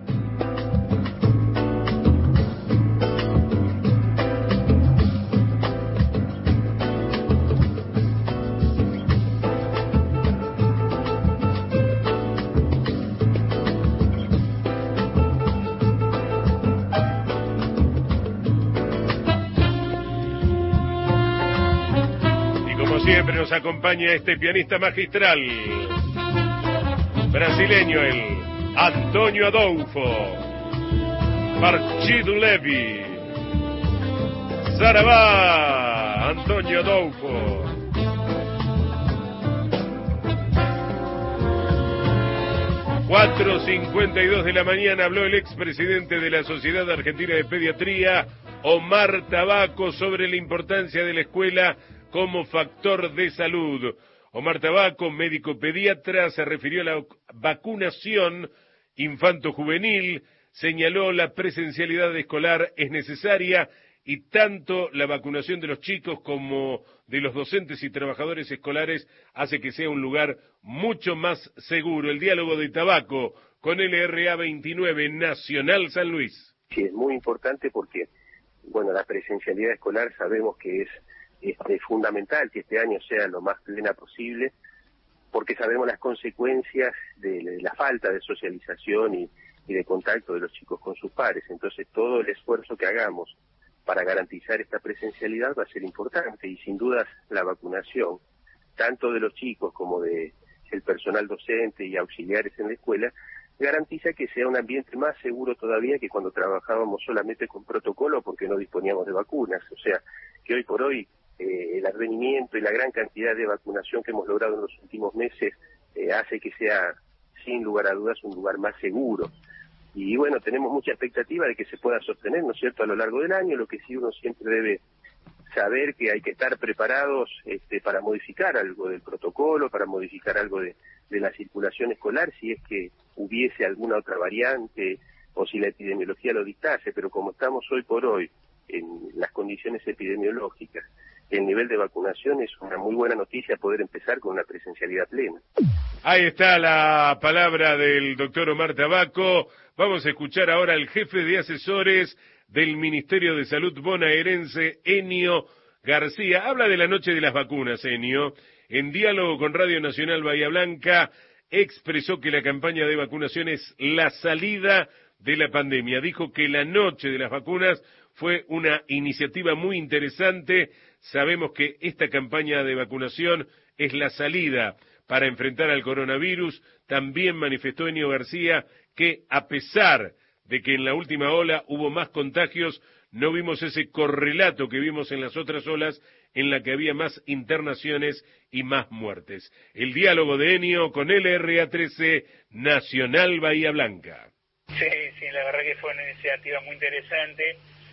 Speaker 1: Siempre nos acompaña este pianista magistral, brasileño, el Antonio Adolfo, Partido Levi, Saravá, Antonio Adolfo. ...4:52 de la mañana habló el expresidente de la Sociedad Argentina de Pediatría, Omar Tabaco, sobre la importancia de la escuela como factor de salud. Omar Tabaco, médico pediatra, se refirió a la vacunación infanto-juvenil. señaló la presencialidad escolar es necesaria y tanto la vacunación de los chicos como de los docentes y trabajadores escolares hace que sea un lugar mucho más seguro. El diálogo de tabaco con LRA 29 Nacional San Luis.
Speaker 15: Sí, es muy importante porque, bueno, la presencialidad escolar sabemos que es fundamental que este año sea lo más plena posible, porque sabemos las consecuencias de la falta de socialización y de contacto de los chicos con sus pares. Entonces, todo el esfuerzo que hagamos para garantizar esta presencialidad va a ser importante, y sin dudas la vacunación, tanto de los chicos como de el personal docente y auxiliares en la escuela, garantiza que sea un ambiente más seguro todavía que cuando trabajábamos solamente con protocolo porque no disponíamos de vacunas. O sea, que hoy por hoy el advenimiento y la gran cantidad de vacunación que hemos logrado en los últimos meses hace que sea, sin lugar a dudas, un lugar más seguro. Y bueno, tenemos mucha expectativa de que se pueda sostener, ¿no es cierto?, a lo largo del año. Lo que sí uno siempre debe saber que hay que estar preparados para modificar algo del protocolo, para modificar algo de la circulación escolar, si es que hubiese alguna otra variante o si la epidemiología lo dictase. Pero como estamos hoy por hoy en las condiciones epidemiológicas, el nivel de vacunación es una muy buena noticia poder empezar con una presencialidad plena.
Speaker 1: Ahí está la palabra del doctor Omar Tabaco. Vamos a escuchar ahora al jefe de asesores del Ministerio de Salud bonaerense, Enio García. Habla de la noche de las vacunas, Enio. En diálogo con Radio Nacional Bahía Blanca, expresó que la campaña de vacunación es la salida de la pandemia. Dijo que la noche de las vacunas fue una iniciativa muy interesante. Sabemos que esta campaña de vacunación es la salida para enfrentar al coronavirus. También manifestó Enio García que, a pesar de que en la última ola hubo más contagios, no vimos ese correlato que vimos en las otras olas, en la que había más internaciones y más muertes. El diálogo de Enio con LRA 13 Nacional Bahía Blanca.
Speaker 17: Sí, la verdad que fue una iniciativa muy interesante.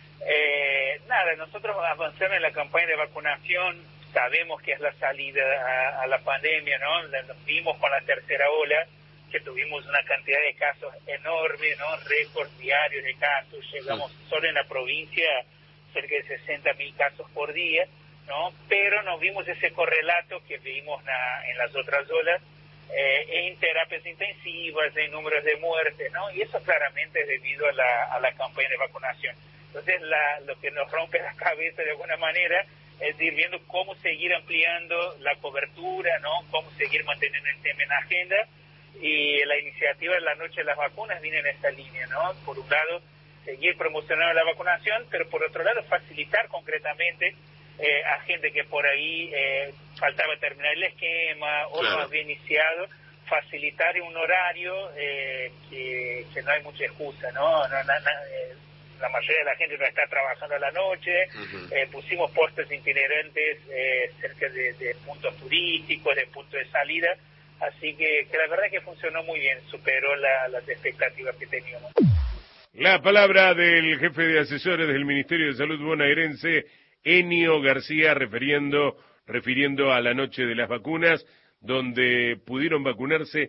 Speaker 17: Nosotros avanzamos en la campaña de vacunación, sabemos que es la salida a la pandemia, ¿no? Lo vimos con la tercera ola, que tuvimos una cantidad de casos enorme, ¿no? Récord diarios de casos, llegamos solo en la provincia cerca de 60.000 casos por día, ¿no? Pero no vimos ese correlato que vimos en las otras olas, en terapias intensivas, en números de muertes, ¿no? Y eso claramente es debido a la campaña de vacunación. Entonces, lo que nos rompe la cabeza de alguna manera es ir viendo cómo seguir ampliando la cobertura, ¿no? Cómo seguir manteniendo el tema en agenda, y la iniciativa de la noche de las vacunas viene en esta línea, ¿no? Por un lado, seguir promocionando la vacunación, pero por otro lado, facilitar concretamente a gente que por ahí faltaba terminar el esquema o no había iniciado, facilitar un horario que no hay mucha excusa, ¿no? La mayoría de la gente no está trabajando a la noche. Pusimos postes itinerantes cerca de puntos turísticos, de puntos de salida, así que la verdad que funcionó muy bien, superó las expectativas que teníamos.
Speaker 1: La palabra del jefe de asesores del Ministerio de Salud bonaerense, Enio García, refiriendo a la noche de las vacunas, donde pudieron vacunarse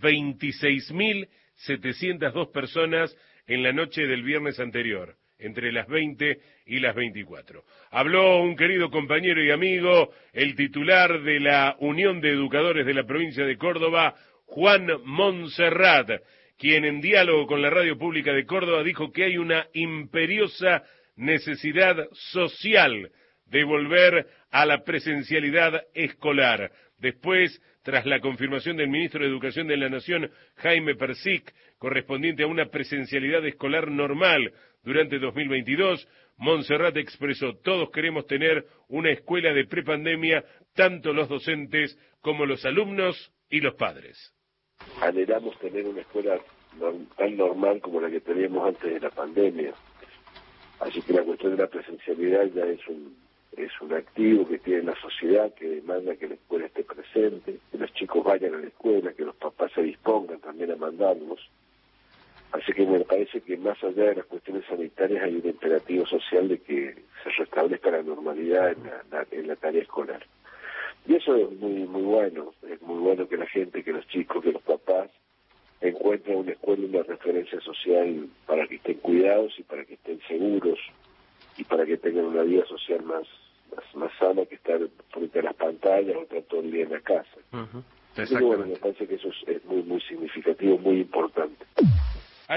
Speaker 1: 26.702 personas en la noche del viernes anterior, entre las 20 y las 24. Habló un querido compañero y amigo, el titular de la Unión de Educadores de la provincia de Córdoba, Juan Monserrat, quien en diálogo con la Radio Pública de Córdoba dijo que hay una imperiosa necesidad social de volver a la presencialidad escolar. Después, tras la confirmación del ministro de Educación de la Nación, Jaime Persic, correspondiente a una presencialidad escolar normal durante 2022, Monserrat expresó: todos queremos tener una escuela de prepandemia, tanto los docentes como los alumnos y los padres.
Speaker 18: Anhelamos tener una escuela tan normal como la que teníamos antes de la pandemia. Así que la cuestión de la presencialidad ya es un activo que tiene la sociedad, que demanda que la escuela esté presente, que los chicos vayan a la escuela, que los papás se dispongan también a mandarlos. Así que me parece que más allá de las cuestiones sanitarias hay un imperativo social de que se restablezca la normalidad en la tarea escolar. Y eso es muy bueno, es muy bueno que la gente, que los chicos, que los papás encuentren una escuela, una referencia social para que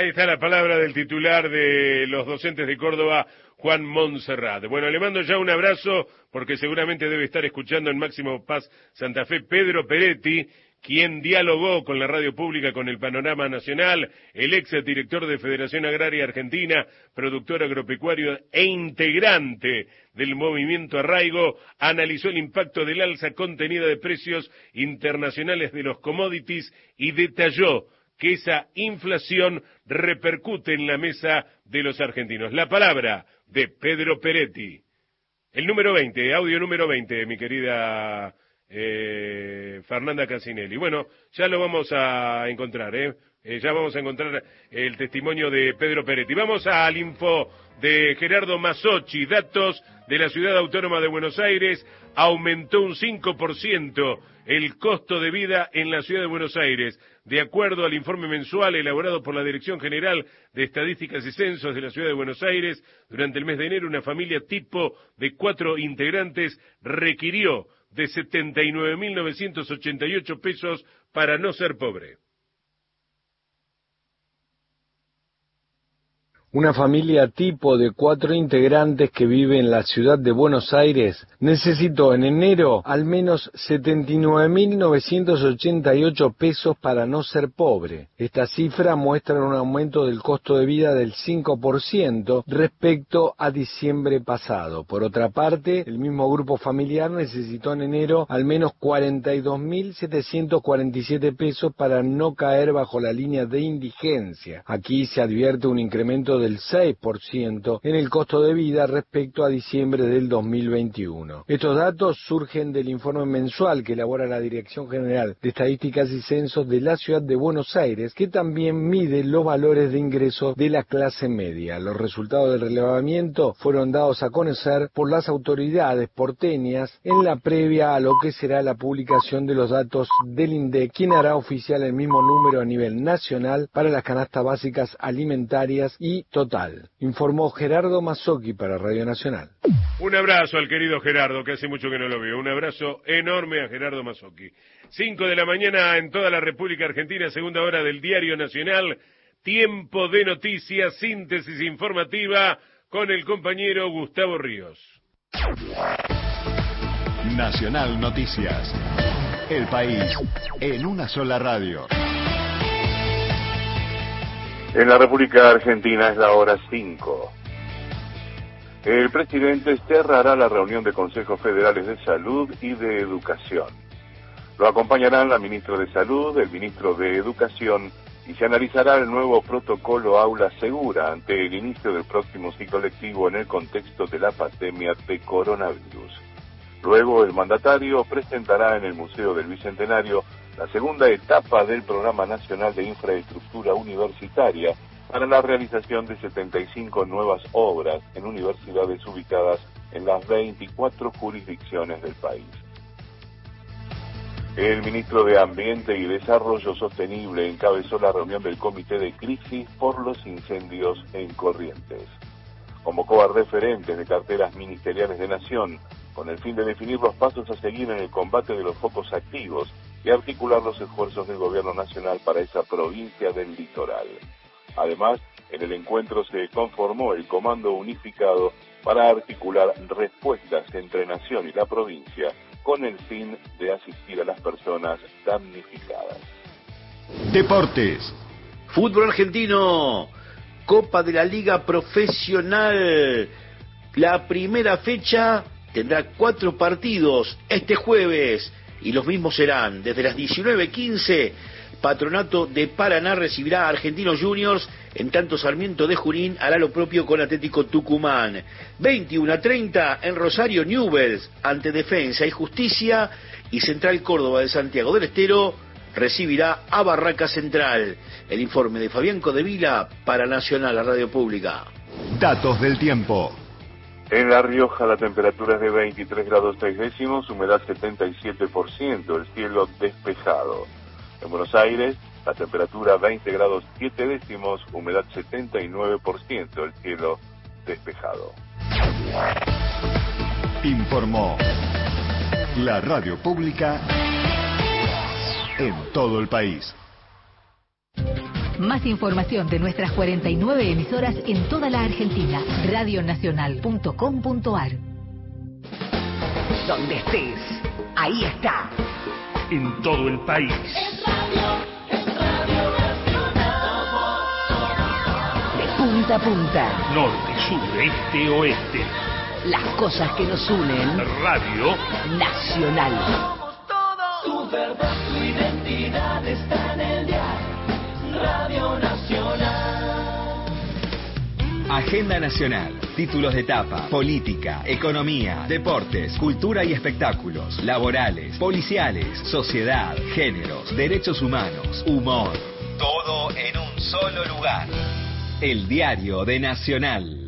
Speaker 1: Ahí está la palabra del titular de los docentes de Córdoba, Juan Montserrat. Bueno, le mando ya un abrazo, porque seguramente debe estar escuchando en Máximo Paz Santa Fe Pedro Peretti, quien dialogó con la radio pública, con el panorama nacional, el ex director de Federación Agraria Argentina, productor agropecuario e integrante del movimiento Arraigo, analizó el impacto del alza contenida de precios internacionales de los commodities y detalló que esa inflación repercute en la mesa de los argentinos. La palabra de Pedro Peretti. El número 20, audio número 20, mi querida Fernanda Casinelli. Bueno, ya lo vamos a encontrar, ya vamos a encontrar el testimonio de Pedro Peretti. Vamos al info de Gerardo Mazzocchi. Datos de la Ciudad Autónoma de Buenos Aires. Aumentó un 5% el costo de vida en la Ciudad de Buenos Aires. De acuerdo al informe mensual elaborado por la Dirección General de Estadísticas y Censos de la Ciudad de Buenos Aires, durante el mes de enero, una familia tipo de 4 integrantes requirió de 79.988 pesos para no ser pobre.
Speaker 4: Una familia tipo de 4 integrantes que vive en la ciudad de Buenos Aires necesitó en enero al menos 79.988 pesos para no ser pobre. Esta cifra muestra un aumento del costo de vida del 5% respecto a diciembre pasado. Por otra parte, el mismo grupo familiar necesitó en enero al menos 42.747 pesos para no caer bajo la línea de indigencia. Aquí se advierte un incremento del 6% en el costo de vida respecto a diciembre del 2021. Estos datos surgen del informe mensual que elabora la Dirección General de Estadísticas y Censos de la Ciudad de Buenos Aires, que también mide los valores de ingreso de la clase media. Los resultados del relevamiento fueron dados a conocer por las autoridades porteñas en la previa a lo que será la publicación de los datos del INDEC, quien hará oficial el mismo número a nivel nacional para las canastas básicas alimentarias y total. Informó Gerardo Mazzocchi para Radio Nacional.
Speaker 1: Un abrazo al querido Gerardo, que hace mucho que no lo veo. Un abrazo enorme a Gerardo Mazzocchi. 5 de la mañana en toda la República Argentina, segunda hora del Diario Nacional. Tiempo de noticias, síntesis informativa con el compañero Gustavo Ríos.
Speaker 8: Nacional Noticias. El país en una sola radio.
Speaker 19: En la República Argentina es la hora 5. El presidente cerrará la reunión de consejos federales de salud y de educación. Lo acompañarán la ministra de Salud, el ministro de Educación, y se analizará el nuevo protocolo Aula Segura ante el inicio del próximo ciclo lectivo en el contexto de la pandemia de coronavirus. Luego el mandatario presentará en el Museo del Bicentenario la segunda etapa del Programa Nacional de Infraestructura Universitaria para la realización de 75 nuevas obras en universidades ubicadas en las 24 jurisdicciones del país. El ministro de Ambiente y Desarrollo Sostenible encabezó la reunión del Comité de Crisis por los Incendios en Corrientes. Convocó a referentes de carteras ministeriales de Nación con el fin de definir los pasos a seguir en el combate de los focos activos y articular los esfuerzos del gobierno nacional para esa provincia del litoral. Además, en el encuentro se conformó el Comando Unificado para articular respuestas entre Nación y la provincia con el fin de asistir a las personas damnificadas.
Speaker 8: Deportes.
Speaker 20: Fútbol argentino. Copa de la Liga Profesional. La primera fecha tendrá 4 partidos este jueves y los mismos serán desde las 19:15. Patronato de Paraná recibirá a Argentinos Juniors, en tanto Sarmiento de Junín hará lo propio con Atlético Tucumán. 21:30 en Rosario, Newell's ante Defensa y Justicia, y Central Córdoba de Santiago del Estero recibirá a Barraca Central. El informe de Fabián Codevila para Nacional, la radio pública.
Speaker 8: Datos del tiempo.
Speaker 19: En La Rioja la temperatura es de 23 grados 6 décimos, humedad 77%, el cielo despejado. En Buenos Aires la temperatura 20 grados 7 décimos, humedad 79%, el cielo despejado.
Speaker 8: Informó la radio pública en todo el país.
Speaker 6: Más información de nuestras 49 emisoras en toda la Argentina. Radionacional.com.ar.
Speaker 7: Donde estés, ahí está.
Speaker 9: En todo el país.
Speaker 7: De punta a punta.
Speaker 9: Norte, sur, este, oeste.
Speaker 7: Las cosas que nos unen.
Speaker 9: Radio
Speaker 7: Nacional.
Speaker 12: Tu verdad, tu identidad está en el diario Radio Nacional.
Speaker 8: Agenda Nacional. Títulos de etapa, política, economía, deportes, cultura y espectáculos, laborales, policiales, sociedad, géneros, derechos humanos, humor. Todo en un solo lugar. El diario de Nacional.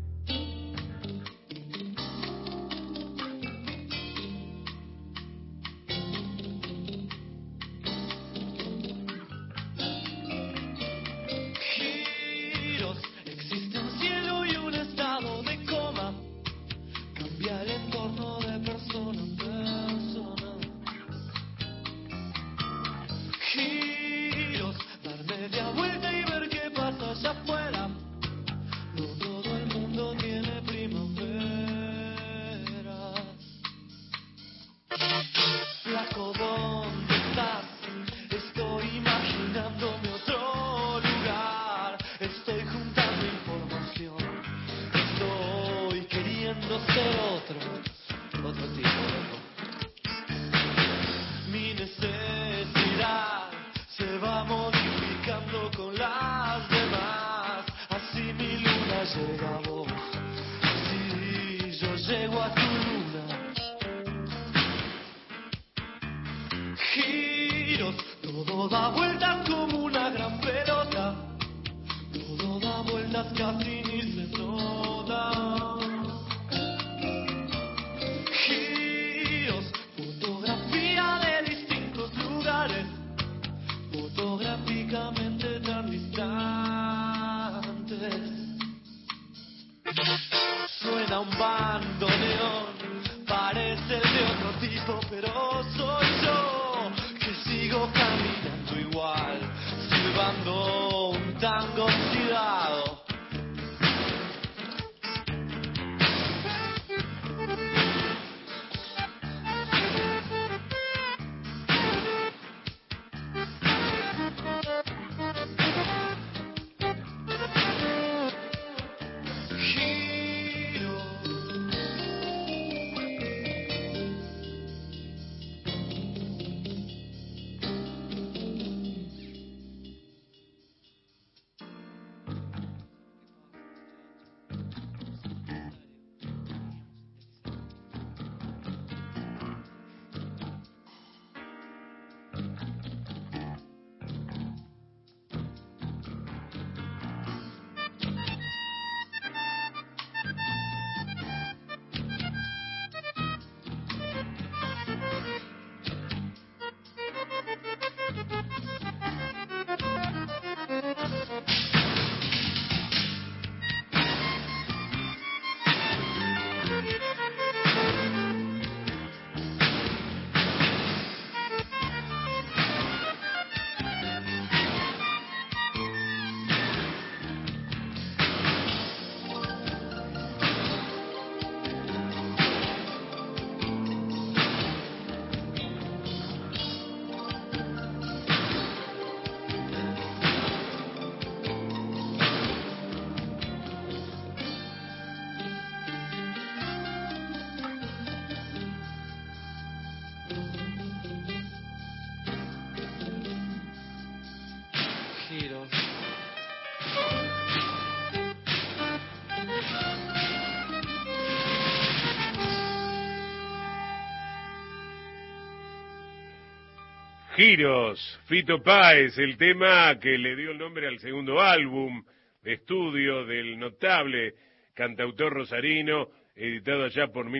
Speaker 1: Giros, Fito Páez, el tema que le dio el nombre al segundo álbum de estudio del notable cantautor rosarino, editado allá por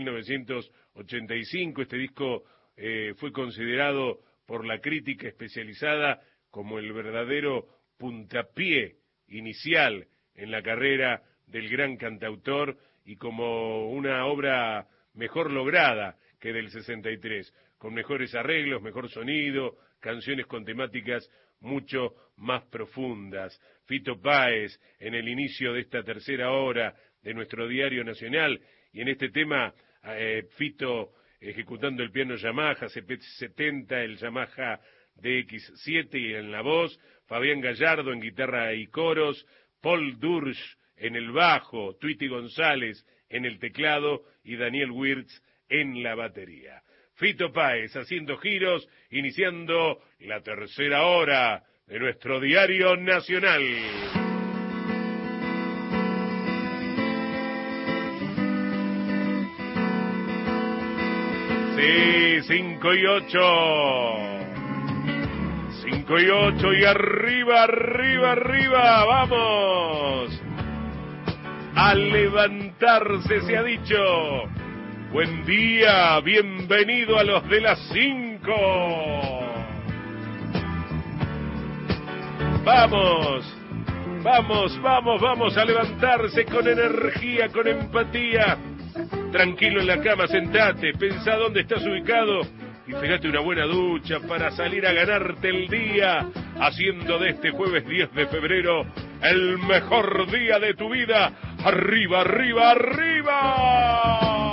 Speaker 1: 1985. Este disco fue considerado por la crítica especializada como el verdadero puntapié inicial en la carrera del gran cantautor y como una obra mejor lograda que del 63, con mejores arreglos, mejor sonido, canciones con temáticas mucho más profundas. Fito Páez, en el inicio de esta tercera hora de nuestro diario nacional, y en este tema, Fito ejecutando el piano Yamaha CP70, el Yamaha DX7, y en la voz, Fabián Gallardo en guitarra y coros, Paul Dursch en el bajo, Tweety González en el teclado y Daniel Wirtz en la batería. Fito Páez haciendo giros, iniciando la tercera hora de nuestro diario nacional. Sí, 5 y 8. 5 y 8 y arriba, arriba, arriba, vamos. A levantarse se ha dicho. Buen día, bienvenido a los de las 5. Vamos, vamos, vamos, vamos a levantarse con energía, con empatía. Tranquilo en la cama, sentate, pensá dónde estás ubicado y pegate una buena ducha para salir a ganarte el día, haciendo de este jueves 10 de febrero el mejor día de tu vida. ¡Arriba, arriba, arriba!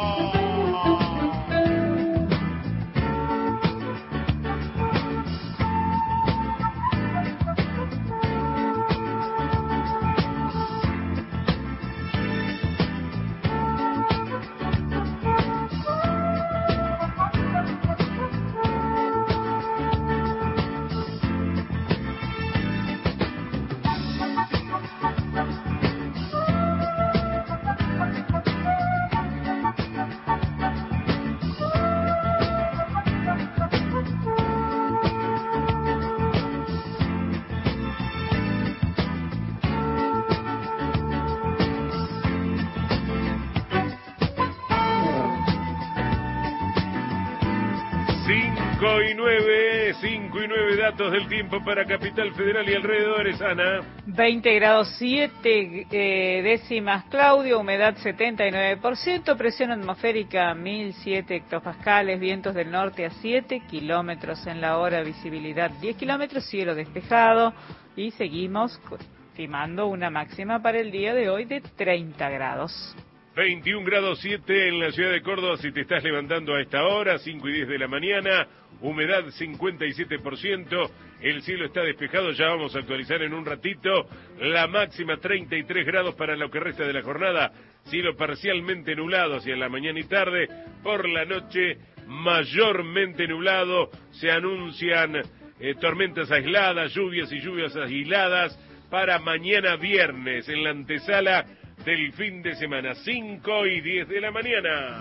Speaker 1: 5 y 9 datos del tiempo para Capital Federal y alrededores, Ana.
Speaker 2: 20 grados 7 décimas, Claudio, humedad 79%, presión atmosférica 1007 hectopascales, vientos del norte a 7 kilómetros en la hora, visibilidad 10 kilómetros, cielo despejado, y seguimos estimando una máxima para el día de hoy de 30 grados.
Speaker 1: 21 grados 7 en la ciudad de Córdoba, si te estás levantando a esta hora, 5 y 10 de la mañana, humedad 57%, el cielo está despejado, ya vamos a actualizar en un ratito, la máxima 33 grados para lo que resta de la jornada, cielo parcialmente nublado hacia la mañana y tarde, por la noche mayormente nublado, se anuncian tormentas aisladas, lluvias y lluvias aisladas para mañana viernes, en la antesala del fin de semana, 5 y 10 de la mañana.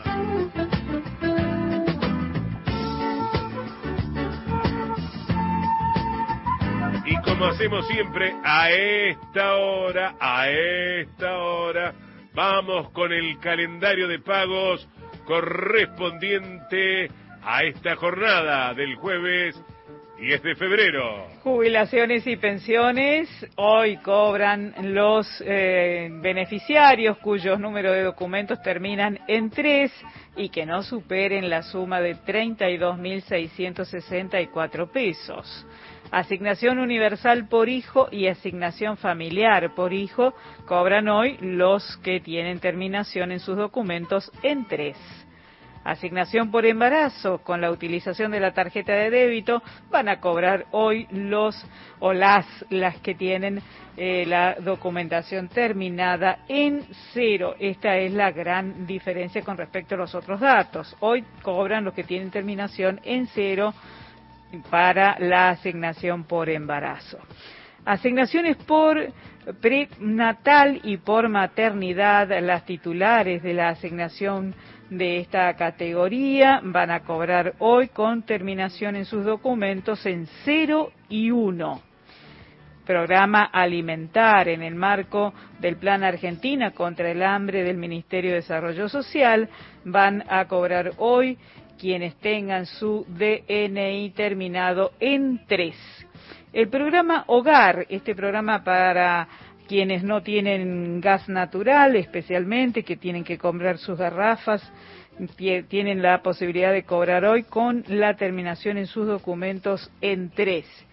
Speaker 1: Y como hacemos siempre, a esta hora, vamos con el calendario de pagos correspondiente a esta jornada del jueves 10 de febrero.
Speaker 2: Jubilaciones y pensiones. Hoy cobran los beneficiarios cuyos números de documentos terminan en 3 y que no superen la suma de 32.664 pesos. Asignación universal por hijo y asignación familiar por hijo cobran hoy los que tienen terminación en sus documentos en 3. Asignación por embarazo con la utilización de la tarjeta de débito van a cobrar hoy las que tienen la documentación terminada en 0. Esta es la gran diferencia con respecto a los otros datos. Hoy cobran los que tienen terminación en 0 para la asignación por embarazo. Asignaciones por prenatal y por maternidad, las titulares de la asignación de esta categoría van a cobrar hoy con terminación en sus documentos en 0 y 1. Programa alimentar en el marco del Plan Argentina contra el Hambre del Ministerio de Desarrollo Social van a cobrar hoy quienes tengan su DNI terminado en 3. El programa Hogar, este programa para quienes no tienen gas natural, especialmente, que tienen que comprar sus garrafas, tienen la posibilidad de cobrar hoy con la terminación en sus documentos en 3.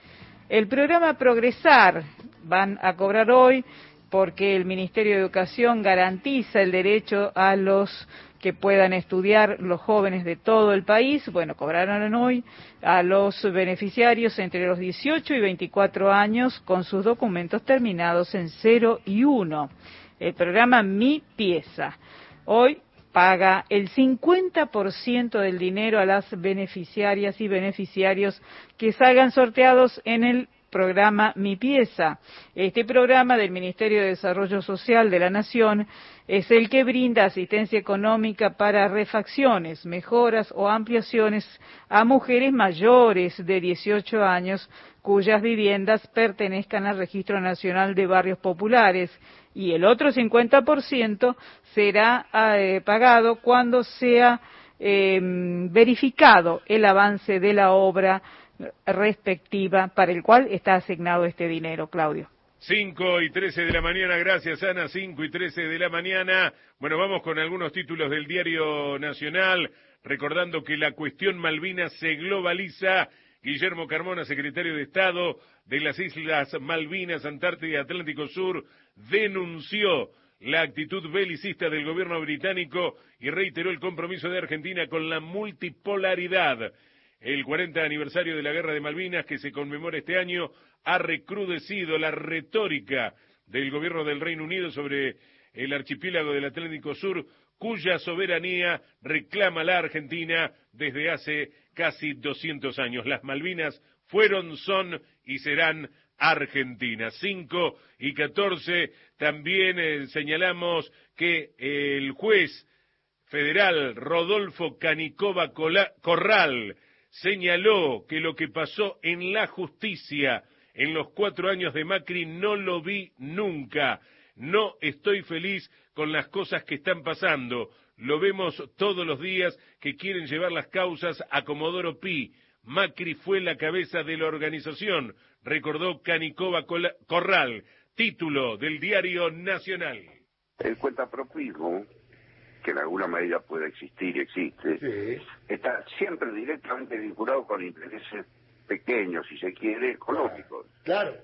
Speaker 2: El programa Progresar van a cobrar hoy porque el Ministerio de Educación garantiza el derecho a los que puedan estudiar los jóvenes de todo el país. Bueno, cobraron hoy a los beneficiarios entre los 18 y 24 años con sus documentos terminados en 0 y 1. El programa Mi Pieza. Hoy paga el 50% del dinero a las beneficiarias y beneficiarios que salgan sorteados en el programa Mi Pieza. Este programa del Ministerio de Desarrollo Social de la Nación es el que brinda asistencia económica para refacciones, mejoras o ampliaciones a mujeres mayores de 18 años cuyas viviendas pertenezcan al Registro Nacional de Barrios Populares, y el otro 50% será pagado cuando sea verificado el avance de la obra respectiva para el cual está asignado este dinero, Claudio.
Speaker 1: 5:13 de la mañana, gracias Ana, 5:13 de la mañana. Bueno, vamos con algunos títulos del Diario Nacional, recordando que la cuestión Malvinas se globaliza. Guillermo Carmona, secretario de Estado de las Islas Malvinas, Antártida y Atlántico Sur, denunció la actitud belicista del gobierno británico y reiteró el compromiso de Argentina con la multipolaridad. El 40 aniversario de la Guerra de Malvinas, que se conmemora este año, ha recrudecido la retórica del gobierno del Reino Unido sobre el archipiélago del Atlántico Sur, cuya soberanía reclama la Argentina desde hace casi 200 años. Las Malvinas fueron, son y serán argentinas. 5:14, también señalamos que el juez federal Rodolfo Canicova Corral señaló que lo que pasó en la justicia en los 4 años de Macri no lo vi nunca. No estoy feliz con las cosas que están pasando. Lo vemos todos los días que quieren llevar las causas a Comodoro Pi. Macri fue la cabeza de la organización, recordó Canicova Corral, título del Diario Nacional.
Speaker 3: El cuentapropismo, que en alguna medida puede existir y existe, sí, está siempre directamente vinculado con intereses pequeños, si se quiere, económicos.
Speaker 20: Claro.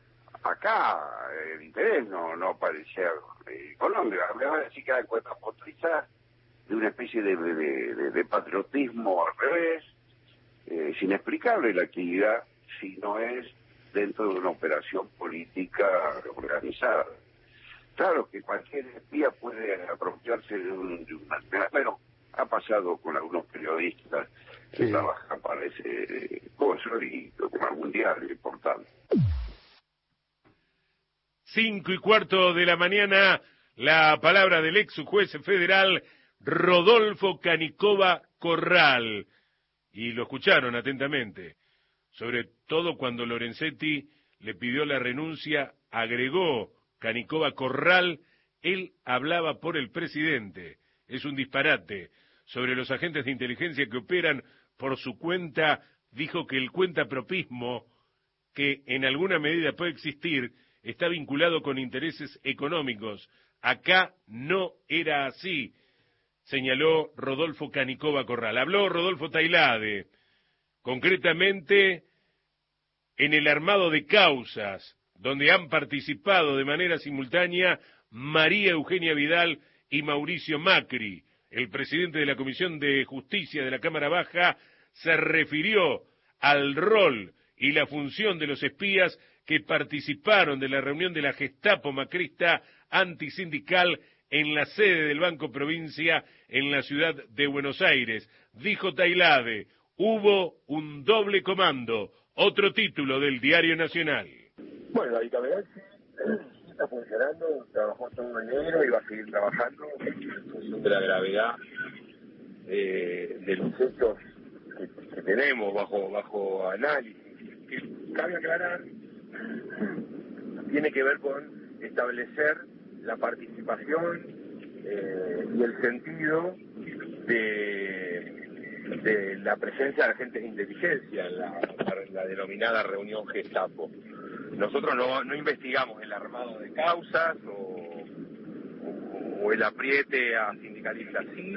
Speaker 3: Acá el interés no parecía económico. Me van a decir que la cuentapropiza de una especie de patriotismo al revés. Es inexplicable la actividad si no es dentro de una operación política organizada. Claro que cualquier espía puede apropiarse de una... Bueno, ha pasado con algunos periodistas que trabajan para ese coso y con algún diario importante.
Speaker 1: 5:15 de la mañana, la palabra del ex juez federal Rodolfo Canicova Corral. Y lo escucharon atentamente. Sobre todo cuando Lorenzetti le pidió la renuncia, agregó Canicova Corral, él hablaba por el presidente. Es un disparate. Sobre los agentes de inteligencia que operan por su cuenta, dijo que el cuentapropismo, que en alguna medida puede existir, está vinculado con intereses económicos. Acá no era así, señaló Rodolfo Canicova Corral. Habló Rodolfo Tailade, concretamente en el armado de causas, donde han participado de manera simultánea María Eugenia Vidal y Mauricio Macri. El presidente de la Comisión de Justicia de la Cámara Baja se refirió al rol y la función de los espías que participaron de la reunión de la Gestapo macrista antisindical en la sede del Banco Provincia en la ciudad de Buenos Aires. Dijo Tailade, hubo un doble comando, otro título del Diario Nacional.
Speaker 15: Bueno, la bicameral está funcionando, trabajó todo enero y va a seguir trabajando en función de la gravedad de los hechos que tenemos bajo análisis. Que cabe aclarar, tiene que ver con establecer la participación y el sentido de la presencia de agentes de inteligencia en la denominada reunión Gestapo. Nosotros no investigamos el armado de causas o el apriete a sindicalistas, sí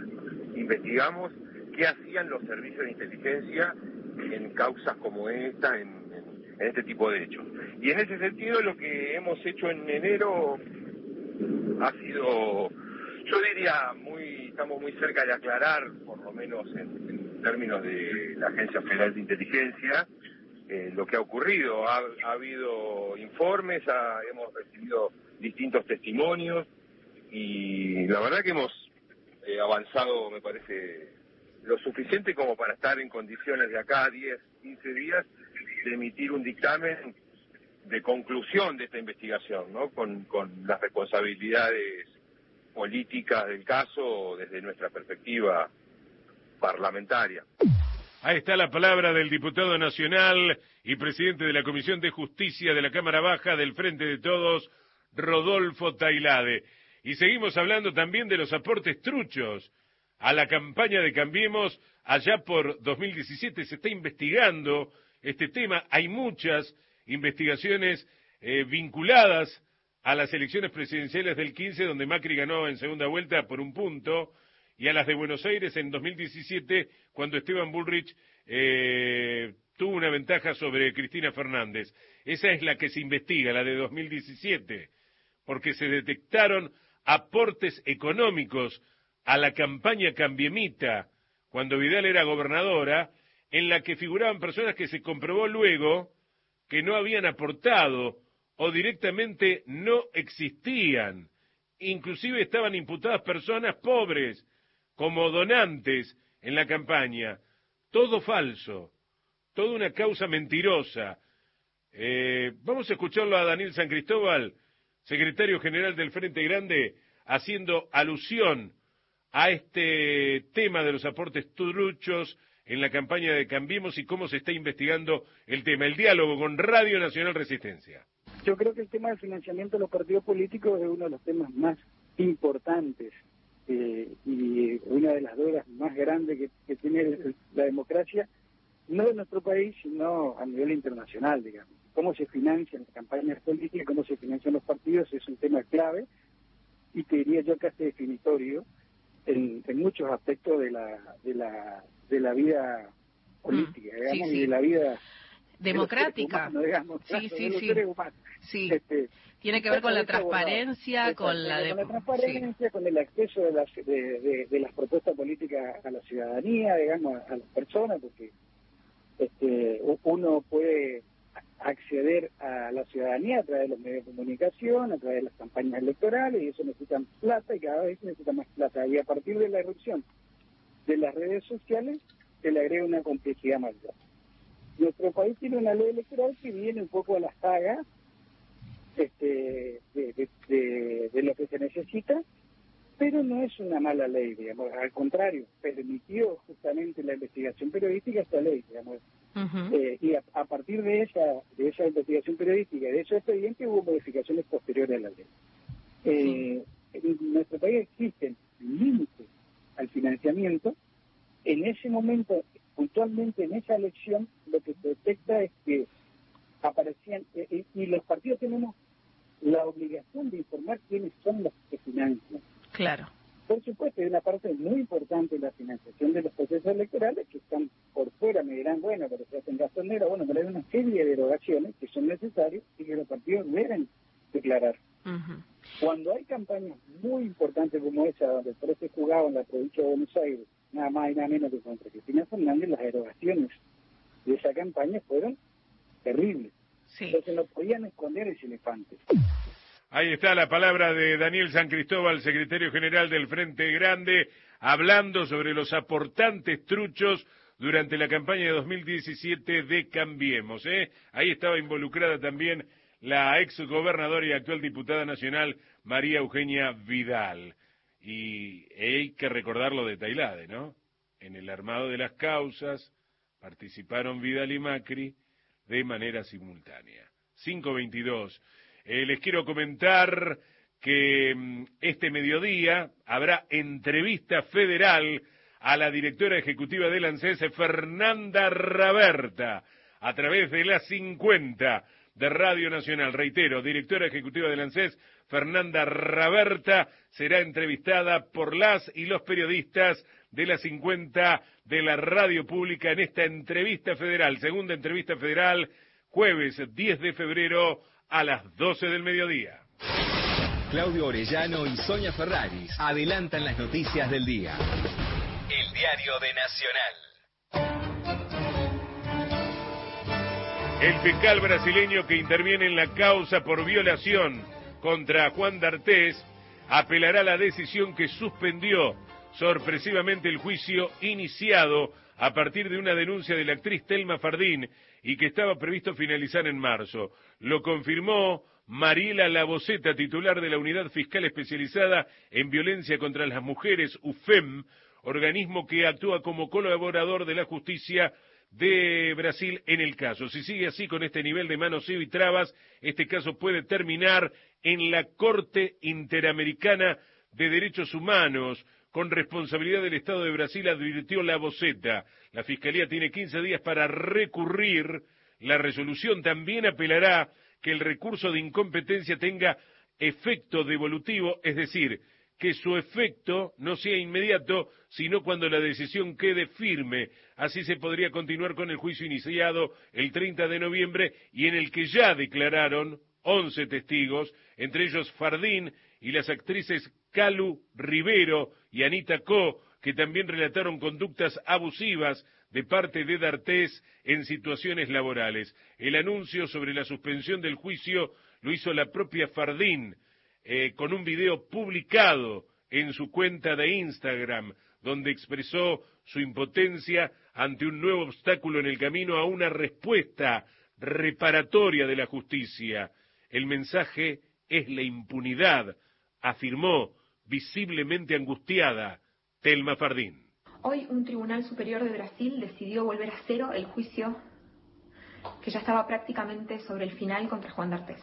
Speaker 15: investigamos qué hacían los servicios de inteligencia en causas como esta, en
Speaker 5: en este tipo de hechos. Y en ese sentido lo que hemos hecho en enero ha sido, yo diría, estamos muy cerca de aclarar, por lo menos en términos de la Agencia Federal de Inteligencia, lo que ha ocurrido. Ha habido informes, hemos recibido distintos testimonios y la verdad que hemos avanzado, me parece, lo suficiente como para estar en condiciones de acá a 10, 15 días de emitir un dictamen de conclusión de esta investigación, ¿no? Con las responsabilidades políticas del caso desde nuestra perspectiva parlamentaria.
Speaker 1: Ahí está la palabra del diputado nacional y presidente de la Comisión de Justicia de la Cámara Baja del Frente de Todos, Rodolfo Tailade. Y seguimos hablando también de los aportes truchos a la campaña de Cambiemos allá por 2017. Se está investigando este tema. Hay muchas investigaciones vinculadas a las elecciones presidenciales del 15, donde Macri ganó en segunda vuelta por 1 punto, y a las de Buenos Aires en 2017, cuando Esteban Bullrich tuvo una ventaja sobre Cristina Fernández. Esa es la que se investiga, la de 2017, porque se detectaron aportes económicos a la campaña cambiemita, cuando Vidal era gobernadora, en la que figuraban personas que se comprobó luego que no habían aportado o directamente no existían. Inclusive estaban imputadas personas pobres como donantes en la campaña. Todo falso, toda una causa mentirosa. Vamos a escucharlo a Daniel San Cristóbal, secretario general del Frente Grande, haciendo alusión a este tema de los aportes truchos en la campaña de Cambiemos y cómo se está investigando el tema. El diálogo con Radio Nacional Resistencia.
Speaker 21: Yo creo que el tema del financiamiento de los partidos políticos es uno de los temas más importantes y una de las deudas más grandes que tiene la democracia, no de nuestro país, sino a nivel internacional, digamos. Cómo se financian las campañas políticas, cómo se financian los partidos, es un tema clave y te diría yo casi definitorio en muchos aspectos de la vida política, digamos,
Speaker 22: sí.
Speaker 21: Y de la vida
Speaker 22: democrática.
Speaker 21: Humanos, digamos,
Speaker 22: sí,
Speaker 21: claro,
Speaker 22: sí,
Speaker 21: de los
Speaker 22: sí.
Speaker 21: seres humanos.
Speaker 22: Sí. Tiene que ver con la transparencia, con la
Speaker 21: transparencia, con el acceso de las propuestas políticas a la ciudadanía, digamos, a las personas, porque uno puede acceder a la ciudadanía a través de los medios de comunicación, a través de las campañas electorales, y eso necesita plata y cada vez necesita más plata. Y a partir de la irrupción de las redes sociales, se le agrega una complejidad mayor. Nuestro país tiene una ley electoral que viene un poco a la saga de lo que se necesita, pero no es una mala ley, digamos, al contrario, permitió justamente la investigación periodística esta ley, digamos. Y a partir de esa investigación periodística, de esos expedientes, hubo modificaciones posteriores a la ley. En nuestro país existen límites al financiamiento. En ese momento, puntualmente en esa elección, lo que se detecta es que aparecían, y los partidos tenemos la obligación de informar quiénes son los que financian.
Speaker 22: Claro.
Speaker 21: Por supuesto, hay una parte muy importante de la financiación de los procesos electorales que están por fuera. Me dirán, bueno, pero se hacen gastonera. Bueno, pero hay una serie de derogaciones que son necesarias y que los partidos deben declarar. Cuando hay campañas muy importantes como esa, donde el PRO se jugaba en la provincia de Buenos Aires, nada más y nada menos que contra Cristina Fernández, las derogaciones de esa campaña fueron terribles. Entonces no podían esconder ese elefante.
Speaker 1: Ahí está la palabra de Daniel San Cristóbal, secretario general del Frente Grande, hablando sobre los aportantes truchos durante la campaña de 2017 de Cambiemos. Ahí estaba involucrada también la exgobernadora y actual diputada nacional María Eugenia Vidal. Y hay que recordar lo de Tailade, ¿no? En el armado de las causas participaron Vidal y Macri de manera simultánea. 5:22. Les quiero comentar que este mediodía habrá entrevista federal a la directora ejecutiva del ANSES, Fernanda Raberta, a través de las 50 de Radio Nacional. Reitero, directora ejecutiva del ANSES, Fernanda Raberta, será entrevistada por las y los periodistas de las 50 de la radio pública en esta entrevista federal, segunda entrevista federal, jueves 10 de febrero a las 12 del mediodía.
Speaker 8: Claudio Orellano y Sonia Ferraris adelantan las noticias del día. El diario de Nacional.
Speaker 1: El fiscal brasileño que interviene en la causa por violación contra Juan D'Artés apelará a la decisión que suspendió sorpresivamente el juicio iniciado a partir de una denuncia de la actriz Thelma Fardín y que estaba previsto finalizar en marzo. Lo confirmó Mariela Laboceta, titular de la Unidad Fiscal Especializada en Violencia contra las Mujeres, UFEM, organismo que actúa como colaborador de la justicia de Brasil en el caso. Si sigue así con este nivel de manoseo y trabas, este caso puede terminar en la Corte Interamericana de Derechos Humanos, con responsabilidad del Estado de Brasil, advirtió Laboceta. La Fiscalía tiene 15 días para recurrir. La resolución también apelará que el recurso de incompetencia tenga efecto devolutivo, es decir, que su efecto no sea inmediato, sino cuando la decisión quede firme. Así se podría continuar con el juicio iniciado el 30 de noviembre y en el que ya declararon 11 testigos, entre ellos Fardín y las actrices Calu Rivero y Anita Co, que también relataron conductas abusivas de parte de D'Artés en situaciones laborales. El anuncio sobre la suspensión del juicio lo hizo la propia Fardín, con un video publicado en su cuenta de Instagram, donde expresó su impotencia ante un nuevo obstáculo en el camino a una respuesta reparatoria de la justicia. El mensaje es la impunidad, afirmó visiblemente angustiada Thelma Fardín.
Speaker 10: Hoy un tribunal superior de Brasil decidió volver a cero el juicio que ya estaba prácticamente sobre el final contra Juan D'Artés.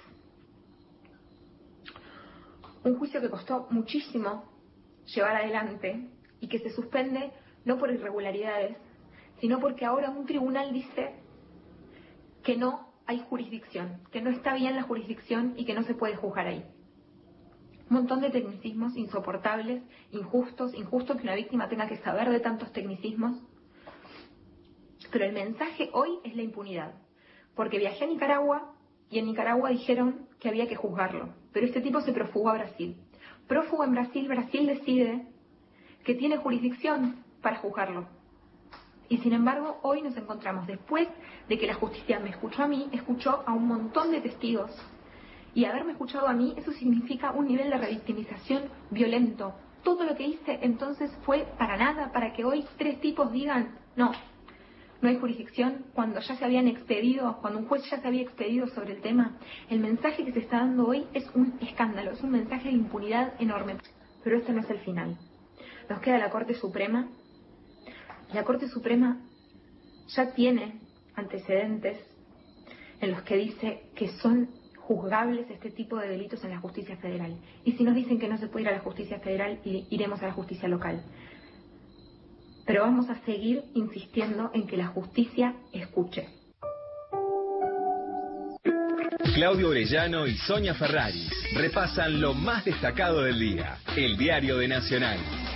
Speaker 10: Un juicio que costó muchísimo llevar adelante y que se suspende no por irregularidades, sino porque ahora un tribunal dice que no hay jurisdicción, que no está bien la jurisdicción y que no se puede juzgar ahí. Un montón de tecnicismos insoportables, injustos que una víctima tenga que saber de tantos tecnicismos. Pero el mensaje hoy es la impunidad. Porque viajé a Nicaragua y en Nicaragua dijeron que había que juzgarlo. Pero este tipo se profugó a Brasil. Prófugo en Brasil, Brasil decide que tiene jurisdicción para juzgarlo. Y sin embargo, hoy nos encontramos, después de que la justicia me escuchó a mí, escuchó a un montón de testigos. Y haberme escuchado a mí, eso significa un nivel de revictimización violento. Todo lo que hice entonces fue para nada, para que hoy 3 tipos digan, no hay jurisdicción, cuando ya se habían expedido, cuando un juez ya se había expedido sobre el tema. El mensaje que se está dando hoy es un escándalo, es un mensaje de impunidad enorme. Pero este no es el final. Nos queda la Corte Suprema. La Corte Suprema ya tiene antecedentes en los que dice que son juzgables este tipo de delitos en la justicia federal. Y si nos dicen que no se puede ir a la justicia federal, iremos a la justicia local. Pero vamos a seguir insistiendo en que la justicia escuche.
Speaker 8: Claudio Orellano y Sonia Ferraris repasan lo más destacado del día. El diario de Nacional.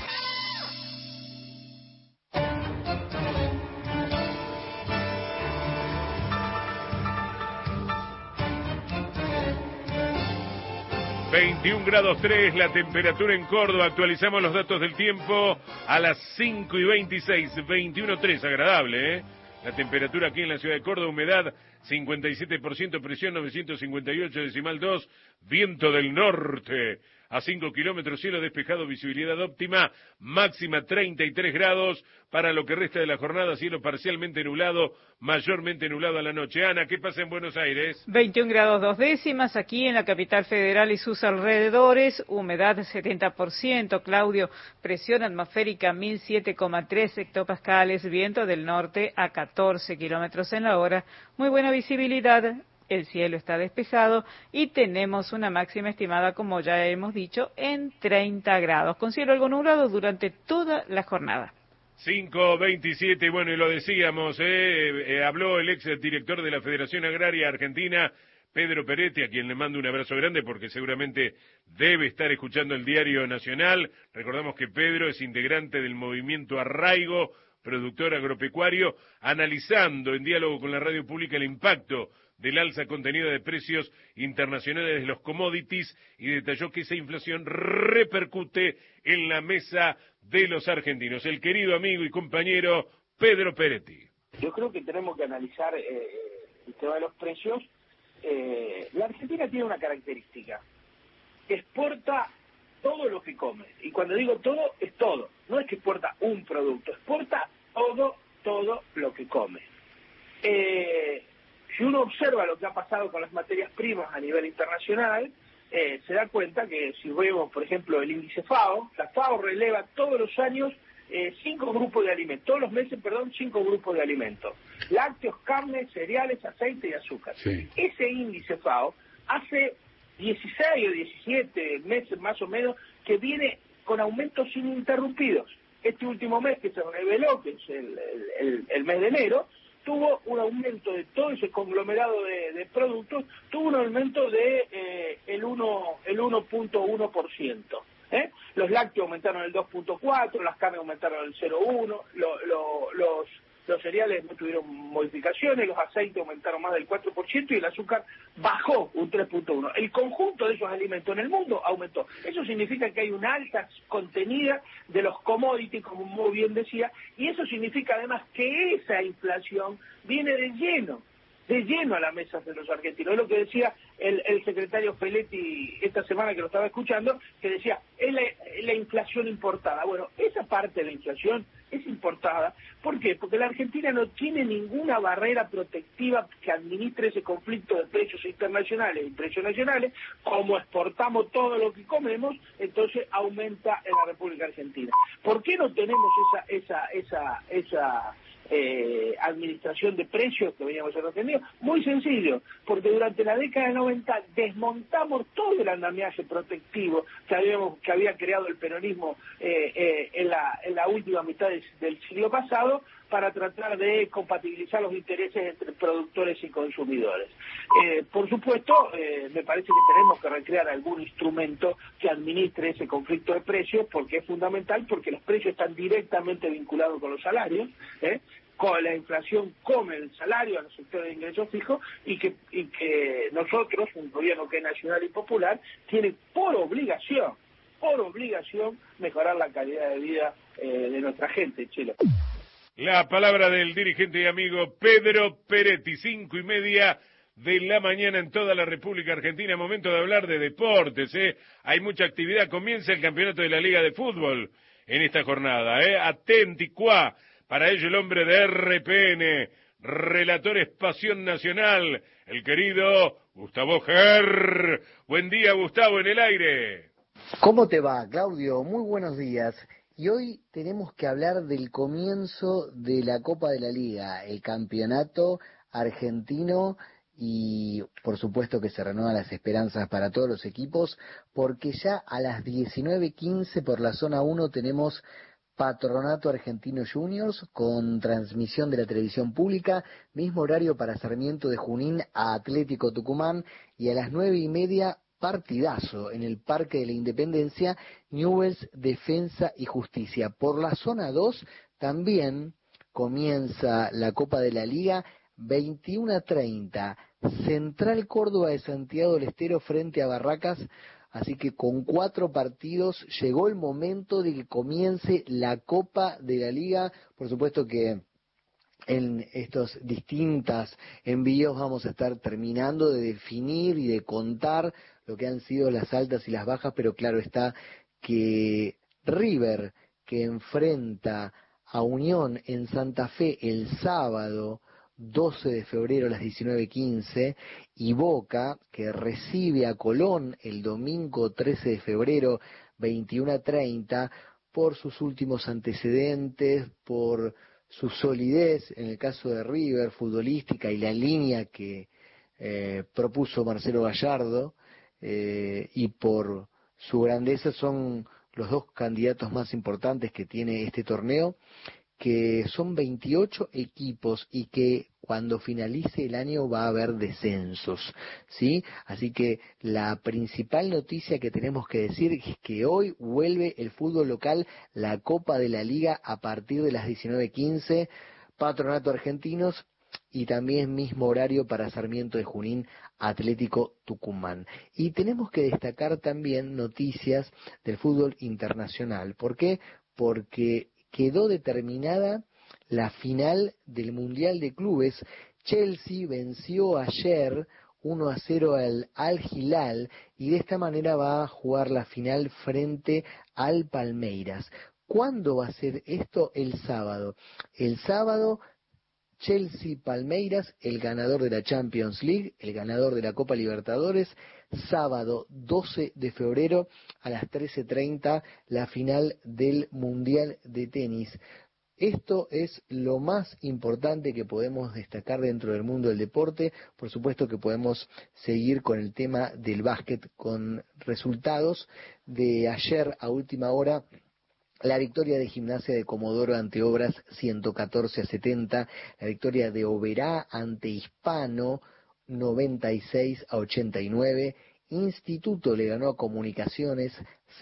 Speaker 1: –21,3 la temperatura en Córdoba. Actualizamos los datos del tiempo a las 5:26, 21,3, agradable, ¿eh? La temperatura aquí en la ciudad de Córdoba, humedad 57%, presión 958,2, viento del norte a 5 kilómetros, cielo despejado, visibilidad óptima, máxima 33 grados. Para lo que resta de la jornada, cielo parcialmente nublado, mayormente nublado a la noche. Ana, ¿qué pasa en Buenos Aires?
Speaker 2: 21 grados 2 décimas aquí en la capital federal y sus alrededores, humedad 70%, Claudio, presión atmosférica 1007,3 hectopascales, viento del norte a 14 kilómetros en la hora, muy buena visibilidad. El cielo está despejado y tenemos una máxima estimada, como ya hemos dicho, en 30 grados, con cielo algo nublado durante toda la jornada.
Speaker 1: 5:27, bueno, y lo decíamos, habló el ex director de la Federación Agraria Argentina, Pedro Peretti, a quien le mando un abrazo grande porque seguramente debe estar escuchando el Diario Nacional. Recordamos que Pedro es integrante del movimiento Arraigo, productor agropecuario, analizando en diálogo con la radio pública el impacto del alza contenida de precios internacionales de los commodities y detalló que esa inflación repercute en la mesa de los argentinos. El querido amigo y compañero Pedro Peretti.
Speaker 11: Yo creo que tenemos que analizar el tema de los precios. La Argentina tiene una característica: exporta todo lo que come. Y cuando digo todo, es todo. No es que exporta un producto, exporta todo lo que come. Si uno observa lo que ha pasado con las materias primas a nivel internacional, se da cuenta que si vemos, por ejemplo, el índice FAO, la FAO releva todos los años 5 grupos de alimentos, todos los meses, 5 grupos de alimentos: lácteos, carnes, cereales, aceite y azúcar. Sí. Ese índice FAO hace 16 o 17 meses más o menos que viene con aumentos ininterrumpidos. Este último mes que se reveló, que es el mes de enero, tuvo un aumento de todo ese conglomerado de productos, tuvo un aumento de el 1.1%. Los lácteos aumentaron el 2.4%, las carnes aumentaron el 0.1%, los cereales no tuvieron modificaciones, los aceites aumentaron más del 4% y el azúcar bajó un 3.1%. El conjunto de esos alimentos en el mundo aumentó. Eso significa que hay una alta contenida de los commodities, como muy bien decía, y eso significa además que esa inflación viene de lleno a la mesa de los argentinos. Es lo que decía el secretario Feletti esta semana, que lo estaba escuchando, que decía, es la inflación importada. Bueno, esa parte de la inflación es importada. ¿Por qué? Porque la Argentina no tiene ninguna barrera protectiva que administre ese conflicto de precios internacionales y precios nacionales. Como exportamos todo lo que comemos, entonces aumenta en la República Argentina. ¿Por qué no tenemos esa administración de precios que veníamos haciendo? Muy sencillo, porque durante la década de 90 desmontamos todo el andamiaje protectivo que había creado el peronismo en la última mitad del siglo pasado, para tratar de compatibilizar los intereses entre productores y consumidores. Por supuesto, me parece que tenemos que recrear algún instrumento que administre ese conflicto de precios, porque es fundamental, porque los precios están directamente vinculados con los salarios, con la inflación come el salario a los sectores de ingresos fijos, y que nosotros, un gobierno que es nacional y popular, tiene por obligación mejorar la calidad de vida de nuestra gente, Chile.
Speaker 1: La palabra del dirigente y amigo Pedro Peretti, 5:30 de la mañana en toda la República Argentina. Momento de hablar de deportes, Hay mucha actividad. Comienza el campeonato de la Liga de Fútbol en esta jornada, Atenti qua. Para ello el hombre de RPN, Relatores Pasión Nacional, el querido Gustavo Ger. Buen día, Gustavo, en el aire.
Speaker 13: ¿Cómo te va, Claudio? Muy buenos días. Y hoy tenemos que hablar del comienzo de la Copa de la Liga, el campeonato argentino, y por supuesto que se renuevan las esperanzas para todos los equipos, porque ya a las 19:15 por la zona 1 tenemos Patronato Argentino Juniors con transmisión de la televisión pública, mismo horario para Sarmiento de Junín a Atlético Tucumán, y a las 9:30 partidazo en el Parque de la Independencia, Newell's Defensa y Justicia. Por la zona 2 también comienza la Copa de la Liga, 21:30, Central Córdoba de Santiago del Estero frente a Barracas. Así que con 4 partidos llegó el momento de que comience la Copa de la Liga. Por supuesto que en estos distintos envíos vamos a estar terminando de definir y de contar lo que han sido las altas y las bajas, pero claro está que River, que enfrenta a Unión en Santa Fe el sábado 12 de febrero a las 19:15, y Boca, que recibe a Colón el domingo 13 de febrero 21:30, por sus últimos antecedentes, por su solidez en el caso de River futbolística y la línea que propuso Marcelo Gallardo, y por su grandeza, son los 2 candidatos más importantes que tiene este torneo, que son 28 equipos y que cuando finalice el año va a haber descensos, ¿sí? Así que la principal noticia que tenemos que decir es que hoy vuelve el fútbol local, la Copa de la Liga, a partir de las 19:15, Patronato Argentinos y también mismo horario para Sarmiento de Junín, Atlético Tucumán. Y tenemos que destacar también noticias del fútbol internacional. ¿Por qué? Porque quedó determinada la final del Mundial de Clubes. Chelsea venció ayer 1-0 al Al Hilal y de esta manera va a jugar la final frente al Palmeiras. ¿Cuándo va a ser esto? El sábado. El sábado, Chelsea-Palmeiras, el ganador de la Champions League, el ganador de la Copa Libertadores. Sábado 12 de febrero a las 13:30, la final del Mundial de Tenis. Esto es lo más importante que podemos destacar dentro del mundo del deporte. Por supuesto que podemos seguir con el tema del básquet con resultados de ayer a última hora. La victoria de Gimnasia de Comodoro ante Obras 114-70, la victoria de Oberá ante Hispano 96-89, Instituto le ganó a Comunicaciones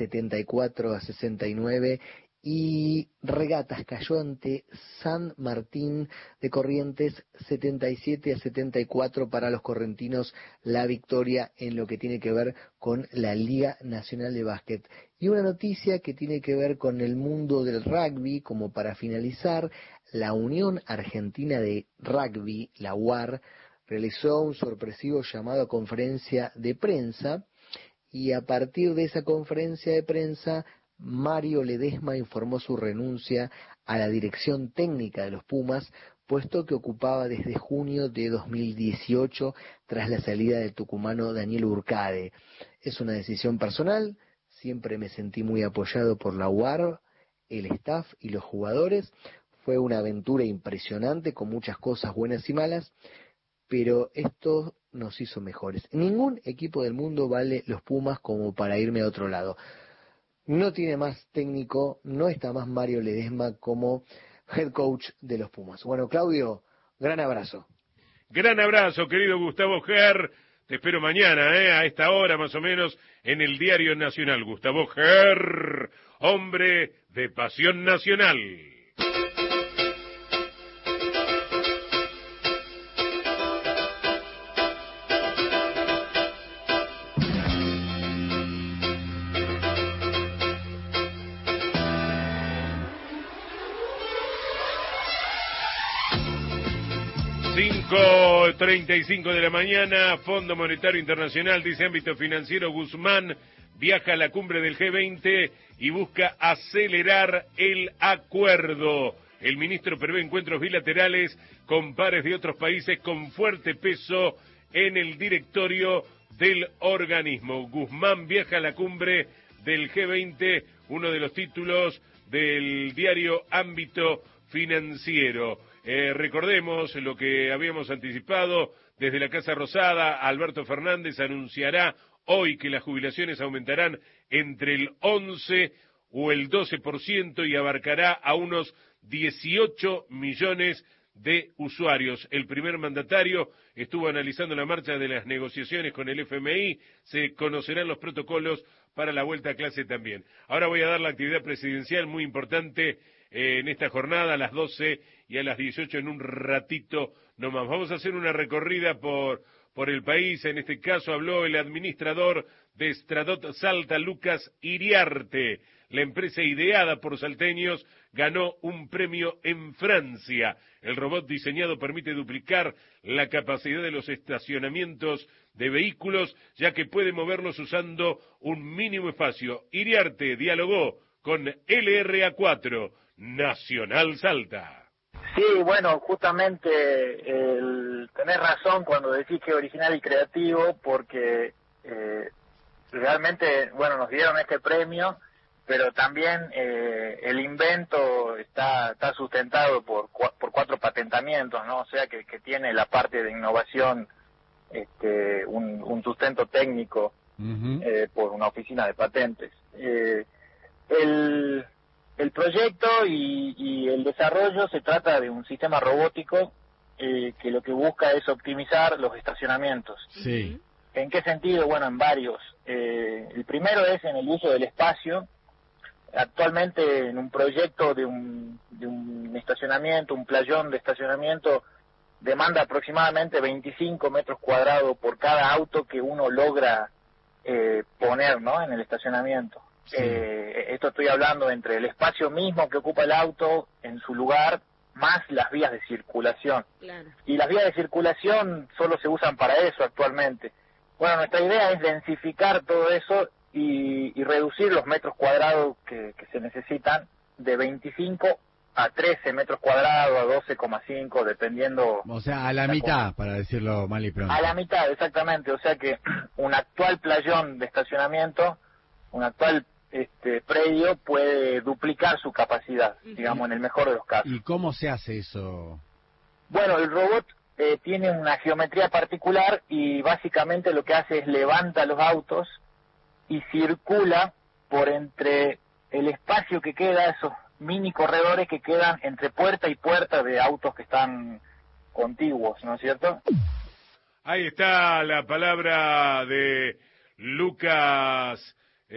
Speaker 13: 74-69 y Regatas cayó ante San Martín de Corrientes 77-74 para los correntinos, la victoria en lo que tiene que ver con la Liga Nacional de Básquet. Y una noticia que tiene que ver con el mundo del rugby, como para finalizar, la Unión Argentina de Rugby, la UAR, realizó un sorpresivo llamado a conferencia de prensa y a partir de esa conferencia de prensa Mario Ledesma informó su renuncia a la dirección técnica de los Pumas, puesto que ocupaba desde junio de 2018 tras la salida del tucumano Daniel Urcade. Es una decisión personal, siempre me sentí muy apoyado por la UAR, el staff y los jugadores. Fue una aventura impresionante con muchas cosas buenas y malas, pero esto nos hizo mejores. Ningún equipo del mundo vale los Pumas como para irme a otro lado. No tiene más técnico, no está más Mario Ledesma como head coach de los Pumas. Bueno, Claudio, gran abrazo.
Speaker 1: Gran abrazo, querido Gustavo Ger. Te espero mañana, a esta hora más o menos, en el Diario Nacional. Gustavo Ger, hombre de pasión nacional. 5:35 de la mañana, Fondo Monetario Internacional dice ámbito financiero, Guzmán viaja a la cumbre del G20 y busca acelerar el acuerdo. El ministro prevé encuentros bilaterales con pares de otros países con fuerte peso en el directorio del organismo. Guzmán viaja a la cumbre del G20, uno de los títulos del diario Ámbito Financiero. Recordemos lo que habíamos anticipado desde la Casa Rosada. Alberto Fernández anunciará hoy que las jubilaciones aumentarán entre el 11 o el 12% y abarcará a unos 18 millones de usuarios. El primer mandatario estuvo analizando la marcha de las negociaciones con el FMI. Se conocerán los protocolos para la vuelta a clase también. Ahora voy a dar la actividad presidencial muy importante en esta jornada a las 12 y a las 18 en un ratito nomás. Vamos a hacer una recorrida por el país. En este caso habló el administrador de Stradot Salta, Lucas Iriarte. La empresa ideada por salteños ganó un premio en Francia. El robot diseñado permite duplicar la capacidad de los estacionamientos de vehículos, ya que puede moverlos usando un mínimo espacio. Iriarte dialogó con LRA4, Nacional Salta.
Speaker 14: Sí, bueno, justamente tenés razón cuando decís que es original y creativo, porque realmente, bueno, nos dieron este premio, pero también el invento está sustentado por 4 patentamientos, ¿no? O sea que tiene la parte de innovación, un sustento técnico por una oficina de patentes. El proyecto y el desarrollo se trata de un sistema robótico que lo que busca es optimizar los estacionamientos.
Speaker 4: Sí.
Speaker 14: ¿En qué sentido? Bueno, en varios. El primero es en el uso del espacio. Actualmente en un proyecto de un estacionamiento, un playón de estacionamiento, demanda aproximadamente 25 metros cuadrados por cada auto que uno logra poner, ¿no?, en el estacionamiento. Sí. Esto estoy hablando entre el espacio mismo que ocupa el auto en su lugar, más las vías de circulación. Claro. Y las vías de circulación solo se usan para eso actualmente. Bueno, nuestra idea es densificar todo eso y reducir los metros cuadrados que se necesitan de 25 a 13 metros cuadrados, a 12,5, dependiendo...
Speaker 16: O sea, a la mitad, para decirlo mal y pronto.
Speaker 14: A la mitad, exactamente. O sea que un actual playón de estacionamiento, un actual predio puede duplicar su capacidad, digamos, en el mejor de los casos.
Speaker 16: ¿Y cómo se hace eso?
Speaker 14: Bueno, el robot tiene una geometría particular y básicamente lo que hace es levanta los autos y circula por entre el espacio que queda, esos mini corredores que quedan entre puerta y puerta de autos que están contiguos, ¿no es cierto?
Speaker 1: Ahí está la palabra de Lucas...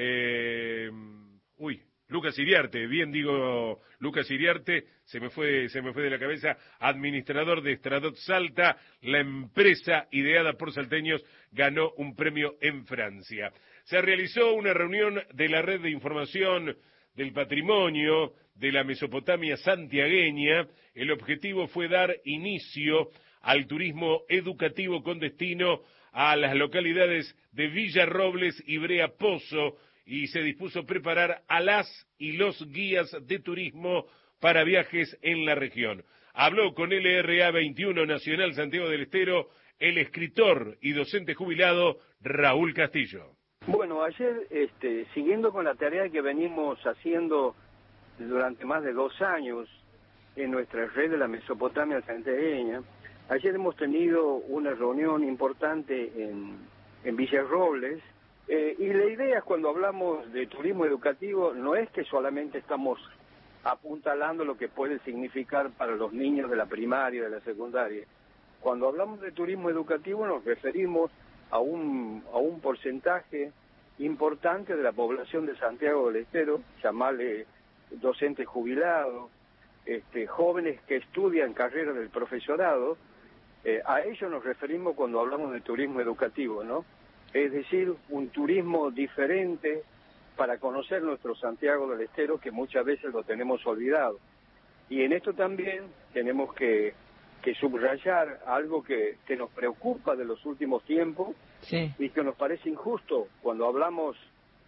Speaker 1: Lucas Iriarte, bien digo Lucas Iriarte, se me fue de la cabeza, administrador de Stradot Salta, la empresa ideada por salteños ganó un premio en Francia. Se realizó una reunión de la Red de Información del Patrimonio de la Mesopotamia santiagueña. El objetivo fue dar inicio al turismo educativo con destino a las localidades de Villa Robles y Brea Pozo, y se dispuso preparar a las y los guías de turismo para viajes en la región. Habló con LRA 21 Nacional Santiago del Estero el escritor y docente jubilado Raúl Castillo.
Speaker 17: Bueno, ayer, siguiendo con la tarea que venimos haciendo durante más de 2 años en nuestra red de la Mesopotamia santiagueña, ayer hemos tenido una reunión importante en Villa Robles, y la idea es, cuando hablamos de turismo educativo, no es que solamente estamos apuntalando lo que puede significar para los niños de la primaria y de la secundaria. Cuando hablamos de turismo educativo nos referimos a un porcentaje importante de la población de Santiago del Estero, llamarle docentes jubilados, jóvenes que estudian carreras del profesorado. A ellos nos referimos cuando hablamos de turismo educativo, ¿no? Es decir, un turismo diferente para conocer nuestro Santiago del Estero, que muchas veces lo tenemos olvidado. Y en esto también tenemos que subrayar algo que nos preocupa de los últimos tiempos, sí, y que nos parece injusto. Cuando hablamos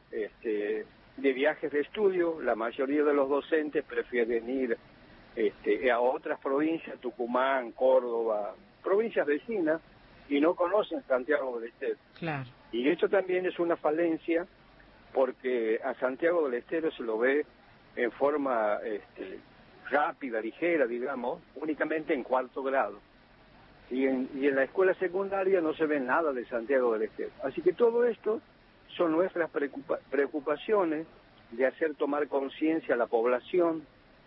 Speaker 17: de viajes de estudio, la mayoría de los docentes prefieren ir a otras provincias, Tucumán, Córdoba, provincias vecinas, y no conocen Santiago del Estero. Claro. Y esto también es una falencia, porque a Santiago del Estero se lo ve en forma rápida, ligera, digamos, únicamente en 4º grado. Y en la escuela secundaria no se ve nada de Santiago del Estero. Así que todo esto son nuestras preocupaciones de hacer tomar conciencia a la población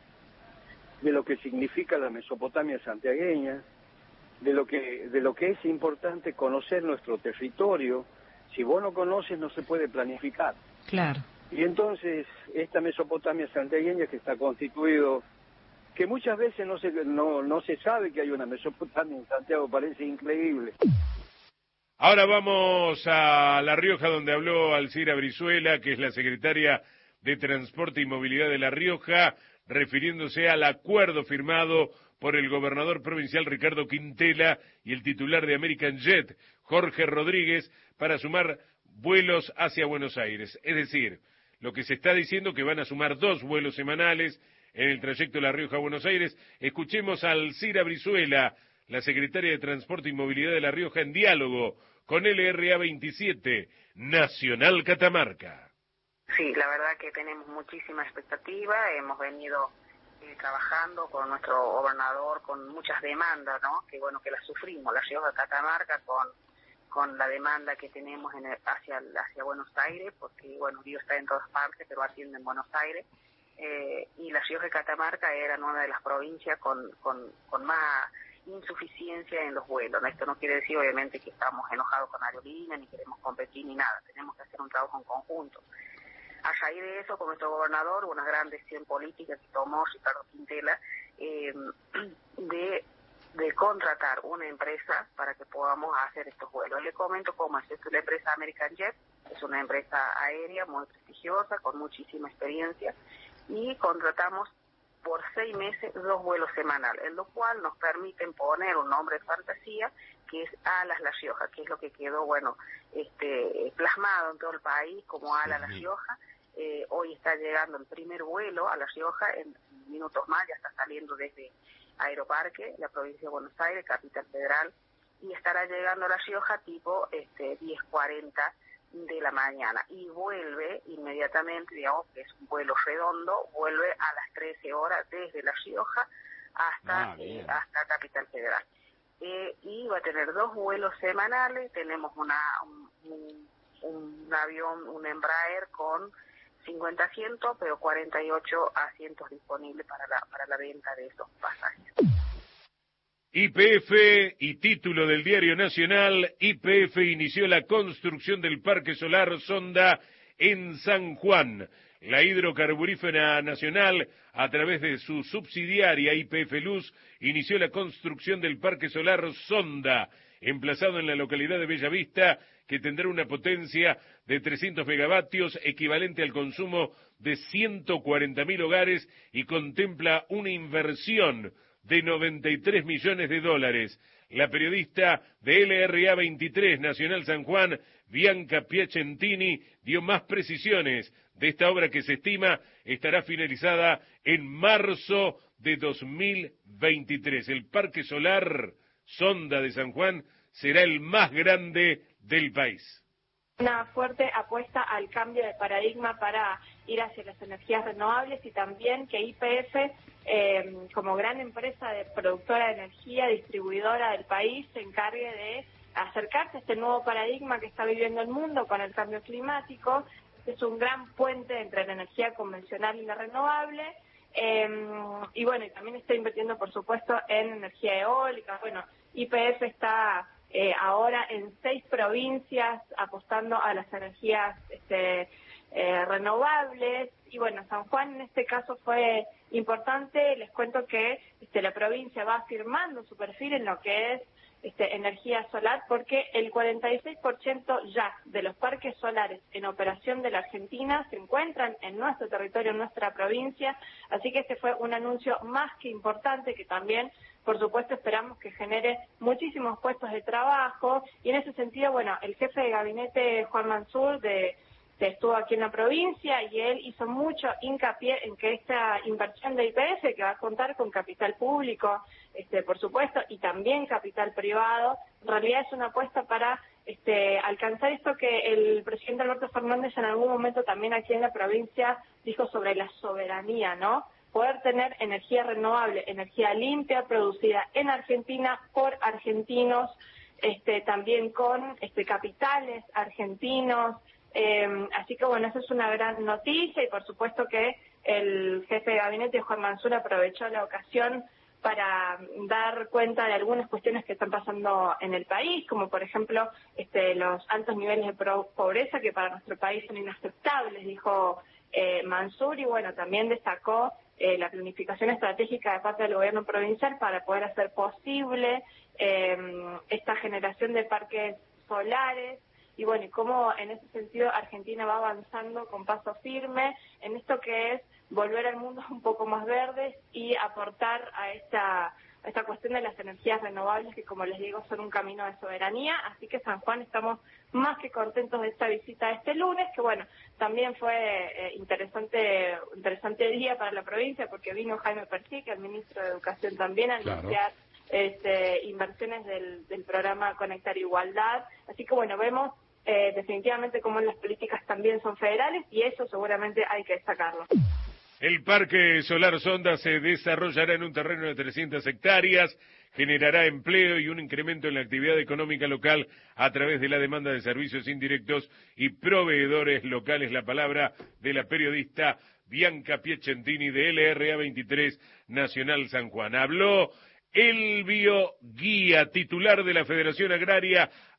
Speaker 17: de lo que significa la Mesopotamia santiagueña, de lo que es importante conocer nuestro territorio. Si vos no conoces, no se puede planificar. Claro. Y entonces, esta Mesopotamia santiagueña, que está constituido, que muchas veces no se sabe que hay una Mesopotamia en Santiago, parece increíble.
Speaker 1: Ahora vamos a La Rioja, donde habló Alcira Brizuela, que es la secretaria de Transporte y Movilidad de La Rioja, refiriéndose al acuerdo firmado por el gobernador provincial Ricardo Quintela y el titular de American Jet, Jorge Rodríguez, para sumar vuelos hacia Buenos Aires. Es decir, lo que se está diciendo, que van a sumar 2 vuelos semanales en el trayecto de La Rioja a Buenos Aires. Escuchemos a Alcira Brizuela, la secretaria de Transporte y Movilidad de La Rioja, en diálogo con LRA 27, Nacional Catamarca.
Speaker 23: Sí, la verdad que tenemos muchísima expectativa, hemos venido trabajando con nuestro gobernador con muchas demandas, ¿no? Que bueno, que las sufrimos, La Rioja Catamarca con la demanda que tenemos hacia Buenos Aires, porque bueno, Río está en todas partes, pero atiende en Buenos Aires, y La Rioja Catamarca era una de las provincias con más insuficiencia en los vuelos. Esto no quiere decir obviamente que estamos enojados con aerolíneas, ni queremos competir ni nada, tenemos que hacer un trabajo en conjunto. A raíz de eso, con nuestro gobernador, una gran decisión política que tomó Ricardo Quintela, de de contratar una empresa para que podamos hacer estos vuelos. Le comento cómo es esto. La empresa American Jet es una empresa aérea muy prestigiosa, con muchísima experiencia, y contratamos por 6 meses 2 vuelos semanales, en lo cual nos permiten poner un nombre de fantasía, que es Alas La Rioja, que es lo que quedó, plasmado en todo el país como Alas La Rioja. Hoy está llegando el primer vuelo a La Rioja, en minutos más ya está saliendo desde Aeroparque, la provincia de Buenos Aires, capital federal, y estará llegando a La Rioja tipo 10:40 de la mañana, y vuelve inmediatamente, digamos que es un vuelo redondo, vuelve a las 13 horas desde La Rioja hasta Capital Federal. Y va a tener 2 vuelos semanales. Tenemos un avión, un Embraer con 50 asientos, pero 48 asientos disponibles para la venta de esos pasajes.
Speaker 1: YPF y título del Diario Nacional: YPF inició la construcción del Parque Solar Sonda en San Juan. La hidrocarburífera nacional, a través de su subsidiaria YPF Luz, inició la construcción del Parque Solar Sonda, emplazado en la localidad de Bellavista, que tendrá una potencia de 300 megavatios, equivalente al consumo de 140.000 hogares, y contempla una inversión de $93 millones. La periodista de LRA 23 Nacional San Juan, Bianca Piacentini, dio más precisiones de esta obra, que se estima estará finalizada en marzo de 2023. El Parque Solar Sonda de San Juan será el más grande del país.
Speaker 6: Una fuerte apuesta al cambio de paradigma para ir hacia las energías renovables, y también que YPF, como gran empresa productora de energía, distribuidora del país, se encargue de acercarse a este nuevo paradigma que está viviendo el mundo con el cambio climático. Es un gran puente entre la energía convencional y la renovable. Y también está invirtiendo, por supuesto, en energía eólica. YPF está ahora en 6 provincias apostando a las energías renovables. Y San Juan en este caso fue importante. Les cuento que la provincia va firmando su perfil en lo que es energía solar, porque el 46% ya de los parques solares en operación de la Argentina se encuentran en nuestro territorio, en nuestra provincia. Así que este fue un anuncio más que importante, que también, por supuesto, esperamos que genere muchísimos puestos de trabajo. Y en ese sentido, el jefe de gabinete, Juan Mansur, estuvo aquí en la provincia, y él hizo mucho hincapié en que esta inversión de YPF, que va a contar con capital público, por supuesto, y también capital privado, en realidad es una apuesta para alcanzar esto que el presidente Alberto Fernández en algún momento también aquí en la provincia dijo sobre la soberanía, ¿no? Poder tener energía renovable, energía limpia, producida en Argentina por argentinos, también con capitales argentinos. Así que esa es una gran noticia, y por supuesto que el jefe de gabinete, Juan Mansur, aprovechó la ocasión para dar cuenta de algunas cuestiones que están pasando en el país, como por ejemplo los altos niveles de pobreza, que para nuestro país son inaceptables, dijo Mansur. Y también destacó la planificación estratégica de parte del gobierno provincial para poder hacer posible esta generación de parques solares. Y cómo en ese sentido Argentina va avanzando con paso firme en esto que es volver al mundo un poco más verde y aportar a esta cuestión de las energías renovables, que, como les digo, son un camino de soberanía. Así que San Juan estamos más que contentos de esta visita este lunes, que también fue interesante día para la provincia, porque vino Jaime Persic, el ministro de Educación, también a anunciar inversiones del programa Conectar Igualdad. Así que vemos definitivamente cómo las políticas también son federales, y eso seguramente hay que destacarlo.
Speaker 1: El Parque Solar Sonda se desarrollará en un terreno de 300 hectáreas, generará empleo y un incremento en la actividad económica local a través de la demanda de servicios indirectos y proveedores locales. La palabra de la periodista Bianca Piacentini de LRA 23 Nacional San Juan. Habló Elvio Guía, titular de la Federación Agraria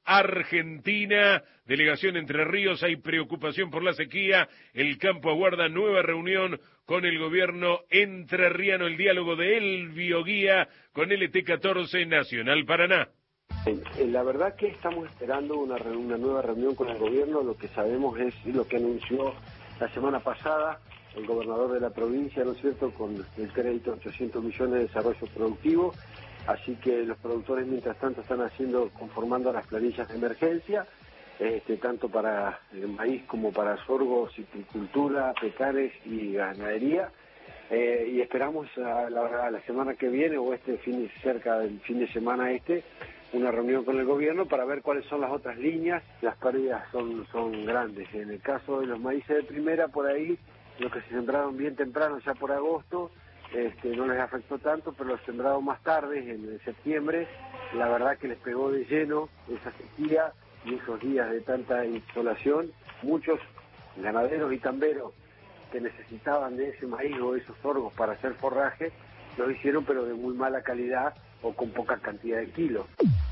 Speaker 1: Argentina. Delegación Entre Ríos, hay preocupación por la sequía. El campo aguarda nueva reunión con el gobierno entrerriano. El diálogo de Elvio Guía con LT14 Nacional Paraná.
Speaker 9: La verdad que estamos esperando una nueva reunión con el gobierno. Lo que sabemos es lo que anunció la semana pasada el gobernador de la provincia, ¿no es cierto?, con el crédito de 800 millones de desarrollo productivo. Así que los productores mientras tanto están conformando las planillas de emergencia, tanto para el maíz como para sorgo, citricultura, pecanes y ganadería. Y esperamos a la semana que viene o cerca del fin de semana una reunión con el gobierno para ver cuáles son las otras líneas. Las pérdidas son grandes. En el caso de los maíces de primera, por ahí, los que se sembraron bien temprano, ya por agosto, no les afectó tanto, pero los sembrados más tarde, en septiembre, la verdad que les pegó de lleno esa sequía y esos días de tanta insolación. Muchos ganaderos y tamberos que necesitaban de ese maíz o esos sorgos para hacer forraje, lo hicieron pero de muy mala calidad o con poca cantidad de kilos.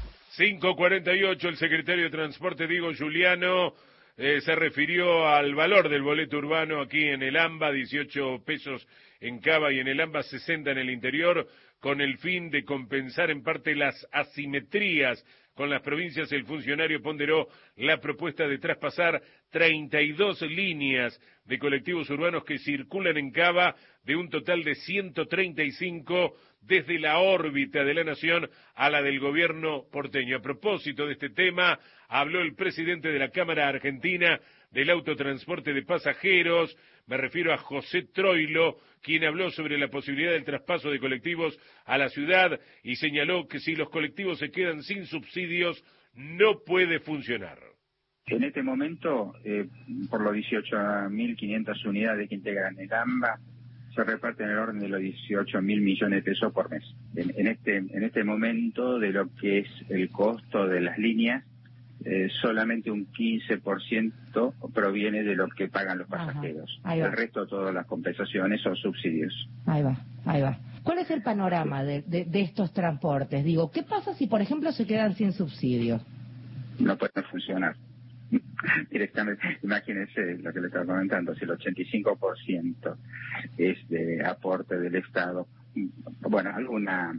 Speaker 1: 5:48, el secretario de Transporte Diego Giuliano se refirió al valor del boleto urbano aquí en el AMBA, 18 pesos en Cava y en el AMBA 60 en el interior, con el fin de compensar en parte las asimetrías con las provincias. El funcionario ponderó la propuesta de traspasar 32 líneas de colectivos urbanos que circulan en Cava, de un total de 135 desde la órbita de la nación a la del gobierno porteño. A propósito de este tema, habló el presidente de la Cámara Argentina del Autotransporte de Pasajeros, me refiero a José Troilo, quien habló sobre la posibilidad del traspaso de colectivos a la ciudad y señaló que si los colectivos se quedan sin subsidios, no puede funcionar.
Speaker 18: En este momento, por los 18.500 unidades que integran el AMBA, se reparten en el orden de los 18.000 millones de pesos por mes. En este momento, de lo que es el costo de las líneas, solamente un 15% proviene de lo que pagan los pasajeros. El resto, todas las compensaciones son subsidios.
Speaker 19: Ahí va. ¿Cuál es el panorama de estos transportes? Digo, ¿qué pasa si, por ejemplo, se quedan sin subsidios?
Speaker 18: No pueden funcionar. Directamente, imagínense lo que le estaba comentando, si el 85% es de aporte del Estado, bueno, alguna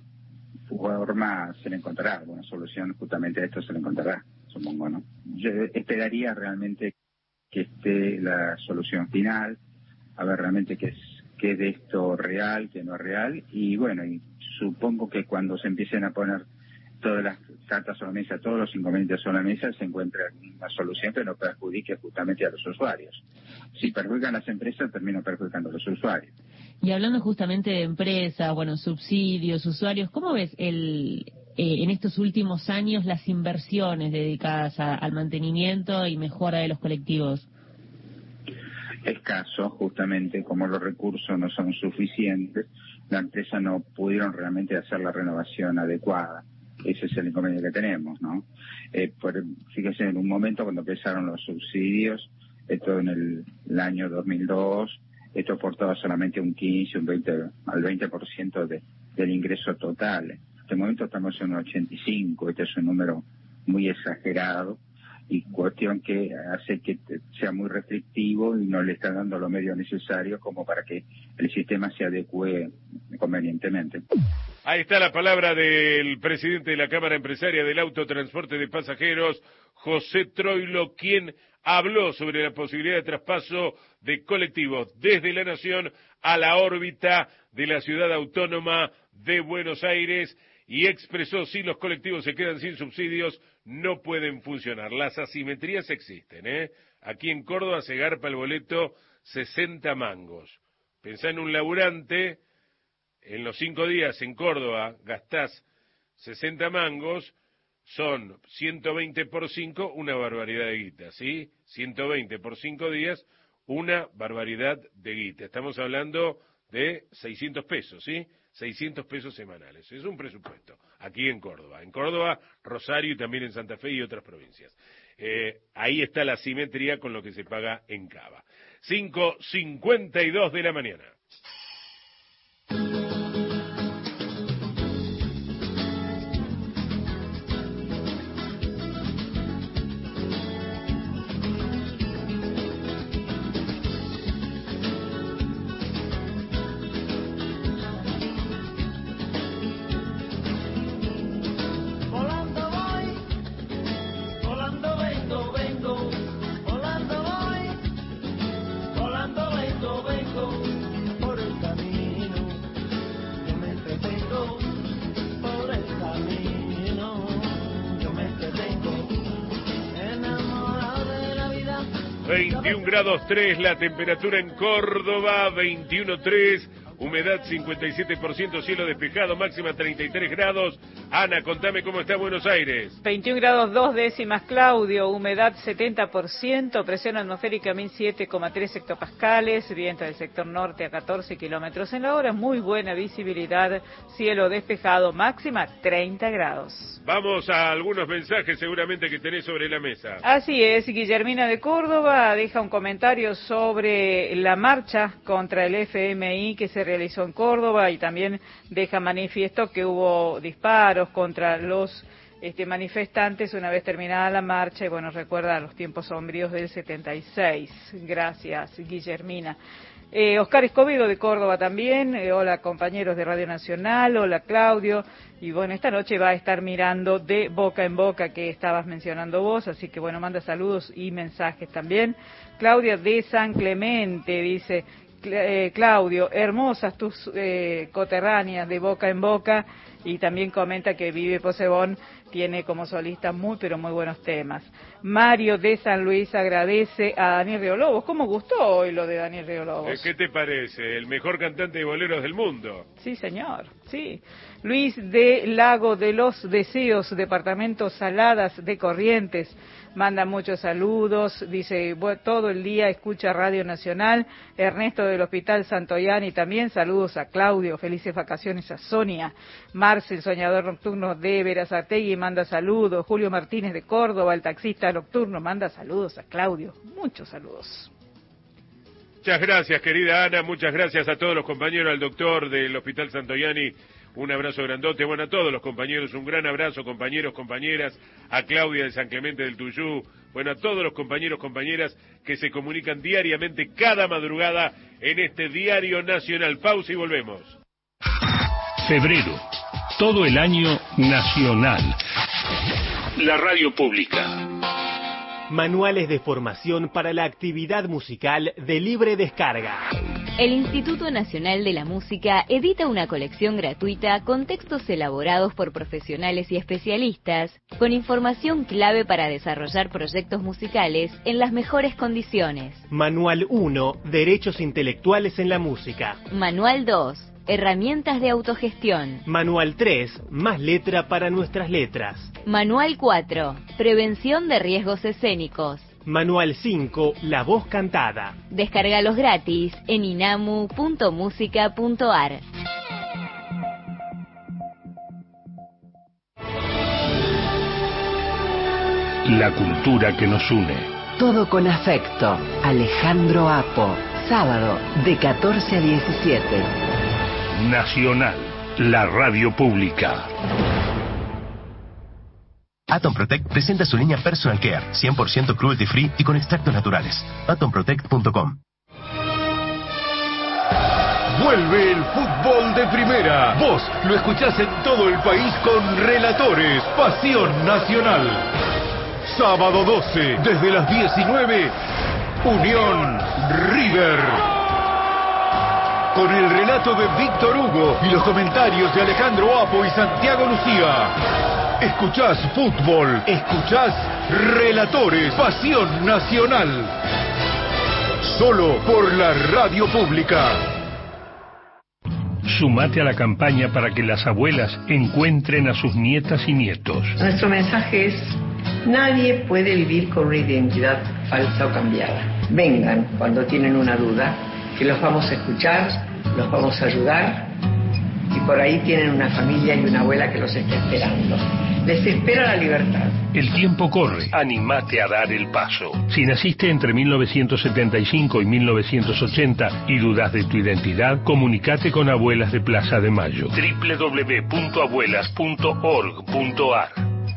Speaker 18: forma se le encontrará, alguna solución justamente a esto se le encontrará, supongo, ¿no? Yo esperaría realmente que esté la solución final, a ver realmente qué es de esto real, qué no es real, y bueno, y supongo que cuando se empiecen a poner todas las cartas sobre la mesa, todos los inconvenientes sobre la mesa, se encuentra una solución que no perjudique justamente a los usuarios. Si perjudican las empresas, terminan perjudicando a los usuarios.
Speaker 19: Y hablando justamente de empresas, bueno, subsidios, usuarios, ¿cómo ves en estos últimos años las inversiones dedicadas al mantenimiento y mejora de los colectivos?
Speaker 18: Escaso, justamente, como los recursos no son suficientes, la empresa no pudieron realmente hacer la renovación adecuada. Ese es el inconveniente que tenemos, ¿no? Fíjese, en un momento cuando empezaron los subsidios, esto en el año 2002, esto aportaba solamente un 15, al 20% del ingreso total. En este momento estamos en un 85, este es un número muy exagerado y cuestión que hace que sea muy restrictivo y no le está dando los medios necesarios como para que el sistema se adecue convenientemente.
Speaker 1: Ahí está la palabra del presidente de la Cámara Empresaria del Autotransporte de Pasajeros, José Troilo, quien habló sobre la posibilidad de traspaso de colectivos desde la Nación a la órbita de la ciudad autónoma de Buenos Aires y expresó: si los colectivos se quedan sin subsidios, no pueden funcionar. Las asimetrías existen, ¿eh? Aquí en Córdoba se garpa el boleto 60 mangos. Pensá en un laburante, en los 5 días en Córdoba gastás 60 mangos, son 120 por 5, una barbaridad de guita, ¿sí? 120 por 5 días, una barbaridad de guita. Estamos hablando de 600 pesos, ¿sí? 600 pesos semanales. Es un presupuesto aquí en Córdoba. En Córdoba, Rosario y también en Santa Fe y otras provincias. Ahí está la simetría con lo que se paga en Cava. 5:52 de la mañana. 21 grados 3 la temperatura en Córdoba, 21,3. Humedad 57%, cielo despejado, máxima 33 grados. Ana, contame cómo está Buenos Aires.
Speaker 2: 21 grados 2 décimas, Claudio, humedad 70%, presión atmosférica 1007,3 hectopascales, viento del sector norte a 14 kilómetros en la hora, muy buena visibilidad, cielo despejado, máxima 30 grados.
Speaker 1: Vamos a algunos mensajes seguramente que tenés sobre la mesa.
Speaker 2: Así es, Guillermina de Córdoba deja un comentario sobre la marcha contra el FMI que se realizó en Córdoba y también deja manifiesto que hubo disparos contra los manifestantes una vez terminada la marcha y bueno, recuerda los tiempos sombríos del 76. Gracias, Guillermina. Oscar Escobedo de Córdoba también, hola compañeros de Radio Nacional, hola Claudio, y bueno, esta noche va a estar mirando de Boca en Boca que estabas mencionando vos, así que bueno, manda saludos y mensajes también. Claudia de San Clemente dice, Claudio, hermosas tus coterráneas de Boca en Boca, y también comenta que Vive Posebón tiene como solista muy pero muy buenos temas. Mario de San Luis agradece a Daniel Riolobos. ¿Cómo gustó hoy lo de Daniel Riolobos?
Speaker 1: ¿Qué te parece? El mejor cantante de boleros del mundo.
Speaker 2: Sí, señor, sí. Luis de Lago de los Deseos, departamento Saladas de Corrientes, manda muchos saludos, dice, todo el día escucha Radio Nacional. Ernesto del Hospital Santoyani también, saludos a Claudio, felices vacaciones a Sonia. Marcel, soñador nocturno de Verazartegui, manda saludos. Julio Martínez de Córdoba, el taxista nocturno, manda saludos a Claudio, muchos saludos.
Speaker 1: Muchas gracias, querida Ana, muchas gracias a todos los compañeros, al doctor del Hospital Santoyani, un abrazo grandote, bueno, a todos los compañeros, un gran abrazo, compañeros, compañeras, a Claudia de San Clemente del Tuyú, bueno, a todos los compañeros, compañeras que se comunican diariamente, cada madrugada, en este Diario Nacional. Pausa y volvemos.
Speaker 7: Febrero, todo el año nacional. La radio pública.
Speaker 12: Manuales de formación para la actividad musical de libre descarga.
Speaker 20: El Instituto Nacional de la Música edita una colección gratuita con textos elaborados por profesionales y especialistas, con información clave para desarrollar proyectos musicales en las mejores condiciones.
Speaker 12: Manual 1, Derechos Intelectuales en la Música.
Speaker 20: Manual 2, Herramientas de autogestión.
Speaker 12: Manual 3, Más letra para nuestras letras.
Speaker 20: Manual 4, Prevención de riesgos escénicos.
Speaker 12: Manual 5, La voz cantada.
Speaker 20: Descárgalos gratis en inamu.musica.ar.
Speaker 7: La cultura que nos une.
Speaker 24: Todo con afecto. Alejandro Apo. Sábado de 14 a 17.
Speaker 7: Nacional, la radio pública.
Speaker 25: Atom Protect presenta su línea Personal Care, 100% cruelty free y con extractos naturales. AtomProtect.com.
Speaker 26: Vuelve el fútbol de primera. Vos lo escuchás en todo el país con relatores. Pasión Nacional. Sábado 12, desde las 19, Unión River. Con el relato de Víctor Hugo y los comentarios de Alejandro Apo y Santiago Lucía. Escuchás fútbol, escuchás relatores, Pasión Nacional. Solo por la radio pública.
Speaker 7: Sumate a la campaña para que las abuelas encuentren a sus nietas y nietos.
Speaker 27: Nuestro mensaje es: nadie puede vivir con una identidad falsa o cambiada. Vengan cuando tienen una duda, que los vamos a escuchar, los vamos a ayudar, y por ahí tienen una familia y una abuela que los está esperando. Les espera la libertad.
Speaker 7: El tiempo corre. Animate a dar el paso. Si naciste entre 1975 y 1980 y dudas de tu identidad, comunicate con Abuelas de Plaza de Mayo. www.abuelas.org.ar.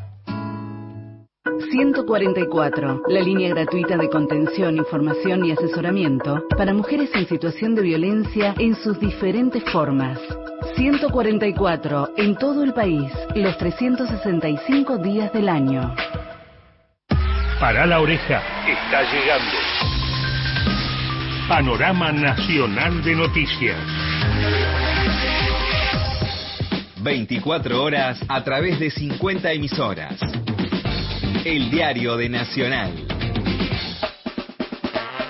Speaker 24: 144, la línea gratuita de contención, información y asesoramiento para mujeres en situación de violencia en sus diferentes formas. 144, en todo el país, los 365 días del año.
Speaker 7: Para la oreja, está llegando. Panorama Nacional de Noticias.
Speaker 8: 24 horas a través de 50 emisoras. El diario de Nacional.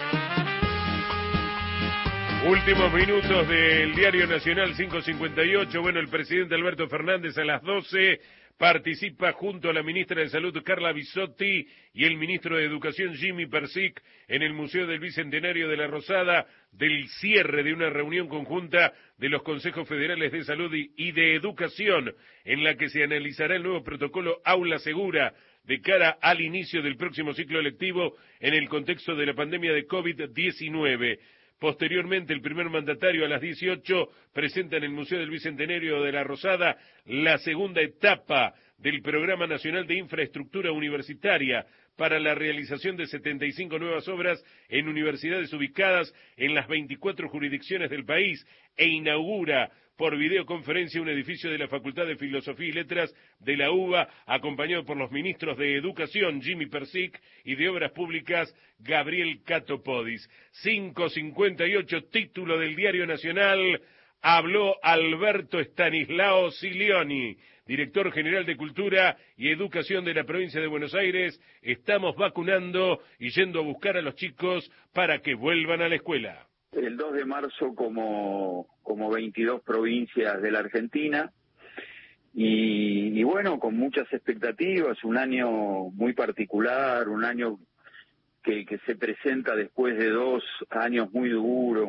Speaker 1: Últimos minutos del Diario Nacional 558. Bueno, el presidente Alberto Fernández a las 12 participa junto a la ministra de Salud Carla Bisotti y el ministro de Educación Jimmy Persic en el Museo del Bicentenario de la Rosada del cierre de una reunión conjunta de los Consejos Federales de Salud y de Educación, en la que se analizará el nuevo protocolo Aula Segura de cara al inicio del próximo ciclo lectivo en el contexto de la pandemia de COVID-19. Posteriormente, el primer mandatario a las 18 presenta en el Museo del Bicentenario de la Rosada la segunda etapa del Programa Nacional de Infraestructura Universitaria para la realización de 75 nuevas obras en universidades ubicadas en las 24 jurisdicciones del país e inaugura por videoconferencia un edificio de la Facultad de Filosofía y Letras de la UBA, acompañado por los ministros de Educación, Jimmy Persic, y de Obras Públicas, Gabriel Catopodis. 5:58, título del Diario Nacional, habló Alberto Estanislao Silioni, director general de Cultura y Educación de la provincia de Buenos Aires. Estamos vacunando y yendo a buscar a los chicos para que vuelvan a la escuela.
Speaker 3: El 2 de marzo como 22 provincias de la Argentina y bueno, con muchas expectativas, un año muy particular, un año que se presenta después de 2 años muy duros,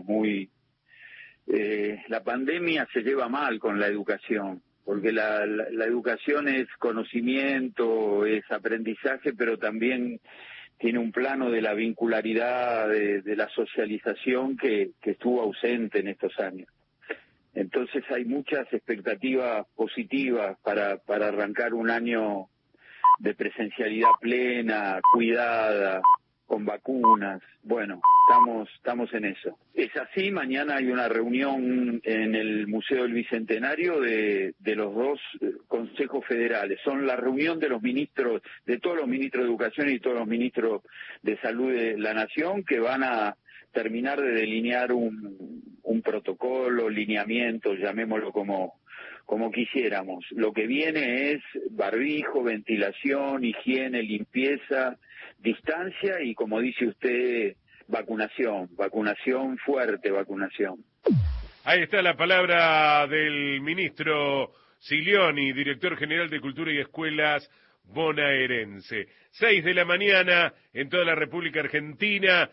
Speaker 3: la pandemia se lleva mal con la educación, porque la educación es conocimiento, es aprendizaje, pero también tiene un plano de la vincularidad, de la socialización que estuvo ausente en estos años. Entonces hay muchas expectativas positivas para arrancar un año de presencialidad plena, cuidada, con vacunas. Bueno, estamos en eso. Es así, mañana hay una reunión en el Museo del Bicentenario de los 2 consejos federales. Son la reunión de los ministros, de todos los ministros de Educación y todos los ministros de Salud de la Nación, que van a terminar de delinear un protocolo, lineamiento, llamémoslo como quisiéramos. Lo que viene es barbijo, ventilación, higiene, limpieza, distancia y, como dice usted, vacunación fuerte, vacunación.
Speaker 1: Ahí está la palabra del ministro Silioni, director general de Cultura y Escuelas bonaerense. 6 de la mañana en toda la República Argentina.